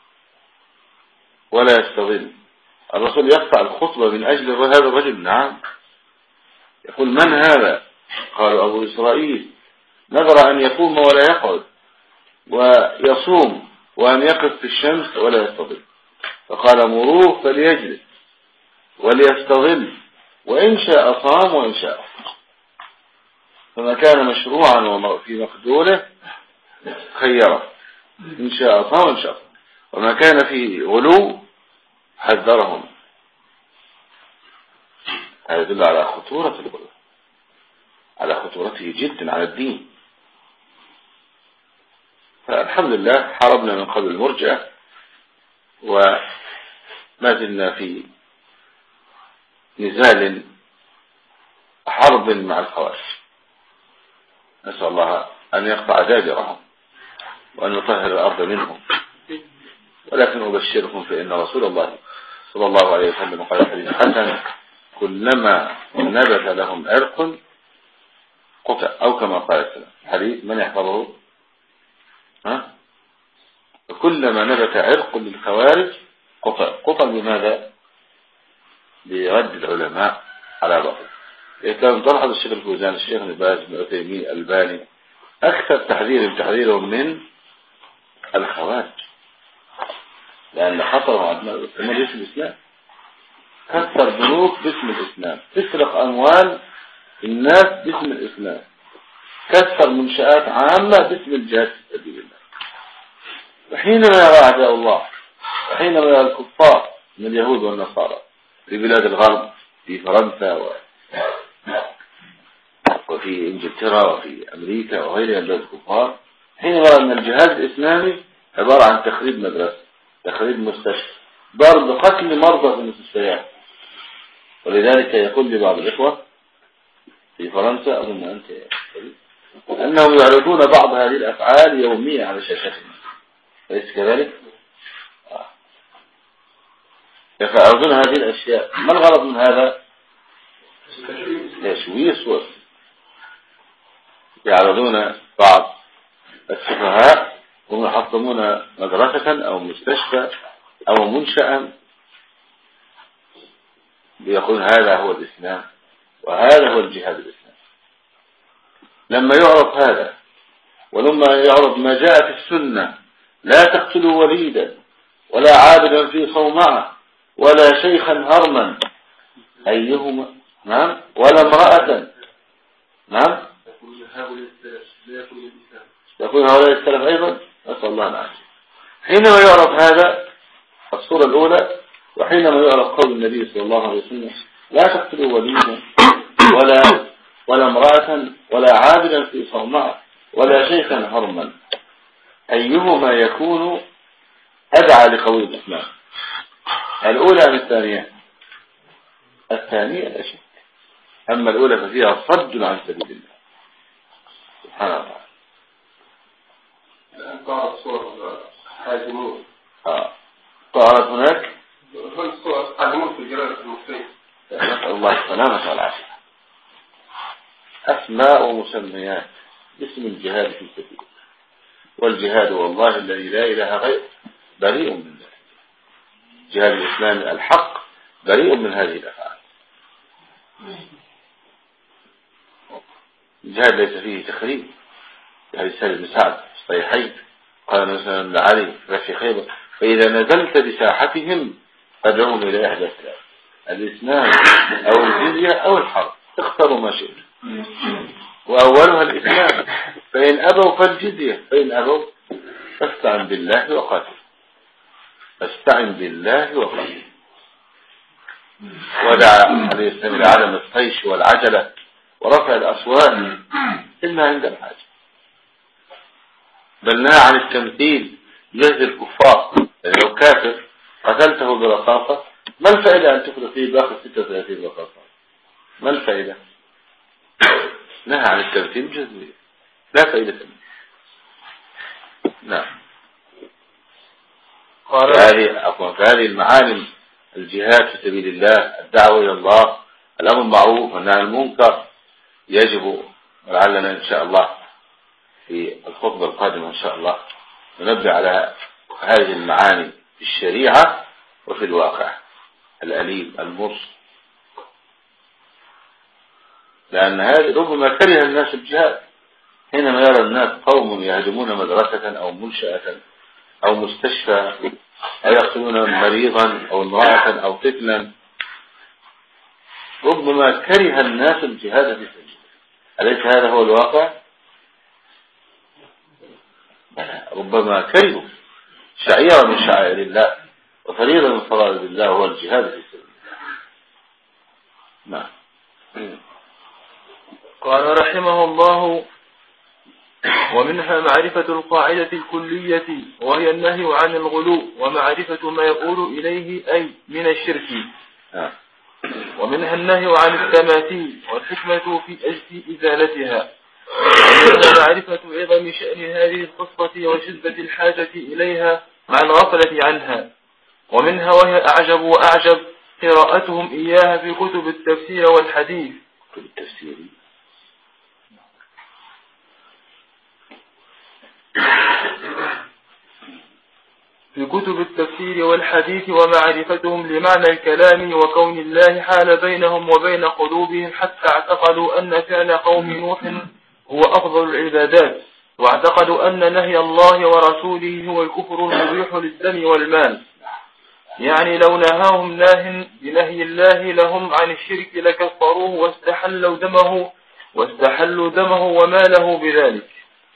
ولا يستظل، الرسول يقطع الخطبة من أجل هذا الرجل؟ نعم. يقول من هذا؟ قالوا أبو إسرائيل نذر أن يقوم ولا يقعد ويصوم وأن يقف في الشمس ولا يستظل، فقال مروه فليجلس وليستظل وإن شاء صام وإن شاء أفطر. فما كان مشروعا في مقدوره خيره، إن شاء صام وإن شاء أفطر، وما كان في غلو حذرهم. هذا يدل على خطورة الغلو، على خطورته جدا على الدين. فالحمد لله حاربنا من قبل المرجئة وما زلنا في نزال حرب مع الخوارج، نسأل الله أن يقطع دابرهم وأن يطهر الأرض منهم. ولكن أبشركم فإن رسول الله صلى الله عليه وسلم قال حديث حسن كلما نبت لهم عرق قطع، أو كما قال السلام حديث من يحفظه كلما نبت عرق للخوارج قطع بماذا؟ برد العلماء على بعض. كان تلاحظ الشيخ الفوزان الشيخ ابن باز بن عثيمين الألباني أكثر تحذيرهم من الخوارج، لأن خطرهم عندنا باسم الإسلام، كثر بنوك باسم الإسلام، تسرق أموال الناس باسم الإسلام، كثر منشآت عامة باسم الجهاد في سبيل الله. وحينما يرى أعداء الله وحينما يرى الكفار من اليهود والنصارى في بلاد الغرب في فرنسا وفي انجلترا وفي امريكا وغيرها من الكفار، حينما يرى ان الجهاد الاسلامي عبارة عن تخريب مدرسة، تخريب مستشفى، ضرب قتل مرضى في المستشفيات. ولذلك يقول لبعض الإخوة في فرنسا أظن أنت أنهم يعرضون بعض هذه الأفعال يوميا على شاشاتهم، أليس كذلك؟ يفعلون هذه الأشياء. ما الغرض من هذا؟ تشويه صور. يعرضون بعض السفهاء وهم يحطمون مدرسة أو مستشفى أو منشأ بيقول هذا هو الإسلام وهذا هو الجهاد الإسلامي. لما يعرف هذا ولما يعرف ما جاء في السنة لا تقتلوا وليدا ولا عابدا في صومعة ولا شيخا هرما أيهما، نعم، ولا امرأة، نعم، يقول هؤلاء السلف أيضا، نسأل الله العافية. حينما يعرف هذا الصورة الأولى، وحينما يعرف قول النبي صلى الله عليه وسلم لا تقتلوا وليدا ولا امرأة ولا عابدا في صومعة ولا شيخا هرما أيهما يكون أدعى لقول الإسلام، الأولى أم الثانية؟ الثانية لا شك. أما الأولى ففيها صد عن سبيل الله سبحان الله. تعرف صور حازمون تعرف هناك صور حازمون في الجرائد المصرية. نسأل الله السلامة والعافية. أسماء ومسميات باسم الجهاد في سبيل الله، والجهاد والله الذي لا إله غيره بريء من ذلك. الجهاد الإسلامي الحق بريء من هذه الأفعال. الجهاد ليس فيه تخريب. يعني سهل بن سعد الصحيحين قال مثلا لعلي في خيبر فإذا نزلت بساحتهم فادعوهم إلى إحدى الثلاث: الإسلام أو الجزية أو الحرب، اختاروا ما شئت. وأولها الإسلام، فإن أبوا فالجزية، فإن أبوا فاستعن بالله وقاتل. فاستعن بالله وقاتل. ودعا عليه السلام إلى عدم الطيش والعجلة ورفع الأصوات إلا عند الحاجة. بل نهى عن التمثيل جهد الكفار. يعني لو كافر قتلته برصاصة ما الفائدة أن تفرق فيه باقي 36 رصاصة؟ ما الفائدة؟ نهى عن التمثيل جهد، لا فائدة منه. نعم. هذه المعالم: الجهاد في سبيل الله، الدعوة إلى الله، الأمر بالمعروف والنهي عن المنكر. يجب ولعلنا إن شاء الله في الخطبة القادمة إن شاء الله ننبه على هذه المعاني في الشريعة وفي الواقع الأليم المر، لأن هذه ربما كره الناس الجهاد حينما يرى الناس قوم يهدمون مدرسة أو منشأة أو مستشفى أو يقتلون مريضا أو امرأة أو طفلا. ربما كره الناس الجهاد في سبيل الله. أليس هذا هو الواقع؟ ربما كرهوا شعيرة من شعائر الله وفريضة من فرائض الله هو الجهاد في سبيل الله. نعم. قال رحمه الله: ومنها معرفة القاعدة الكلية وهي النهي عن الغلو ومعرفة ما يقول إليه أي من الشرك. ومنها النهي عن التماثيل والحكمة في أجل إزالتها. ومنها معرفة عظم شأن هذه القصة وشدة الحاجة إليها مع الغفلة عنها. ومنها وهي أعجب وأعجب قراءتهم إياها في كتب التفسير والحديث. في كتب التفسير والحديث ومعرفتهم لمعنى الكلام وكون الله حال بينهم وبين قلوبهم حتى اعتقدوا أن فعل قوم نوح هو أفضل العبادات، واعتقدوا أن نهي الله ورسوله هو الكفر المبيح للدم والمال. يعني لو نهاهم ناه بنهي الله لهم عن الشرك لكفروه واستحلوا دمه وماله بذلك.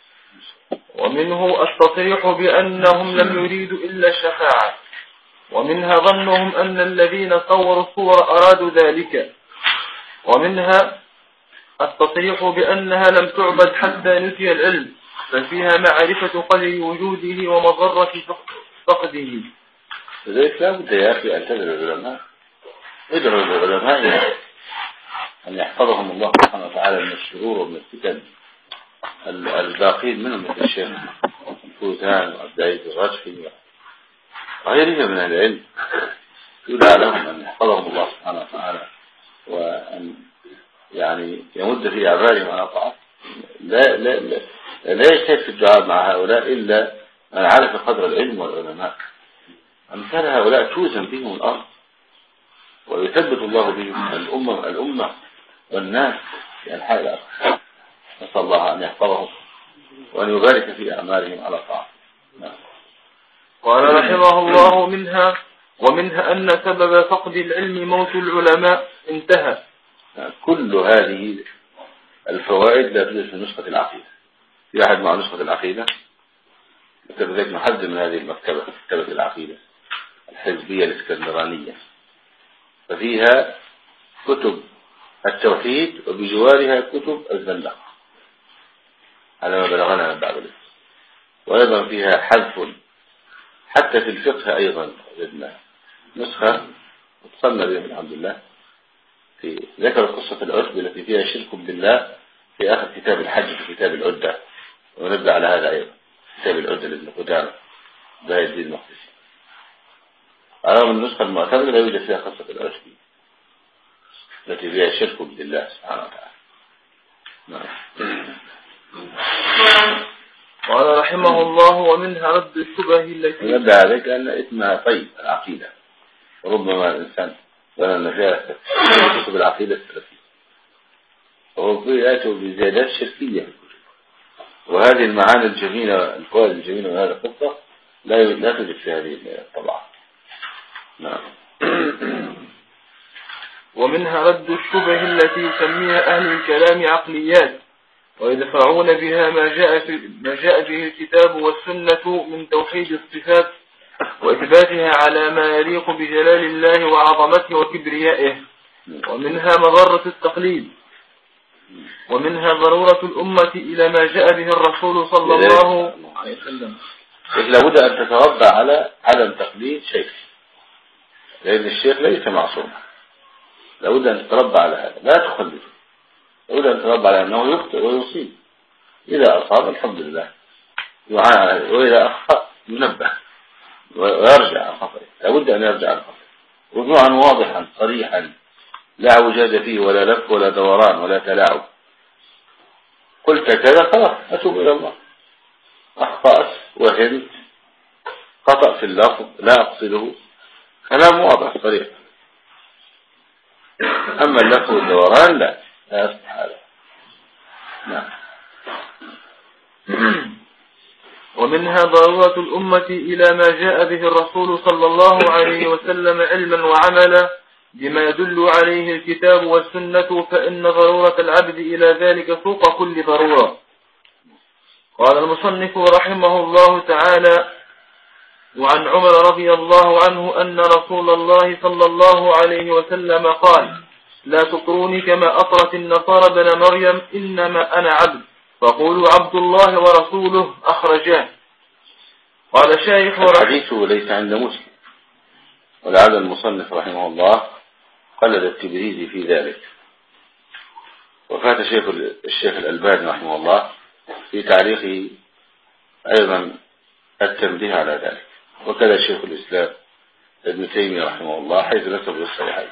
ومنه التصريح بأنهم لم يريدوا إلا الشفاعة. ومنها ظنهم أن الذين صوروا الصور أرادوا ذلك. ومنها التصريح بأنها لم تعبد حتى نسي العلم، ففيها معرفة قدر وجوده ومضرة فقده. لذلك لا بد يا أخي أن تدعو العلماء، ادعوا العلماء أن يحفظهم الله سبحانه وتعالى من الشرور ومن الفتن الباقين منهم مثل الشيخ فوزان وعبد العزيز الراشفي وغيرهم من العلم، يدعى لهم أن يحفظهم الله سبحانه وتعالى وأن يعني يمد في أعمالهم على طاعته. لا يجتهد في الدعاء مع هؤلاء إلا من عرف قدر العلم والعلماء. أمثال هؤلاء توزن بهم الأرض ويثبت الله بهم الأمة والناس في أنحاء الأرض. نسأل الله أن يحفظهم وأن يبارك في أعمالهم على طاعة. قال رحمه الله ومنها أن سبب فقد العلم موت العلماء. انتهى. كل هذه الفوائد لا توجد في نسخة العقيدة. في أحد مع نسخة العقيدة؟ ذلك نحذر من هذه المكتبة، مكتبة العقيدة الحزبية الإسكندرانية، ففيها كتب التوحيد وبجوارها كتب الزندقة على ما بلغنا من بعض الناس، وأيضا فيها حذف حتى في الفقه. أيضا وجدنا نسخة وصلنا بها الحمد لله في ذكر قصة العتب التي فيها شرك بالله في آخر كتاب الحج في كتاب العدة، ونبدأ على هذا أيضا كتاب العدة لابن قدامة بهاء الدين المقدسي. على من النسخة المعتمدة لا يوجد فيها قصة العتب التي فيها شرك بالله سبحانه وتعالى. قال رحمه الله ومنها رد الشبه التي نبدأ عليك أن اسمها طيب العقيدة، وربما الإنسان ولن فيها كتب العقيدة السلفية وهو يأتي بزيادات شركية، وهذه المعاني الجميلة الفوائد الجميلة من هذا القصة لا توجد في هذه الطبعة. نعم. ومنها رد الشبه التي يسميها أهل الكلام عقليات، ويدفعون بها ما جاء به الكتاب والسنة من توحيد الصفات وإثباتها على ما يليق بجلال الله وعظمته وكبريائه. ومنها مضرة التقليد، ومنها ضرورة الأمة إلى ما جاء به الرسول صلى الله عليه وسلم. لابد أن تتربى على عدم تقليد شيخ، لأن الشيخ ليس معصوم. لابد أن تتربى على هذا، لا تقلده. لابد أن تتربى على أنه يخطئ ويصيب، إذا أصاب الحمد لله يعانى، وإذا أخطأ ينبه ويرجع عن خطئه. لابد أن يرجع عن خطئه رجوعا واضحا صريحا، لا عوجاج فيه ولا لف ولا دوران ولا تلاعب. قلت كذا خلاص أتوب إلى الله، أخطأت وهمت، خطأ في اللفظ لا أقصده، كلام واضح صريح. أما اللف والدوران لا يصلح هذا. نعم. ومنها ضرورة الأمة إلى ما جاء به الرسول صلى الله عليه وسلم علما وعملا بما يدل عليه الكتاب والسنة، فإن ضرورة العبد إلى ذلك فوق كل ضرورة. قال المصنف رحمه الله تعالى: وعن عمر رضي الله عنه أن رسول الله صلى الله عليه وسلم قال: لا تطروني كما أطرت النصارى بن مريم، إنما أنا عبد، فقولوا عبد الله ورسوله. أخرجاه. قال شيخ الحديث ليس عند مسلم، ولعل المصنف رحمه الله قلد التبريزي في ذلك، وفات الشيخ الألباني رحمه الله في تعليقه أيضا التنبيه على ذلك، وكذا شيخ الإسلام ابن تيمية رحمه الله حيث نسب الصحيحين.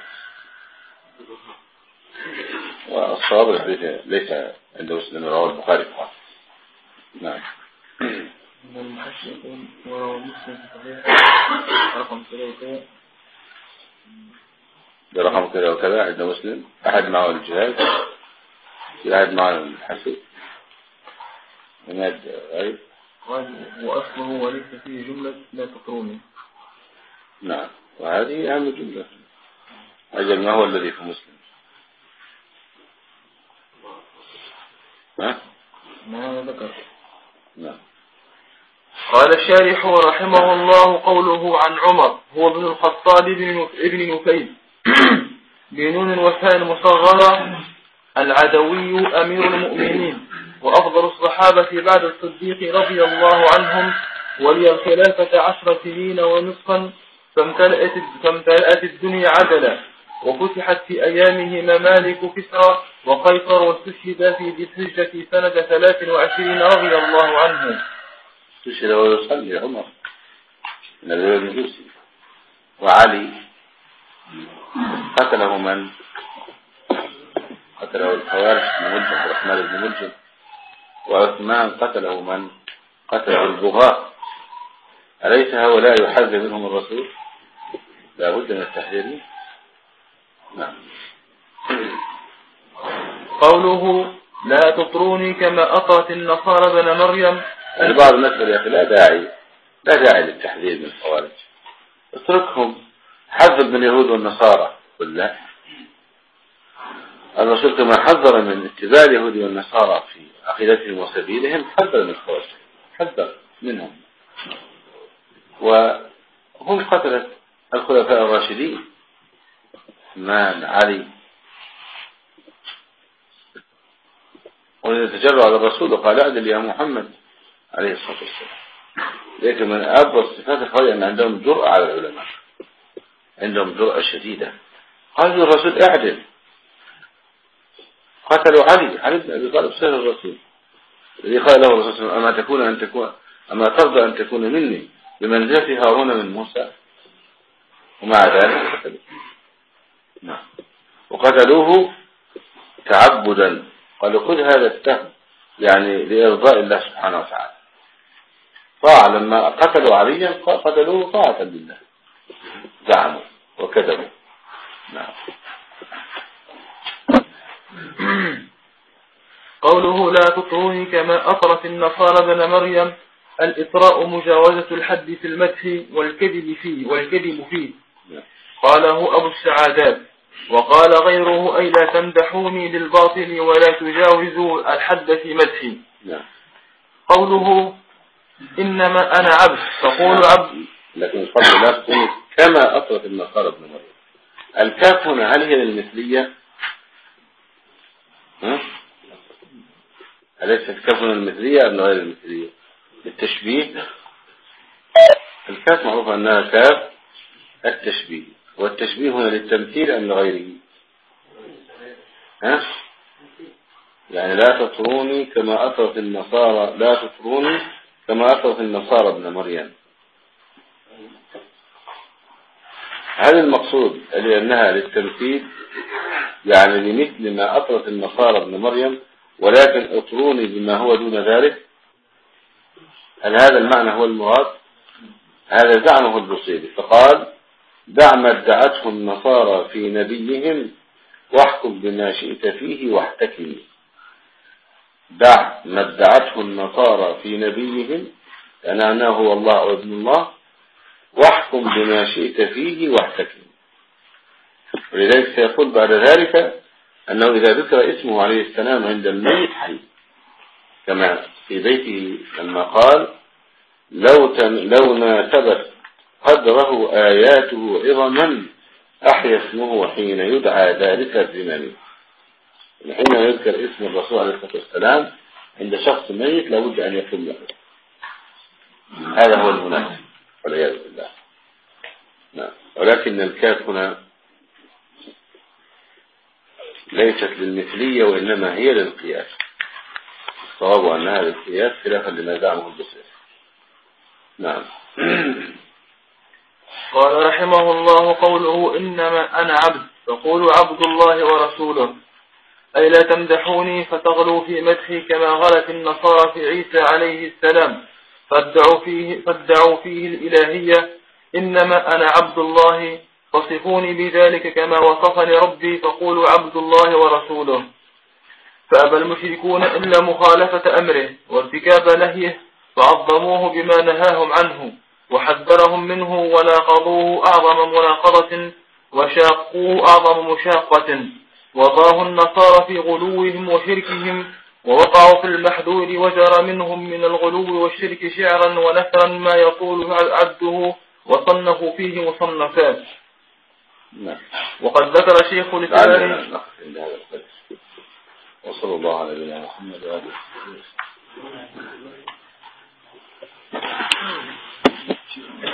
والصواب الحديث ليس عند مسلم، رواه البخاري فقط. نعم. برقم كذا وكذا عند مسلم، أحد معه الجهاد، في أحد معه الحسد، وناد غير، وأصله وليس فيه جملة لا تطروني. نعم، وهذه أهم جملة. أجل ما هو الذي في مسلم؟ ما ذكر. نعم. قال الشارح رحمه الله: قوله عن عمر هو ابن الخطاب ابن نفيل بنون وفاء مصغرة العدوي أمير المؤمنين وأفضل الصحابة بعد الصديق رضي الله عنهم، ولي الخلافة 10 سنين ونصفا، فامتلأت الدنيا عدلا، وفتحت في أيامه ممالك كسرى وقيصر، واستشهد في ذي الحجة سنة 23 رضي الله عنه. استشهد ويصلي عمر من الجوسي، وعلي قتله من؟ قتله الخوارج بن ملجم وعثمان بن ملجم، وعثمان قتله من؟ قتله البغاة. أليس هؤلاء يحذر منهم الرسول؟ لا بد من التحذير. نعم. قوله لا تطروني كما أطرت النصارى بن مريم. بعض الناس يا أخي لا داعي للتحذير من الخوارج، اتركهم، حذر من اليهود والنصارى كلها. الرسول كما حذر من اتباع اليهود والنصارى في عقيدتهم وسبيلهم، حذر من الخوارج، حذر منهم. وهم قتلت الخلفاء الراشدين عثمان علي، ويتجرأ على الرسول وقال اعدل يا محمد عليه الصلاة والسلام. لكن من أبرز صفات الخوارج أن عندهم جرأة على العلماء، عندهم جرأة شديدة. قال الرسول اعدل، قتلوا علي بن أبي طالب سيد الرسول الذي قال له الرسول صلى الله عليه وسلم أما ترضى أن تكون مني بمنزلة هارون من موسى؟ ومع ذلك قتلوه. نعم. وقتلوه تعبدا، قالوا خذ هذا السهم يعني لإرضاء الله سبحانه وتعالى. طاعة، لما قتلوا عليا قتلوه طاعة لله، زعموا وكذبوا. نعم. قوله لا تطروني كما أطرت النصارى بن مريم، الإطراء مجاوزة الحد في المدح والكذب فيه. قاله أبو السعادات. وقال غيره أي لا تمدحوني للباطل ولا تجاوزوا الحد في مدحي. قوله إنما أنا عبد فقول عبد، لكن الفضل لا تكون كما أطرت النصارى بن مريم. الكاف هنا هل هي للمثلية؟ أليس الكاف هنا المثلية أم غير المثلية؟ التشبيه. الكاف معروف أنها كاف التشبيه، والتشبيه هنا للتمثيل أم لغيره؟ يعني لا تطروني كما أطرت النصارى، لا تطروني كما أطرت النصارى ابن مريم. هل المقصود لأنها للتمثيل يعني لمثل ما أطرت النصارى ابن مريم، ولكن اطروني بما هو دون ذلك؟ هل هذا المعنى هو المراد؟ هذا زعمه البصيري، فقال دع ما ادعته النصارى في نبيهم واحكم بما شئت فيه واحتكم. دع ما ادعته النصارى في نبيهم أنه هو الله وابن الله، واحكم بما شئت فيه واحتكم. ولذلك سيقول بعد ذلك أنه إذا ذكر اسمه عليه السلام عند الميت حي، كما في بيته لما قال لو ناسبت قدره آياته عظما أحيا اسمه حين يدعى ذلك الزمن. حين يذكر اسم الرسول عليه الصلاة والسلام عند شخص ميت لابد أن يكون له، هذا هو المناسب والعياذ بالله. نعم. ولكن الكاف هنا ليست للمثلية وإنما هي للقياس، الصواب أنها للقياس خلافا لما زعمه البصيري. نعم. قال رحمه الله قوله إنما أنا عبد فقولوا عبد الله ورسوله، أي لا تمدحوني فتغلوا في مدحي كما غلت النصارى في عيسى عليه السلام فادعوا فيه الإلهية. إنما أنا عبد الله فصفوني بذلك كما وصفني ربي فقولوا عبد الله ورسوله. فأبى المشركون إلا مخالفة أمره وارتكاب نهيه، فعظموه بما نهاهم عنه وحذرهم منه، وناقضوه أعظم مناقضة وشاقوه أعظم مشاقة، وضاه النصارى في غلوهم وشركهم، ووقعوا في المحذور وجرى منهم من الغلو والشرك شعرا ونثرا ما يطول عده، وصنفوا فيه مصنفات. وقد ذكر شيخ الإسلام. وصلى الله على نبينا محمد وآله وصحبه.